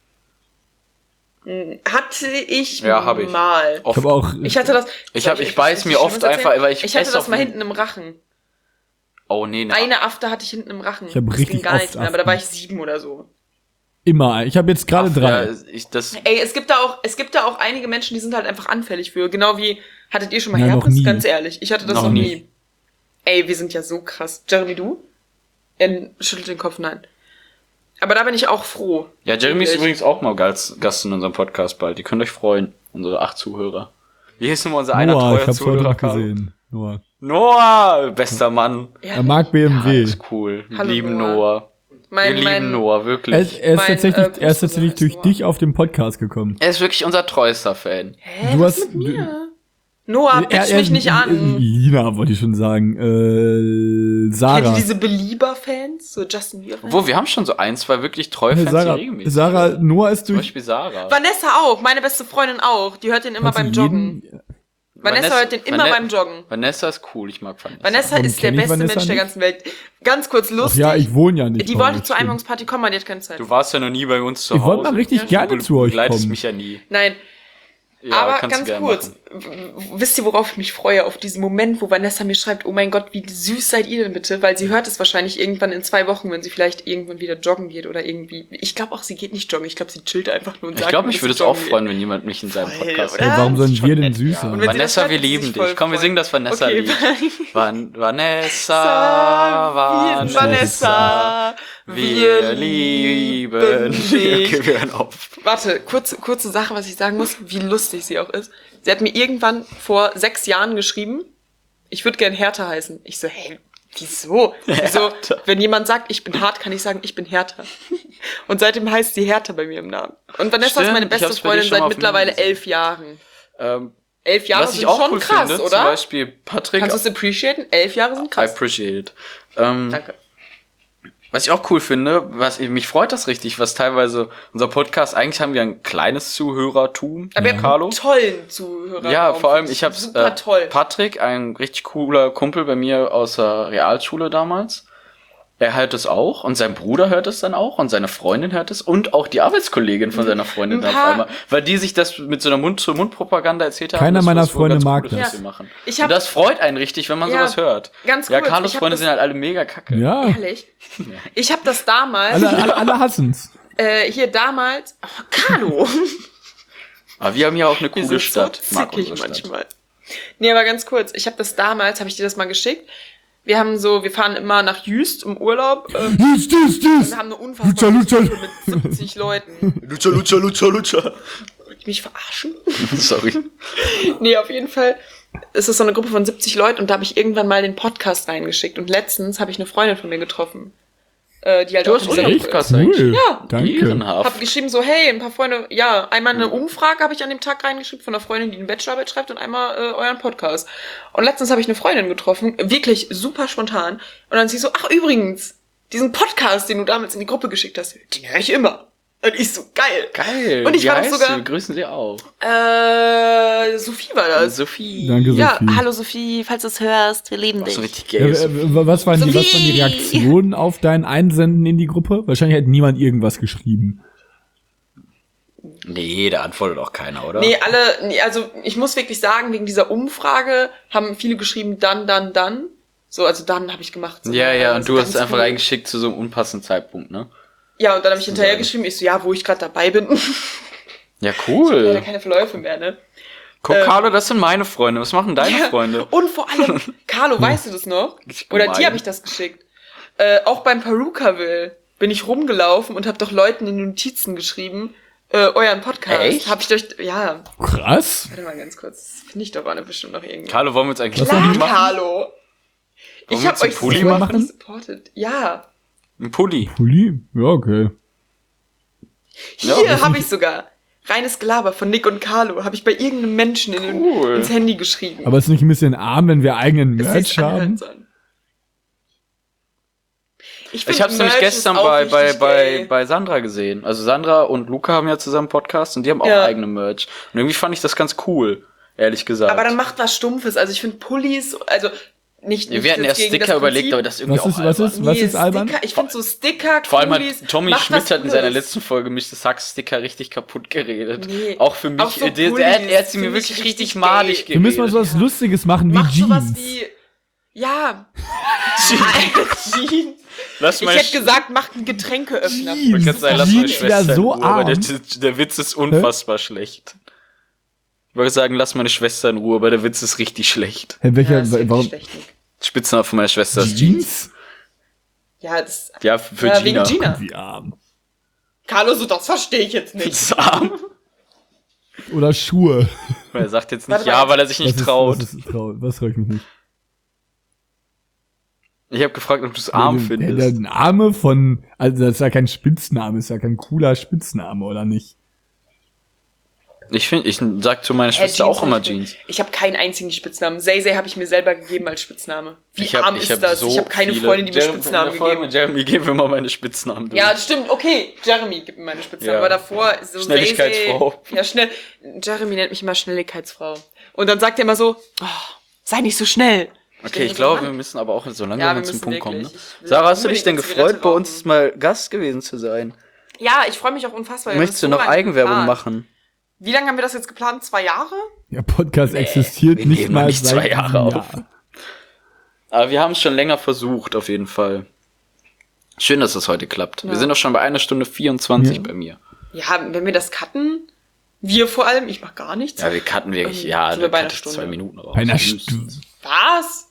Hatte ich Ja, hab ich. mal. Oft. Ich habe auch. Ich beiß mir oft einfach, weil ich hatte esse das auf mal den- hinten im Rachen. Oh nee, ne. Eine Afte hatte ich hinten im Rachen. Ich hab Das richtig ging gar oft nichts mehr, aber da war Aften. ich 7 oder so. Immer. Ich habe jetzt gerade 3. Ja, Ey, es gibt da auch einige Menschen, die sind halt einfach anfällig für. Genau wie, hattet ihr schon mal Ja, noch Herpes? nie. Ganz ehrlich, ich hatte das Noch noch nie. nie. Ey, wir sind ja so krass. Jeremy, du? Er schüttelt den Kopf, nein. Aber da bin ich auch froh. Ja, Jeremy ist Wirklich. übrigens auch mal als Gast in unserem Podcast bald. Ihr könnt euch freuen, unsere 8 Zuhörer. Wie hieß nochmal unser einer Noah, ich treuer hab's heute Zuhörer? noch Carlo? gesehen. Noah. Noah, bester Mann. Er mag BMW. Alles cool. Wir Hallo, lieben Noah. Noah. Wir lieben Noah, wirklich. Er ist Mein, tatsächlich Großcousin durch heißt dich auf den Podcast gekommen. Er ist wirklich unser treuester Fan. Hä, Du was hast- mit mir? Noah, pitch mich nicht an. Lina wollte ich schon sagen. Kennt ihr Sarah. diese Belieber-Fans? So Justin Bieber-Fans? Wo, wir haben schon so 1, 2 wirklich treue Fans, die Sarah, regelmäßig. Sarah, Noah ist Zum durch. Beispiel Sarah. Vanessa auch, meine beste Freundin auch. Die hört den immer beim Kannst du Joggen. jeden- Vanessa hört den immer beim Joggen. Vanessa ist cool, ich mag Vanessa. Vanessa Warum ist der kenn ich beste Vanessa Mensch der nicht? ganzen Welt. Ganz kurz Ach lustig. ja, ich wohne ja nicht. die bei wollte euch, zur stimmt. Einweihungsparty kommen, aber die hat keine Zeit. Du warst ja noch nie bei uns zu Ich Hause. wollte mal richtig gerne Du zu euch begleitest kommen. mich ja nie. Nein, Ja, aber kannst ganz du gerne kurz. machen. Wisst ihr, worauf ich mich freue? Auf diesen Moment, wo Vanessa mir schreibt, oh mein Gott, wie süß seid ihr denn bitte? Weil sie hört es wahrscheinlich irgendwann in 2 Wochen, wenn sie vielleicht irgendwann wieder joggen geht oder irgendwie. Ich glaube auch, sie geht nicht joggen. Ich glaube, sie chillt einfach nur und Ich sagt glaube, mir, mich dass würde sie es auch joggen geht. freuen, wenn jemand mich in seinem Voll, Podcast oder? Ey, warum sollen Ist wir schon denn nett, süß sein? Und wenn sie Vanessa, das hört, wir wird sie lieben sich voll dich. Komm, wir freuen. singen das Vanessa-Lied. Okay, Vanessa, Vanessa, wir lieben dich. Okay, wir hören auf. Warte, kurze Sache, was ich sagen muss, wie lustig sie auch ist. Sie hat mir irgendwann vor 6 Jahren geschrieben, ich würde gern Hertha heißen. Ich so, hey, wieso? Wieso? Wenn jemand sagt, ich bin hart, kann ich sagen, ich bin Hertha. Und seitdem heißt sie Hertha bei mir im Namen. Und Vanessa Stimmt, ist meine ich beste hab's bei dir Freundin schon seit mal auf dem mittlerweile Handy gesehen. 11 Jahren. Ähm, 11 Jahre was ich sind auch schon cool krass, finde, oder? zum Beispiel Patrick. Kannst du es appreciaten? 11 Jahre sind I krass. appreciate it. Danke. Was ich auch cool finde, mich freut das richtig, was teilweise unser Podcast, eigentlich haben wir ein kleines Zuhörertum, Aber ihr habt Carlo. einen tollen Zuhörer. Ja, vor allem, ich habe super toll. Patrick, ein richtig cooler Kumpel bei mir aus der Realschule damals. Er hört es auch und sein Bruder hört es dann auch und seine Freundin hört es und auch die Arbeitskollegin von seiner Freundin Ein dann auf paar- einmal, weil die sich das mit so einer Mund-zu-Mund-Propaganda erzählt haben. Keiner dass meiner das wohl Freunde ganz mag cool ist, das. was wir machen. Ich Und hab- das freut einen richtig, wenn man Ja, sowas hört. ganz Ja, kurz, Carlos ich hab Freunde das- sind halt alle mega kacke. Ja, Ehrlich? Ich habe das damals, alle hassen's. hier damals, oh, Carlo. Aber wir haben ja auch eine Wir coole sind Stadt. so Mag zickig unsere Stadt. manchmal. Nee, aber ganz kurz. Ich habe das damals, habe ich dir das mal geschickt. Wir fahren immer nach Jüst im Urlaub. Und wir haben eine unfassbare Gruppe mit 70 Leuten. Lutscher. Wollt ihr mich verarschen? Sorry. Nee, auf jeden Fall ist es so eine Gruppe von 70 Leuten und da habe ich irgendwann mal den Podcast reingeschickt. Und letztens habe ich eine Freundin von mir getroffen. Die halt Du auch hast in dieser unseren Gruppe Podcast ist. eigentlich. Cool. Ja. Danke. Ehrenhaft. Hab geschrieben so, hey, ein paar Freunde, ja, einmal eine Umfrage habe ich an dem Tag reingeschrieben von einer Freundin, die eine Bachelorarbeit schreibt und einmal euren Podcast. Und letztens habe ich eine Freundin getroffen, wirklich super spontan. Und dann sie so, ach übrigens, diesen Podcast, den du damals in die Gruppe geschickt hast, den höre ich immer. Und ich so, geil. Geil. Und ich Wie war doch heißt sogar- sie? Wir grüßen sie auch. Sophie war das. Sophie. Danke, Ja, Sophie. hallo Sophie, falls du es hörst, wir lieben Auch so dich. richtig gay. Was waren die Sophie! Reaktionen auf dein Einsenden in die Gruppe? Wahrscheinlich hat niemand irgendwas geschrieben. Nee, da antwortet auch keiner, oder? Nee, also ich muss wirklich sagen, wegen dieser Umfrage haben viele geschrieben, dann. So, also dann habe ich gemacht. So, Ja, und also du hast ganz es einfach cool. reingeschickt zu so einem unpassenden Zeitpunkt, ne? Ja, und dann habe ich hinterher geschrieben, ich so, ja, wo ich gerade dabei bin. Ja, Leider cool. keine Verläufe mehr, ne? Guck, Carlo, das sind meine Freunde. Was machen deine Freunde? Und vor allem, Carlo, weißt du das noch? Richtig Oder gemein. dir habe ich das geschickt. Auch beim Perukaville bin ich rumgelaufen und habe doch Leuten in den Notizen geschrieben, euren Podcast. Echt? Habe ich ja, Krass. warte mal ganz kurz. Finde ich doch bestimmt noch irgendwie. Carlo, wollen wir uns eigentlich Klar, einen Pulli machen? Carlo. Wollen Ich wir habe uns einen euch Pulli so machen? supportet. Ja. Ein Pulli. Pulli? Ja, okay. Ja, Hier habe ich sogar. Reines Gelaber von Nick und Carlo. Habe ich bei irgendeinem Menschen Cool. ins Handy geschrieben. Aber ist nicht ein bisschen arm, wenn wir eigenen Das Merch siehst anhören haben? sollen. Ich habe es nämlich gestern bei Sandra gesehen. Also Sandra und Luca haben ja zusammen Podcast und die haben auch Ja. eigene Merch. Und irgendwie fand ich das ganz cool, ehrlich gesagt. Aber dann macht was Stumpfes. Also ich finde Pullis, also nicht wir hatten jetzt erst gegen Sticker das überlegt, Prinzip. aber das ist irgendwie Was auch ist, was albern. ist, was ist albern? Sticker, ich finde so Sticker, Vor allem Kulis, hat Tommy macht Schmidt was hat in seiner Cooles. letzten Folge mich das Hack-Sticker richtig kaputt geredet. Nee. Auch für mich. Auch so er Pullis hat sie mir find ich wirklich richtig richtig madig gay. Wir müssen mal geredet. so was Lustiges machen wie Macht sowas Jeans. wie, ja, Jeans. Lass Ich meine hätte gesagt, macht einen Getränkeöffner. Ich wollte gerade sagen, lass meine Jeans Schwester wär in so Ruhe, aber arm. der Witz ist unfassbar schlecht. Ich wollte sagen, lass meine Schwester in Ruhe, aber der Witz ist richtig schlecht. Hey, welcher, Ja, ist wirklich warum? schlecht, Nick. Spitzname von meiner Schwester ist Jeans. Jeans? Ja, das, Ja, für ja, Gina. wegen Gina. Wie arm. Carlo, so, das verstehe ich jetzt Das nicht. ist arm. Oder Schuhe. Weil er sagt jetzt nicht Warte ja, mal. weil er sich nicht traut. Was traue ich mich nicht? Ich habe gefragt, ob du es arm Der findest. Name von, also das ist ja kein Spitzname, ist ja kein cooler Spitzname, oder nicht? Ich sag zu meiner Schwester Jeans auch immer hab ich- Jeans. Ich habe keinen einzigen Spitznamen. Say habe ich mir selber gegeben als Spitzname. Wie arm ist hab das? Ich habe keine viele- Freundin, die mir Jeremy- Spitznamen in der Folge gegeben. mit Jeremy geben wir mal meine Spitznamen durch. Ja, das stimmt. Okay, Jeremy gibt mir meine Spitznamen. Ja. Aber davor so Schnelligkeitsfrau. Ja, schnell. Jeremy nennt mich immer Schnelligkeitsfrau. Und dann sagt er immer so, oh, sei nicht so schnell. Okay, denke ich glaube, so, wir Mann. müssen aber auch so langsam Ja, wir mal zum müssen Punkt kommen. Ne? wirklich. Ich will Sarah, hast du dich denn unbedingt eine gefreut, Zigarette bei uns rauchen. mal Gast gewesen zu sein? Ja, ich freue mich auch unfassbar. Wir haben Möchtest das du so noch lange Eigenwerbung geplant. machen? Wie lange haben wir das jetzt geplant? 2 Jahre? Der Podcast existiert wir nicht nehmen noch mal nicht seit 2 Jahre einem auf. Jahr. Aber wir haben es schon länger versucht, auf jeden Fall. Schön, dass das heute klappt. Ja. Wir sind doch schon bei 1 Stunde 24 Ja. bei mir. Ja, wenn wir das cutten, wir vor allem, ich mach gar nichts. Ja, wir cutten wirklich, Sind ja, wir wir bei einer cutten Stunde. 2 Minuten raus. Bei einer Mindestens. Was?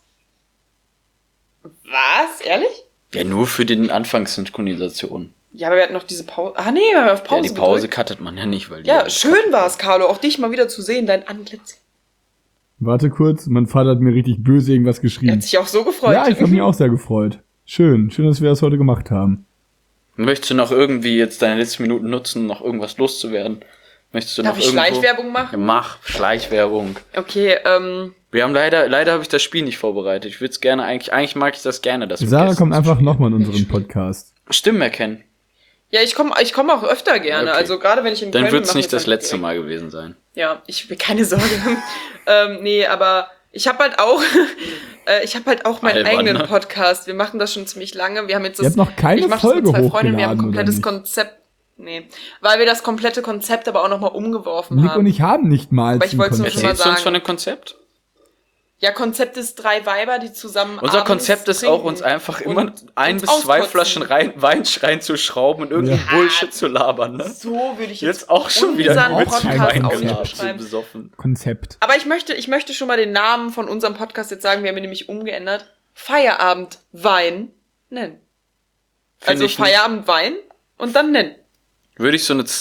Was? Ehrlich? Ja, nur für den Anfangssynchronisation. Ja, aber wir hatten noch diese Pause. Ah nee, wir haben auf Ja, Pause die Pause gedrückt. cuttet man ja nicht, weil die Ja, schön war's, Carlo, auch dich mal wieder zu sehen, dein Antlitz. Warte kurz, mein Vater hat mir richtig böse irgendwas Er geschrieben. hat sich auch so gefreut. Ja, ich habe mich auch sehr gefreut. Schön, dass wir das heute gemacht haben. Möchtest du noch irgendwie jetzt deine letzten Minuten nutzen, um noch irgendwas loszuwerden? Möchtest du Darf noch ich irgendwo... Schleichwerbung Ja, machen? mach Schleichwerbung. Okay, Wir haben leider habe ich das Spiel nicht vorbereitet. Ich würde es gerne, eigentlich mag ich das gerne, dass wir Sarah Gästen kommt zu einfach spielen. nochmal in unseren Podcast. Stimmen erkennen. ja, ich komm auch öfter gerne. Okay. Also gerade wenn ich in Dann Köln wird es bin, nicht mach das ich letzte direkt. Mal gewesen sein. Ja, ich will keine Sorge. Nee, aber ich habe halt auch, meinen Albern, eigenen ne? Podcast. Wir machen das schon ziemlich lange. Wir haben jetzt Ihr habt noch keine ich mach das Folge mit 2 Freundinnen. Wir haben ein hochgeladen, oder komplettes nicht? Konzept. Nee, weil wir das komplette Konzept aber auch nochmal umgeworfen Nick haben. und ich haben nicht mal Aber ich wollte es nur Konzept. schon mal Erzählst du uns sagen. von dem Konzept? Ja, Konzept ist 3 Weiber, die zusammen Unser abends Konzept ist trinken auch, uns einfach und immer 1 bis 2 auskotzen. Flaschen Wein reinzuschrauben und irgendeinen Bullshit zu labern, ne? So würde ich Jetzt auch schon wieder unseren mit Podcast Wein auch geladen, nicht so beschreiben. besoffen. Konzept. Aber ich möchte schon mal den Namen von unserem Podcast jetzt sagen, wir haben ihn nämlich umgeändert. Feierabendwein nennen. Also ich nicht. Feierabendwein und dann nennen. Würde ich so eine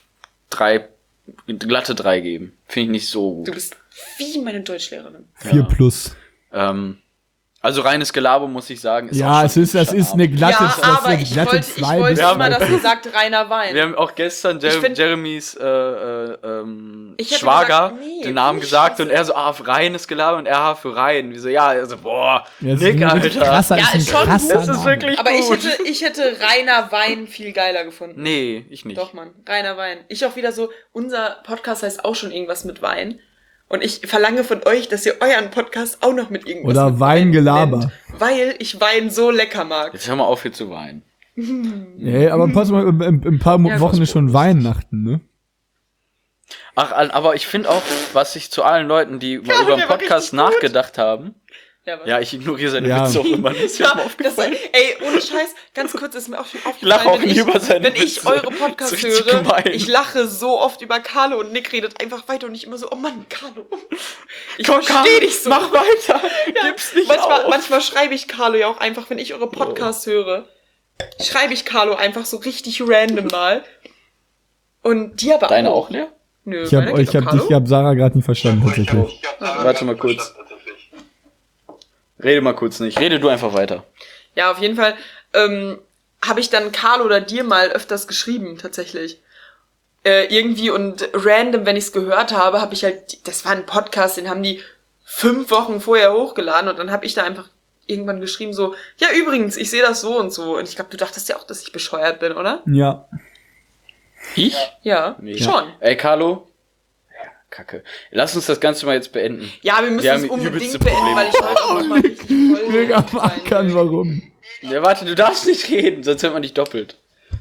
glatte 3 geben. Finde ich nicht so Du gut. bist wie meine Deutschlehrerin. 4 plus. Also reines Gelaber, muss ich sagen. Ist auch Ja, schon das ist eine glatte, Ja, das ist aber eine ich glatte wollte 2 bis immer, dass 3. ihr sagt reiner Wein. Wir haben auch gestern Ich find- Jeremys Ich hätte Schwager gesagt, nee, den Namen nicht gesagt Scheiße. und er so, reines Gelaber und er für rein. Wie so, ja, also, boah, Ja, das Nick, ist ein richtig Alter. krasser, Ja, das ist ist ein schon- krasser Das ist Name. wirklich Aber gut. ich hätte reiner Wein viel geiler gefunden. Nee, ich nicht. Doch, Mann. Reiner Wein. Ich auch wieder so, unser Podcast heißt auch schon irgendwas mit Wein. Und ich verlange von euch, dass ihr euren Podcast auch noch mit irgendwas Oder mit Weingelaber. nennt, weil ich Wein so lecker mag. Jetzt hör mal auf, hier zu weinen. Nee, aber pass mal, in ein paar Ja, Wochen das ist schon Weihnachten, ne? Ach, aber ich finde auch, was ich zu allen Leuten, die mal über den der war Podcast richtig gut. nachgedacht haben, Ja, was? ja, ich ignoriere seine Ja. Witze auch immer. Das ist mir mal Das, aufgefallen. ey, ohne Scheiß, ganz kurz ist mir auch schon aufgefallen, Ich lache auch wenn nie über seine wenn ich Witze. eure Podcasts Das ist richtig höre, gemein. ich lache so oft über Carlo und Nick redet einfach weiter und ich immer so, oh Mann, Carlo. Ich Komm, verstehe dich so. Mach weiter. Ja, Gib's nicht manchmal, auf. manchmal schreibe ich Carlo ja auch einfach, wenn ich eure Podcasts höre, schreibe ich Carlo einfach so richtig random mal. Und die aber Deine auch. auch leer? Nö, Ich hab, meine geht doch, Carlo. ich hab Sarah gerade nicht verstanden, tatsächlich. Warte mal kurz. Rede mal kurz nicht. Rede du einfach weiter. Ja, auf jeden Fall habe ich dann Carlo oder dir mal öfters geschrieben, tatsächlich. Irgendwie und random, wenn ich es gehört habe, habe ich halt, das war ein Podcast, den haben die 5 Wochen vorher hochgeladen und dann habe ich da einfach irgendwann geschrieben so, ja übrigens, ich sehe das so und so. Und ich glaube, du dachtest ja auch, dass ich bescheuert bin, oder? Ja. Ich? Ja, Nee. schon. Ey, Carlo. Ja, Kacke. Lass uns das Ganze mal jetzt beenden. Ja, wir müssen Wir es haben unbedingt übelste beenden, Probleme. weil ich heute auch noch mal richtig voll Mega sein ackern, will. warum? Ja, warte, du darfst nicht reden, sonst hört man dich doppelt.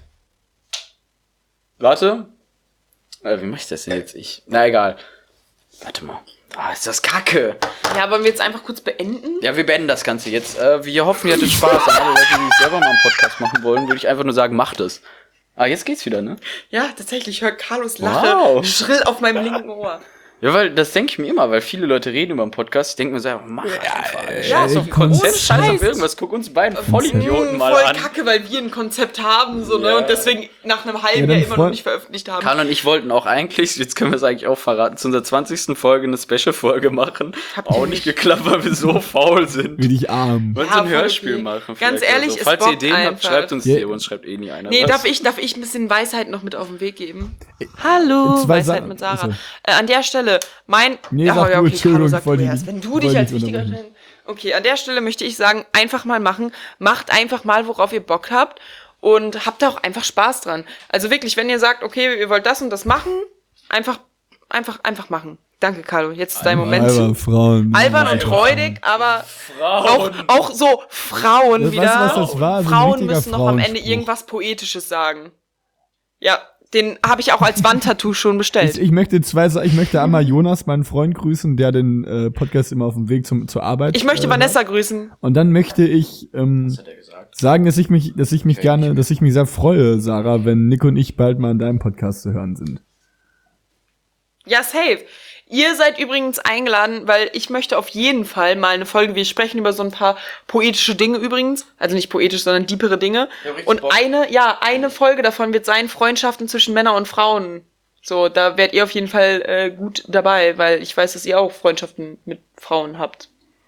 Warte. Wie mach ich das denn jetzt? Na, egal. Warte mal. Ah, ist das Kacke. Ja, wollen wir jetzt einfach kurz beenden? Ja, wir beenden das Ganze jetzt. Wir hoffen, ihr hattet Spaß. An alle Leute, die selber mal einen Podcast machen wollen, würde ich einfach nur sagen, macht es. Ah, jetzt geht's wieder, ne? Ja, tatsächlich, ich höre Carlos Lache Wow. schrill auf meinem linken Ohr. Ja, weil das denke ich mir immer, weil viele Leute reden über einen Podcast. Ich denke mir so, ja, mach einfach. Ja, so ey, ein Konzept, Konzept. scheiß auf irgendwas. Guck uns beiden Vollidioten mal voll an. kacke, weil wir ein Konzept haben, so, ne, Ja. und deswegen nach einem halben Ja, dann Jahr immer noch voll- nicht veröffentlicht haben. Karl und ich wollten auch eigentlich, jetzt können wir es eigentlich auch verraten, zu unserer 20. Folge eine Special-Folge machen. Habt ihr Auch nicht geklappt, weil wir so faul sind. Wie dich arm. Wollen Ja, so ein voll Hörspiel okay. machen. Ganz vielleicht ehrlich, oder so. es Falls ihr bockt Ideen habt, einfach. schreibt uns Ja. die, uns schreibt eh nie einer. Nee, was. darf ich ein bisschen Weisheit noch mit auf den Weg geben? Hallo, Zwei Weisheit Sa- mit Sarah. achso. An der Stelle, Nee, sag du, Carlo, Entschuldigung, sag wollte du ich erst. nicht- Wenn du wollte dich als nicht wichtiger unterbrechen. Okay, an der Stelle möchte ich sagen, einfach mal machen. Macht einfach mal, worauf ihr Bock habt. Und habt da auch einfach Spaß dran. Also wirklich, wenn ihr sagt, okay, ihr wollt das und das machen, einfach machen. Danke, Carlo. Jetzt ist dein Moment. Albern, Frauen. Albern und freudig, aber auch so Frauen Weißt du, wieder. was das war? So ein Frauen richtiger müssen noch am Ende Frauenspruch. irgendwas Poetisches sagen. Ja, den habe ich auch als Wandtattoo schon bestellt. Ich möchte einmal Jonas, meinen Freund, grüßen, der den Podcast immer auf dem Weg zur Arbeit. Ich möchte Vanessa grüßen. Und dann möchte ich sagen, dass ich mich sehr freue, Sarah, wenn Nick und ich bald mal in deinem Podcast zu hören sind. Ja, safe. Ihr seid übrigens eingeladen, weil ich möchte auf jeden Fall mal eine Folge, wir sprechen über so ein paar poetische Dinge übrigens, also nicht poetisch, sondern deepere Dinge. Ja, richtig Und Bock. eine Folge davon wird sein, Freundschaften zwischen Männern und Frauen. So, da werdet ihr auf jeden Fall gut dabei, weil ich weiß, dass ihr auch Freundschaften mit Frauen habt.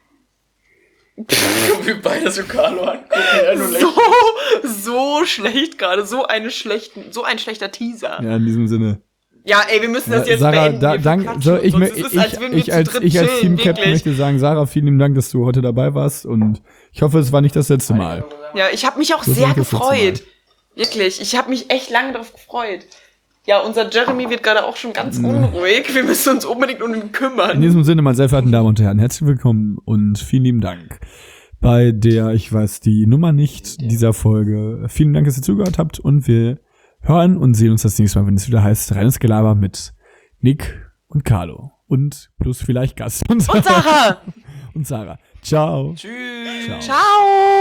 Wir beide so Carlo angucken. Er nur lächelt. So schlecht gerade, so ein schlechter Teaser. Ja, in diesem Sinne. Ja, ey, wir müssen das jetzt Sarah, beenden. Wir danke. verquatschen So, uns, sonst ist es, als würden wir ich zu als dritt Team chillen, Captain wirklich. möchte sagen, Sarah, vielen lieben Dank, dass du heute dabei warst und ich hoffe, es war nicht das letzte Mal. Ja, ich habe mich auch Das sehr ist das letzte gefreut. Wirklich, ich habe mich echt lange darauf gefreut. Ja, unser Jeremy wird gerade auch schon ganz unruhig. Wir müssen uns unbedingt um ihn In kümmern. diesem Sinne, meine sehr verehrten Damen und Herren, herzlich willkommen und vielen lieben Dank bei der, ich weiß die Nummer nicht, dieser Folge. Vielen Dank, dass ihr zugehört habt und wir hören und sehen uns das nächste Mal, wenn es wieder heißt, reines Gelaber mit Nick und Carlo und plus vielleicht Gast. Und Sarah! und Sarah. Ciao. Tschüss. Ciao. Ciao!